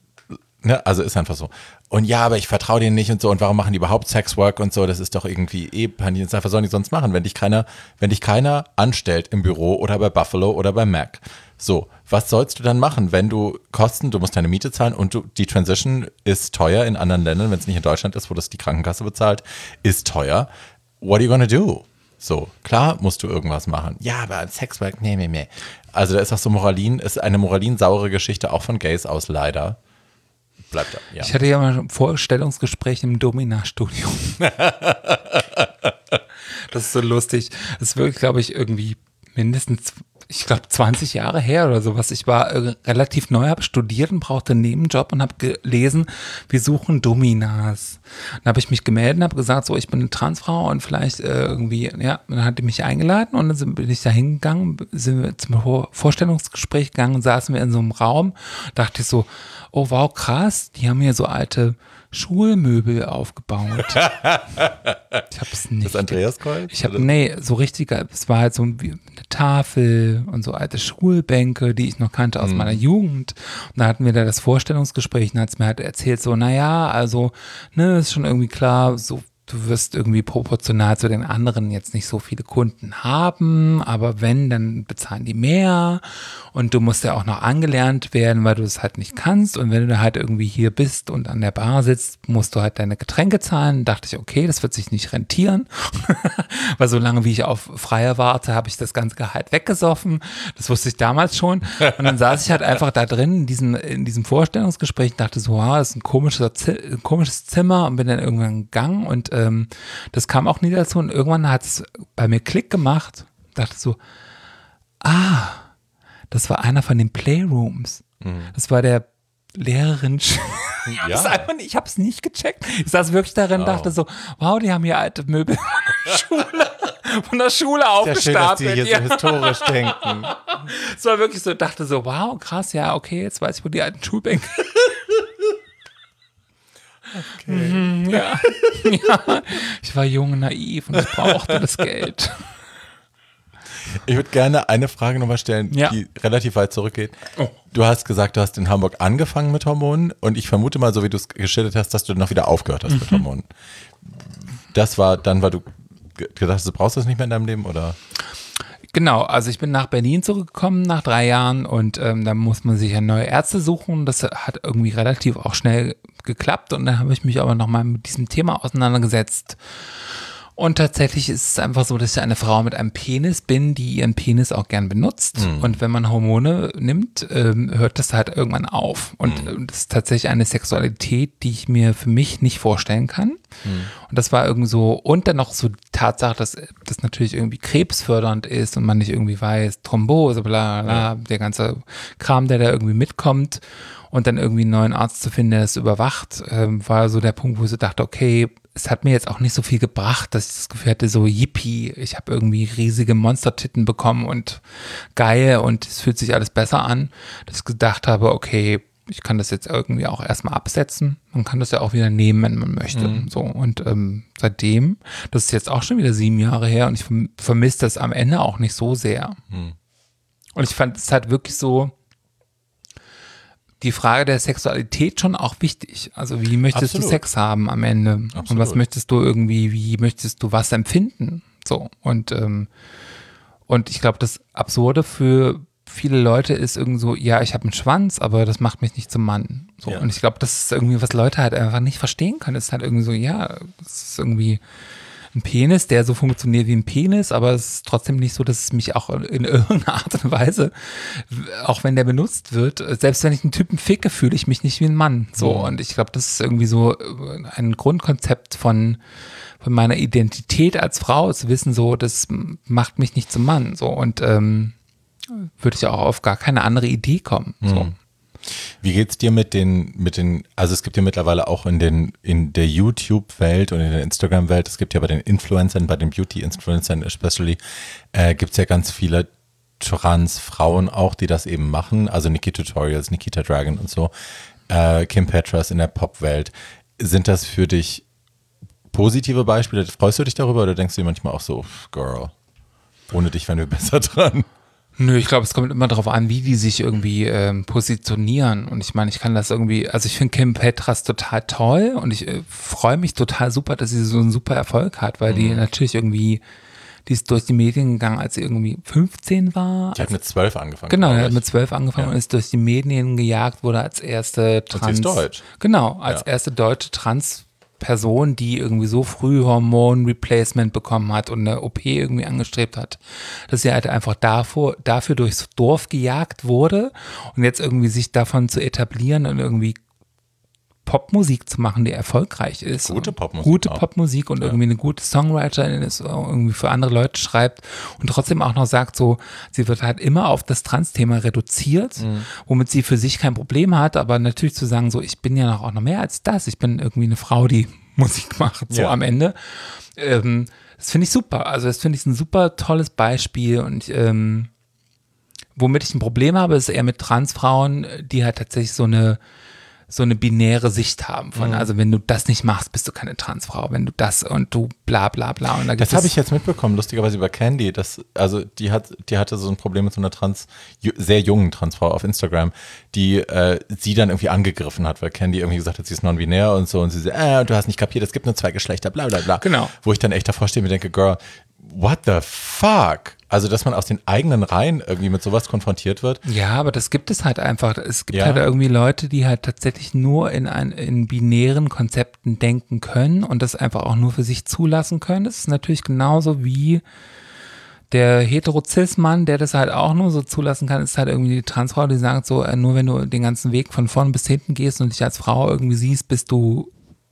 [SPEAKER 1] ne, also ist einfach so. Und ja, aber ich vertraue denen nicht und so. Und warum machen die überhaupt Sexwork und so? Das ist doch irgendwie eh Panik. Was sollen die sonst machen, wenn dich keiner, wenn dich keiner anstellt im Büro oder bei Buffalo oder bei Mac? So, was sollst du dann machen, wenn du Kosten, du musst deine Miete zahlen und du, die Transition ist teuer in anderen Ländern, wenn es nicht in Deutschland ist, wo das die Krankenkasse bezahlt, ist teuer. What are you gonna do? So, klar musst du irgendwas machen. Ja, aber Sexwork, nee, nee, nee. Also da ist auch so Moralin, ist eine moralin-saure Geschichte auch von Gays aus, leider. Bleibt da, ja.
[SPEAKER 2] Ich hatte ja mal ein Vorstellungsgespräch im Domina-Studio. Das ist so lustig. Das ist wirklich, glaube ich, irgendwie mindestens, ich glaube, zwanzig Jahre her oder sowas. Ich war äh, relativ neu, habe studiert und brauchte einen Nebenjob und habe gelesen, wir suchen Dominas. Dann habe ich mich gemeldet und habe gesagt, so, ich bin eine Transfrau und vielleicht äh, irgendwie, ja, dann hat die mich eingeladen und dann sind, bin ich da hingegangen, sind wir zum Vor- Vorstellungsgespräch gegangen und saßen wir in so einem Raum. Dachte ich so, oh wow, krass, die haben hier so alte Schulmöbel aufgebaut. Ich habe es nicht.
[SPEAKER 1] Das Andreaskreuz?
[SPEAKER 2] Ich habe, nee, so richtiger, es war halt so wie eine Tafel und so alte Schulbänke, die ich noch kannte aus mhm. meiner Jugend. Und da hatten wir da das Vorstellungsgespräch und hat es mir halt erzählt, so, naja, also, ne, ist schon irgendwie klar, so, du wirst irgendwie proportional zu den anderen jetzt nicht so viele Kunden haben, aber wenn, dann bezahlen die mehr und du musst ja auch noch angelernt werden, weil du es halt nicht kannst und wenn du halt irgendwie hier bist und an der Bar sitzt, musst du halt deine Getränke zahlen. Da dachte ich, okay, das wird sich nicht rentieren, weil so lange wie ich auf Freier warte, habe ich das ganze Gehalt weggesoffen. Das wusste ich damals schon und dann saß ich halt einfach da drin in, diesen, in diesem Vorstellungsgespräch und dachte so, wow, das ist ein komisches, ein komisches Zimmer und bin dann irgendwann gegangen und ähm, das kam auch nie dazu und irgendwann hat es bei mir Klick gemacht. Dachte so, ah, das war einer von den Playrooms. Mhm. Das war der Lehrerin. Ja. Das einfach nicht, ich habe es nicht gecheckt. Ich saß wirklich darin und wow. dachte so, wow, die haben hier alte Möbel von der Schule, von der Schule aufgestapelt.
[SPEAKER 1] Ja, schön, dass die hier so historisch denken.
[SPEAKER 2] Es war wirklich so, dachte so, wow, krass, ja, okay, jetzt weiß ich, wo die alten Schulbänke. Okay. Mhm, ja. ja. Ich war jung und naiv und ich brauchte das Geld.
[SPEAKER 1] Ich würde gerne eine Frage nochmal stellen, ja. die relativ weit zurückgeht. Oh. Du hast gesagt, du hast in Hamburg angefangen mit Hormonen und ich vermute mal, so wie du es geschildert hast, dass du dann auch wieder aufgehört hast mhm. mit Hormonen. Das war dann, weil du gedacht hast, du brauchst das nicht mehr in deinem Leben, oder?
[SPEAKER 2] Genau, also ich bin nach Berlin zurückgekommen nach drei Jahren und ähm, da muss man sich ja neue Ärzte suchen. Das hat irgendwie relativ auch schnell geklappt und dann habe ich mich aber nochmal mit diesem Thema auseinandergesetzt. Und tatsächlich ist es einfach so, dass ich eine Frau mit einem Penis bin, die ihren Penis auch gern benutzt. Mhm. Und wenn man Hormone nimmt, ähm, hört das halt irgendwann auf. Und mhm. das ist tatsächlich eine Sexualität, die ich mir für mich nicht vorstellen kann. Mhm. Und das war irgendwie so, und dann noch so die Tatsache, dass das natürlich irgendwie krebsfördernd ist und man nicht irgendwie weiß, Thrombose, bla bla, ja. der ganze Kram, der da irgendwie mitkommt. Und dann irgendwie einen neuen Arzt zu finden, der das überwacht, ähm, war so der Punkt, wo ich so dachte, okay, es hat mir jetzt auch nicht so viel gebracht, dass ich das Gefühl hatte, so yippie, ich habe irgendwie riesige Monstertitten bekommen und geil und es fühlt sich alles besser an, dass ich gedacht habe, okay, ich kann das jetzt irgendwie auch erstmal absetzen, man kann das ja auch wieder nehmen, wenn man möchte. Mhm. So, und ähm, seitdem, das ist jetzt auch schon wieder sieben Jahre her und ich vermisse das am Ende auch nicht so sehr. Mhm. Und ich fand es halt wirklich so, die Frage der Sexualität schon auch wichtig. Also wie möchtest Absolut. du Sex haben am Ende? Absolut. Und was möchtest du irgendwie, wie möchtest du was empfinden? So, und, ähm, und ich glaube, das Absurde für viele Leute ist irgendwie so, ja, ich habe einen Schwanz, aber das macht mich nicht zum Mann. So, ja. Und ich glaube, das ist irgendwie, was Leute halt einfach nicht verstehen können. Es ist halt irgendwie so, ja, das ist irgendwie ein Penis, der so funktioniert wie ein Penis, aber es ist trotzdem nicht so, dass es mich auch in irgendeiner Art und Weise, auch wenn der benutzt wird, selbst wenn ich einen Typen ficke, fühle ich mich nicht wie ein Mann. So, mhm. und ich glaube, das ist irgendwie so ein Grundkonzept von, von meiner Identität als Frau, zu wissen, so, das macht mich nicht zum Mann. So, und ähm, würde ich auch auf gar keine andere Idee kommen. So.
[SPEAKER 1] Mhm. Wie geht's dir mit den, mit den, also es gibt ja mittlerweile auch in den, in der YouTube-Welt und in der Instagram-Welt, es gibt ja bei den Influencern, bei den Beauty-Influencern especially, äh, gibt's ja ganz viele Trans-Frauen auch, die das eben machen, also Nikki Tutorials, Nikita Dragon und so, äh, Kim Petras in der Pop-Welt. Sind das für dich positive Beispiele? Freust du dich darüber oder denkst du dir manchmal auch so, Girl, ohne dich wären wir besser dran?
[SPEAKER 2] Nö, ich glaube, es kommt immer darauf an, wie die sich irgendwie ähm, positionieren. Und ich meine, ich kann das irgendwie, also ich finde Kim Petras total toll und ich äh, freue mich total super, dass sie so einen super Erfolg hat, weil mhm. die natürlich irgendwie, die ist durch die Medien gegangen, als sie irgendwie fünfzehn war.
[SPEAKER 1] Die hat mit zwölf angefangen.
[SPEAKER 2] Genau, die hat mit zwölf angefangen ja. und ist durch die Medien gejagt, wurde als erste Trans. Und
[SPEAKER 1] sie ist deutsch.
[SPEAKER 2] Genau, als ja. erste deutsche Trans Person, die irgendwie so früh Hormon-Replacement bekommen hat und eine O P irgendwie angestrebt hat, dass sie halt einfach davor, dafür durchs Dorf gejagt wurde und jetzt irgendwie sich davon zu etablieren und irgendwie Popmusik zu machen, die erfolgreich ist.
[SPEAKER 1] Gute Popmusik.
[SPEAKER 2] Gute Popmusik und ja. irgendwie eine gute Songwriterin ist, irgendwie für andere Leute schreibt und trotzdem auch noch sagt so, sie wird halt immer auf das Trans-Thema reduziert, mhm. womit sie für sich kein Problem hat, aber natürlich zu sagen so, ich bin ja noch auch noch mehr als das, ich bin irgendwie eine Frau, die Musik macht, so ja. am Ende. Ähm, das finde ich super, also das finde ich ein super tolles Beispiel und ähm, womit ich ein Problem habe, ist eher mit Transfrauen, die halt tatsächlich so eine so eine binäre Sicht haben von, mhm. also wenn du das nicht machst, bist du keine Transfrau, wenn du das und du bla bla bla. Und da
[SPEAKER 1] das habe ich jetzt mitbekommen, lustigerweise über Candy, das, also die hat, die hatte so ein Problem mit so einer trans, sehr jungen Transfrau auf Instagram, die äh, sie dann irgendwie angegriffen hat, weil Candy irgendwie gesagt hat, sie ist non-binär und so und sie so, äh, du hast nicht kapiert, es gibt nur zwei Geschlechter, bla bla bla.
[SPEAKER 2] Genau.
[SPEAKER 1] Wo ich dann echt davor stehe und mir denke, Girl, what the fuck? Also, dass man aus den eigenen Reihen irgendwie mit sowas konfrontiert wird.
[SPEAKER 2] Ja, aber das gibt es halt einfach. Es gibt
[SPEAKER 1] ja.
[SPEAKER 2] halt irgendwie Leute, die halt tatsächlich nur in, ein, in binären Konzepten denken können und das einfach auch nur für sich zulassen können. Das ist natürlich genauso wie der hetero-cis-Mann, der das halt auch nur so zulassen kann, ist halt irgendwie die Transfrau, die sagt so, äh, nur wenn du den ganzen Weg von vorn bis hinten gehst und dich als Frau irgendwie siehst, bist du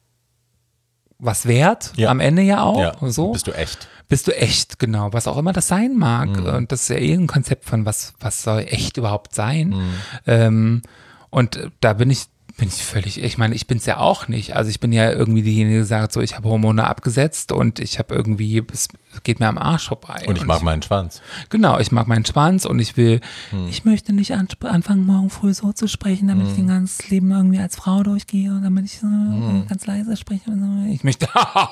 [SPEAKER 2] was wert, ja. am Ende ja auch.
[SPEAKER 1] Ja.
[SPEAKER 2] So.
[SPEAKER 1] Bist du echt.
[SPEAKER 2] Bist du echt, genau, was auch immer das sein mag. Mhm. Und das ist ja eh ein Konzept von, was, was soll echt überhaupt sein. Mhm. Ähm, und da bin ich, bin ich völlig, ich meine, ich bin es ja auch nicht. Also ich bin ja irgendwie diejenige, die sagt so, ich habe Hormone abgesetzt und ich habe irgendwie, es geht mir am Arsch vorbei.
[SPEAKER 1] Und ich und mag ich, meinen Schwanz.
[SPEAKER 2] Genau, ich mag meinen Schwanz und ich will, hm. ich möchte nicht anfangen, morgen früh so zu sprechen, damit hm. ich den ganzen Leben irgendwie als Frau durchgehe und damit ich so hm. ganz leise spreche. Und so. Ich möchte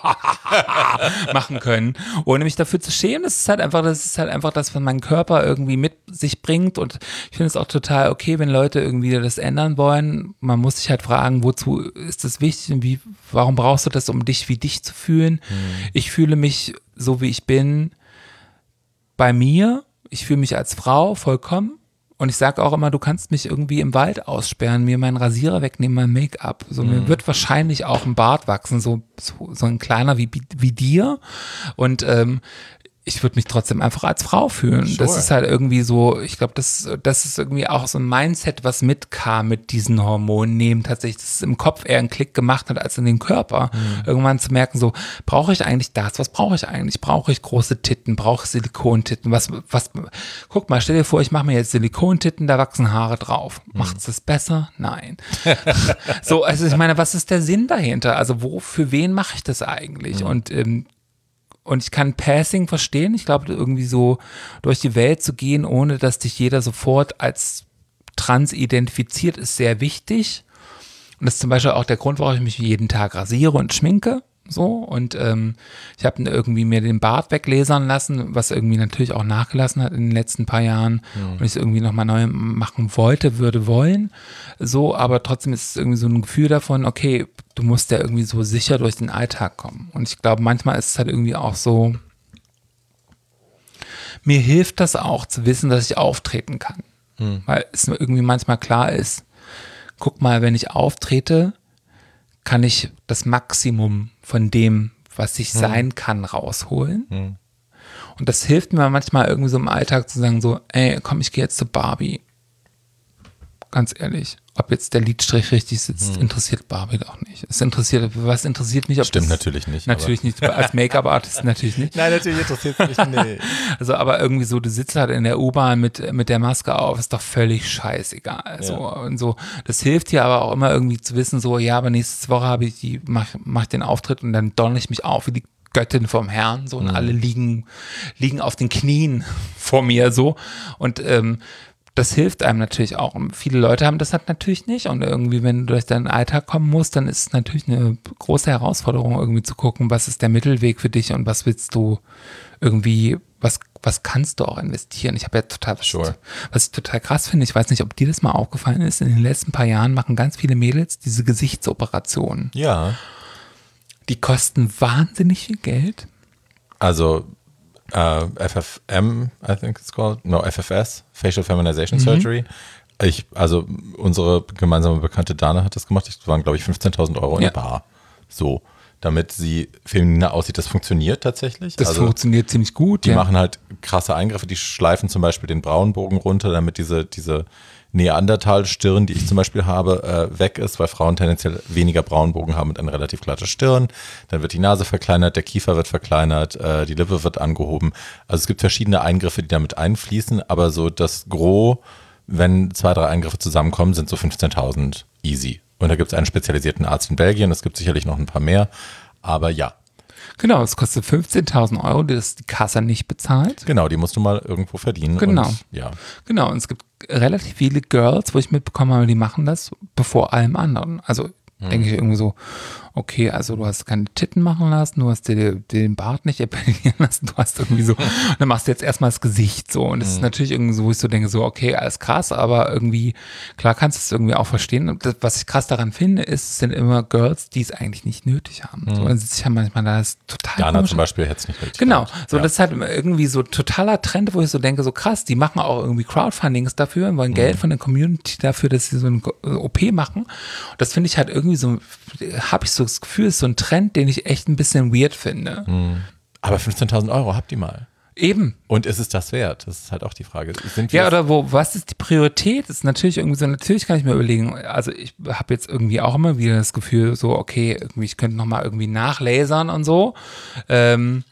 [SPEAKER 2] machen können, ohne mich dafür zu schämen. Das ist halt einfach, das ist halt einfach das, was mein Körper irgendwie mit sich bringt und ich finde es auch total okay, wenn Leute irgendwie das ändern wollen. Man muss sich halt fragen, wozu ist das wichtig und wie, warum brauchst du das, um dich wie dich zu fühlen? Hm. Ich fühle mich so wie ich bin, bei mir. Ich fühle mich als Frau vollkommen. Und ich sage auch immer, du kannst mich irgendwie im Wald aussperren, mir meinen Rasierer wegnehmen, mein Make-up. So, mm. mir wird wahrscheinlich auch ein Bart wachsen, so, so, so ein kleiner wie, wie dir. Und ähm, ich würde mich trotzdem einfach als Frau fühlen. Sure. Das ist halt irgendwie so, ich glaube, das, das ist irgendwie auch so ein Mindset, was mitkam mit diesen Hormonen nehmen. Tatsächlich, dass es im Kopf eher einen Klick gemacht hat als in den Körper. Mhm. Irgendwann zu merken, so, brauche ich eigentlich das? Was brauche ich eigentlich? Brauche ich große Titten? Brauche ich Silikontitten? Was, was, guck mal, stell dir vor, ich mache mir jetzt Silikontitten, da wachsen Haare drauf. Mhm. Macht es das besser? Nein. So, also ich meine, was ist der Sinn dahinter? Also wo, für wen mache ich das eigentlich? Mhm. Und ähm, Und ich kann Passing verstehen. Ich glaube, irgendwie so durch die Welt zu gehen, ohne dass dich jeder sofort als trans identifiziert, ist sehr wichtig. Und das ist zum Beispiel auch der Grund, warum ich mich jeden Tag rasiere und schminke. So. Und ähm, ich habe irgendwie mir den Bart weglasern lassen, was irgendwie natürlich auch nachgelassen hat in den letzten paar Jahren. Mhm. Und ich es irgendwie nochmal neu machen wollte, würde wollen. So, aber trotzdem ist es irgendwie so ein Gefühl davon, okay, du musst ja irgendwie so sicher durch den Alltag kommen. Und ich glaube, manchmal ist es halt irgendwie auch so, mir hilft das auch zu wissen, dass ich auftreten kann. Hm. Weil es mir irgendwie manchmal klar ist, guck mal, wenn ich auftrete, kann ich das Maximum von dem, was ich hm. sein kann, rausholen. Hm. Und das hilft mir manchmal irgendwie so im Alltag zu sagen so, ey, komm, ich gehe jetzt zu Barbie. Ganz ehrlich, ob jetzt der Lidstrich richtig sitzt, hm. interessiert Barbie doch nicht. Es interessiert, was interessiert mich? Ob
[SPEAKER 1] Stimmt
[SPEAKER 2] das,
[SPEAKER 1] natürlich nicht.
[SPEAKER 2] Natürlich nicht, als Make-up-Artist natürlich nicht.
[SPEAKER 1] Nein, natürlich interessiert es mich nicht.
[SPEAKER 2] Also, aber irgendwie so, du sitzt halt in der U-Bahn mit, mit der Maske auf, ist doch völlig scheißegal. So, ja. Und so, das hilft dir aber auch immer irgendwie zu wissen, so, ja, aber nächste Woche habe ich die, mach, mach den Auftritt und dann donner ich mich auf wie die Göttin vom Herrn, so, und mhm. alle liegen, liegen auf den Knien vor mir, so. Und, ähm, das hilft einem natürlich auch. Und viele Leute haben das halt natürlich nicht. Und irgendwie, wenn du durch deinen Alltag kommen musst, dann ist es natürlich eine große Herausforderung, irgendwie zu gucken, was ist der Mittelweg für dich und was willst du irgendwie, was, was kannst du auch investieren? Ich habe ja total,
[SPEAKER 1] sure.
[SPEAKER 2] was ich total krass finde, ich weiß nicht, ob dir das mal aufgefallen ist, in den letzten paar Jahren machen ganz viele Mädels diese Gesichtsoperationen.
[SPEAKER 1] Ja.
[SPEAKER 2] Die kosten wahnsinnig viel Geld.
[SPEAKER 1] Also Uh, F F M, I think it's called. No, F F S, Facial Feminization
[SPEAKER 2] Mhm.
[SPEAKER 1] Surgery. Ich, also unsere gemeinsame Bekannte Dana hat das gemacht. Das waren, glaube ich, fünfzehntausend Euro in
[SPEAKER 2] Ja.
[SPEAKER 1] der Bar. So, damit sie femininer aussieht. Das funktioniert tatsächlich.
[SPEAKER 2] Das
[SPEAKER 1] also,
[SPEAKER 2] funktioniert ziemlich gut.
[SPEAKER 1] Die
[SPEAKER 2] ja.
[SPEAKER 1] machen halt krasse Eingriffe. Die schleifen zum Beispiel den Braunbogen runter, damit diese, diese Neandertal-Stirn, die ich zum Beispiel habe, äh, weg ist, weil Frauen tendenziell weniger Braunbogen haben und eine relativ glatte Stirn. Dann wird die Nase verkleinert, der Kiefer wird verkleinert, äh, die Lippe wird angehoben. Also es gibt verschiedene Eingriffe, die damit einfließen, aber so das Gros, wenn zwei, drei Eingriffe zusammenkommen, sind so fünfzehntausend easy. Und da gibt es einen spezialisierten Arzt in Belgien, es gibt sicherlich noch ein paar mehr, aber ja.
[SPEAKER 2] Genau, es kostet fünfzehntausend Euro, die das die Kasse nicht bezahlt.
[SPEAKER 1] Genau, die musst du mal irgendwo verdienen.
[SPEAKER 2] Genau.
[SPEAKER 1] Und, ja.
[SPEAKER 2] Genau, und es gibt relativ viele Girls, wo ich mitbekommen habe, die machen das bevor allem anderen. Also hm. denke ich irgendwie so, okay, also du hast keine Titten machen lassen, du hast dir den Bart nicht epilieren lassen, du hast irgendwie so, und dann machst du jetzt erstmal das Gesicht so. Und das mhm. ist natürlich irgendwie so, wo ich so denke, so, okay, alles krass, aber irgendwie, klar kannst du es irgendwie auch verstehen. Und das, was ich krass daran finde, ist, es sind immer Girls, die es eigentlich nicht nötig haben. Mhm. So, dann sitze ich ja manchmal da, das ist total
[SPEAKER 1] Jana
[SPEAKER 2] komisch.
[SPEAKER 1] zum Beispiel hätte es nicht nötig
[SPEAKER 2] Genau,
[SPEAKER 1] gehabt.
[SPEAKER 2] so
[SPEAKER 1] ja.
[SPEAKER 2] das ist halt irgendwie so totaler Trend, wo ich so denke, so krass, die machen auch irgendwie Crowdfundings dafür und wollen mhm. Geld von der Community dafür, dass sie so eine O P machen. Und das finde ich halt irgendwie so, habe ich so das Gefühl, ist so ein Trend, den ich echt ein bisschen weird finde.
[SPEAKER 1] Mhm. Aber fünfzehntausend Euro habt ihr mal.
[SPEAKER 2] Eben.
[SPEAKER 1] Und ist es das wert? Das ist halt auch die Frage. Sind wir
[SPEAKER 2] ja, oder wo, was ist die Priorität? Das ist natürlich irgendwie so, natürlich kann ich mir überlegen, also ich habe jetzt irgendwie auch immer wieder das Gefühl, so, okay, irgendwie, ich könnte nochmal irgendwie nachlasern und so. Ähm,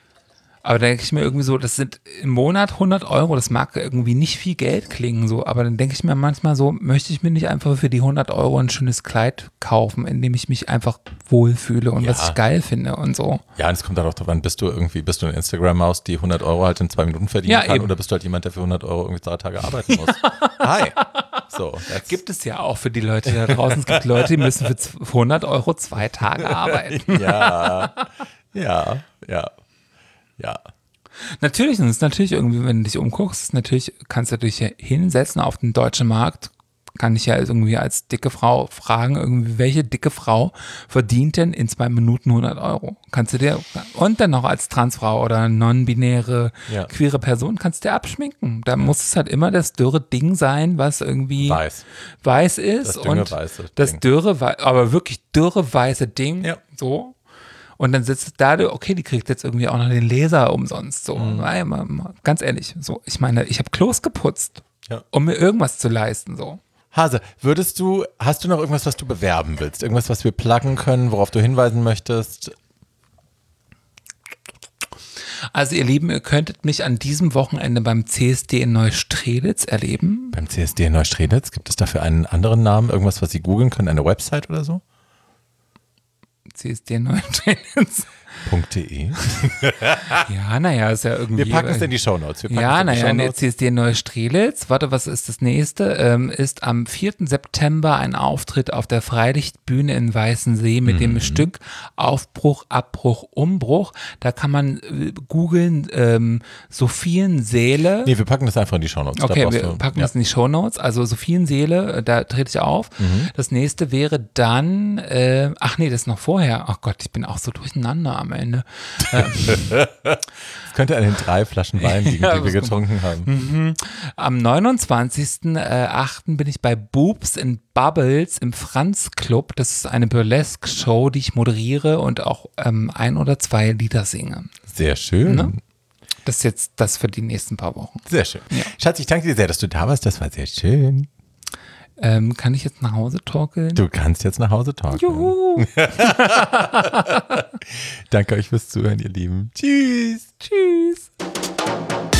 [SPEAKER 2] aber da denke ich mir irgendwie so, das sind im Monat hundert Euro, das mag irgendwie nicht viel Geld klingen, so, aber dann denke ich mir manchmal so, möchte ich mir nicht einfach für die hundert Euro ein schönes Kleid kaufen, in dem ich mich einfach wohlfühle und
[SPEAKER 1] ja.
[SPEAKER 2] was ich geil finde und so.
[SPEAKER 1] Ja, und es kommt darauf an, bist du irgendwie, bist du eine Instagram-Maus, die hundert Euro halt in zwei Minuten verdienen
[SPEAKER 2] ja,
[SPEAKER 1] kann,
[SPEAKER 2] eben.
[SPEAKER 1] oder bist du halt jemand, der für hundert Euro irgendwie zwei Tage arbeiten muss? Hi. So,
[SPEAKER 2] gibt es ja auch für die Leute da draußen. Es gibt Leute, die müssen für hundert Euro zwei Tage arbeiten.
[SPEAKER 1] ja, ja, ja. Ja.
[SPEAKER 2] Natürlich, und es ist natürlich irgendwie, wenn du dich umguckst, natürlich kannst du dich hinsetzen auf den deutschen Markt, kann ich ja irgendwie als dicke Frau fragen, irgendwie, welche dicke Frau verdient denn in zwei Minuten hundert Euro? Kannst du dir, und dann noch als Transfrau oder non-binäre, ja. queere Person, kannst du dir abschminken. Da ja. muss es halt immer das dürre Ding sein, was irgendwie
[SPEAKER 1] weiß,
[SPEAKER 2] weiß ist.
[SPEAKER 1] Das
[SPEAKER 2] und
[SPEAKER 1] weiße
[SPEAKER 2] das
[SPEAKER 1] Ding.
[SPEAKER 2] dürre, aber wirklich dürre weiße Ding,
[SPEAKER 1] ja.
[SPEAKER 2] so. Und dann sitzt da, okay, die kriegt jetzt irgendwie auch noch den Laser umsonst. So,
[SPEAKER 1] mhm.
[SPEAKER 2] Nein, mal, mal, ganz ehrlich, so, ich meine, ich habe Klos geputzt,
[SPEAKER 1] ja.
[SPEAKER 2] um mir irgendwas zu leisten. So.
[SPEAKER 1] Hase, würdest du, hast du noch irgendwas, was du bewerben willst? Irgendwas, was wir pluggen können, worauf du hinweisen möchtest?
[SPEAKER 2] Also ihr Lieben, ihr könntet mich an diesem Wochenende beim C S D in Neustrelitz erleben.
[SPEAKER 1] Beim C S D in Neustrelitz? Gibt es dafür einen anderen Namen? Irgendwas, was Sie googeln können? Eine Website oder so?
[SPEAKER 2] C S D in Neustrelitz.
[SPEAKER 1] .de.
[SPEAKER 2] Ja, naja, ist ja irgendwie.
[SPEAKER 1] Wir packen es in die Shownotes.
[SPEAKER 2] Ja, naja, nee, C S D in Neustrelitz. Warte, was ist das nächste? Ähm, ist am vierten September ein Auftritt auf der Freilichtbühne in Weißensee mit mhm. dem Stück Aufbruch, Abbruch, Umbruch. Da kann man äh, googeln, ähm, Sophienseele.
[SPEAKER 1] Nee, wir packen das einfach in die Shownotes.
[SPEAKER 2] Okay, wir du, packen ja. das in die Shownotes. Also Sophienseele, da trete ich auf. Mhm. Das nächste wäre dann, äh, ach nee, das ist noch vorher. Ach Gott, ich bin auch so durcheinander am Ende.
[SPEAKER 1] Es könnte an den drei Flaschen Wein liegen, ja, die wir getrunken haben.
[SPEAKER 2] Mhm. Am neunundzwanzigsten achten bin ich bei Boobs in Bubbles im Franz Club. Das ist eine Burlesque-Show, die ich moderiere und auch ähm, ein oder zwei Lieder singe.
[SPEAKER 1] Sehr schön. Ne?
[SPEAKER 2] Das ist jetzt das für die nächsten paar Wochen.
[SPEAKER 1] Sehr schön. Ja. Schatz, ich danke dir sehr, dass du da warst. Das war sehr schön.
[SPEAKER 2] Ähm, kann ich jetzt nach Hause torkeln?
[SPEAKER 1] Du kannst jetzt nach Hause torkeln.
[SPEAKER 2] Juhu!
[SPEAKER 1] Danke euch fürs Zuhören, ihr Lieben. Tschüss.
[SPEAKER 2] Tschüss.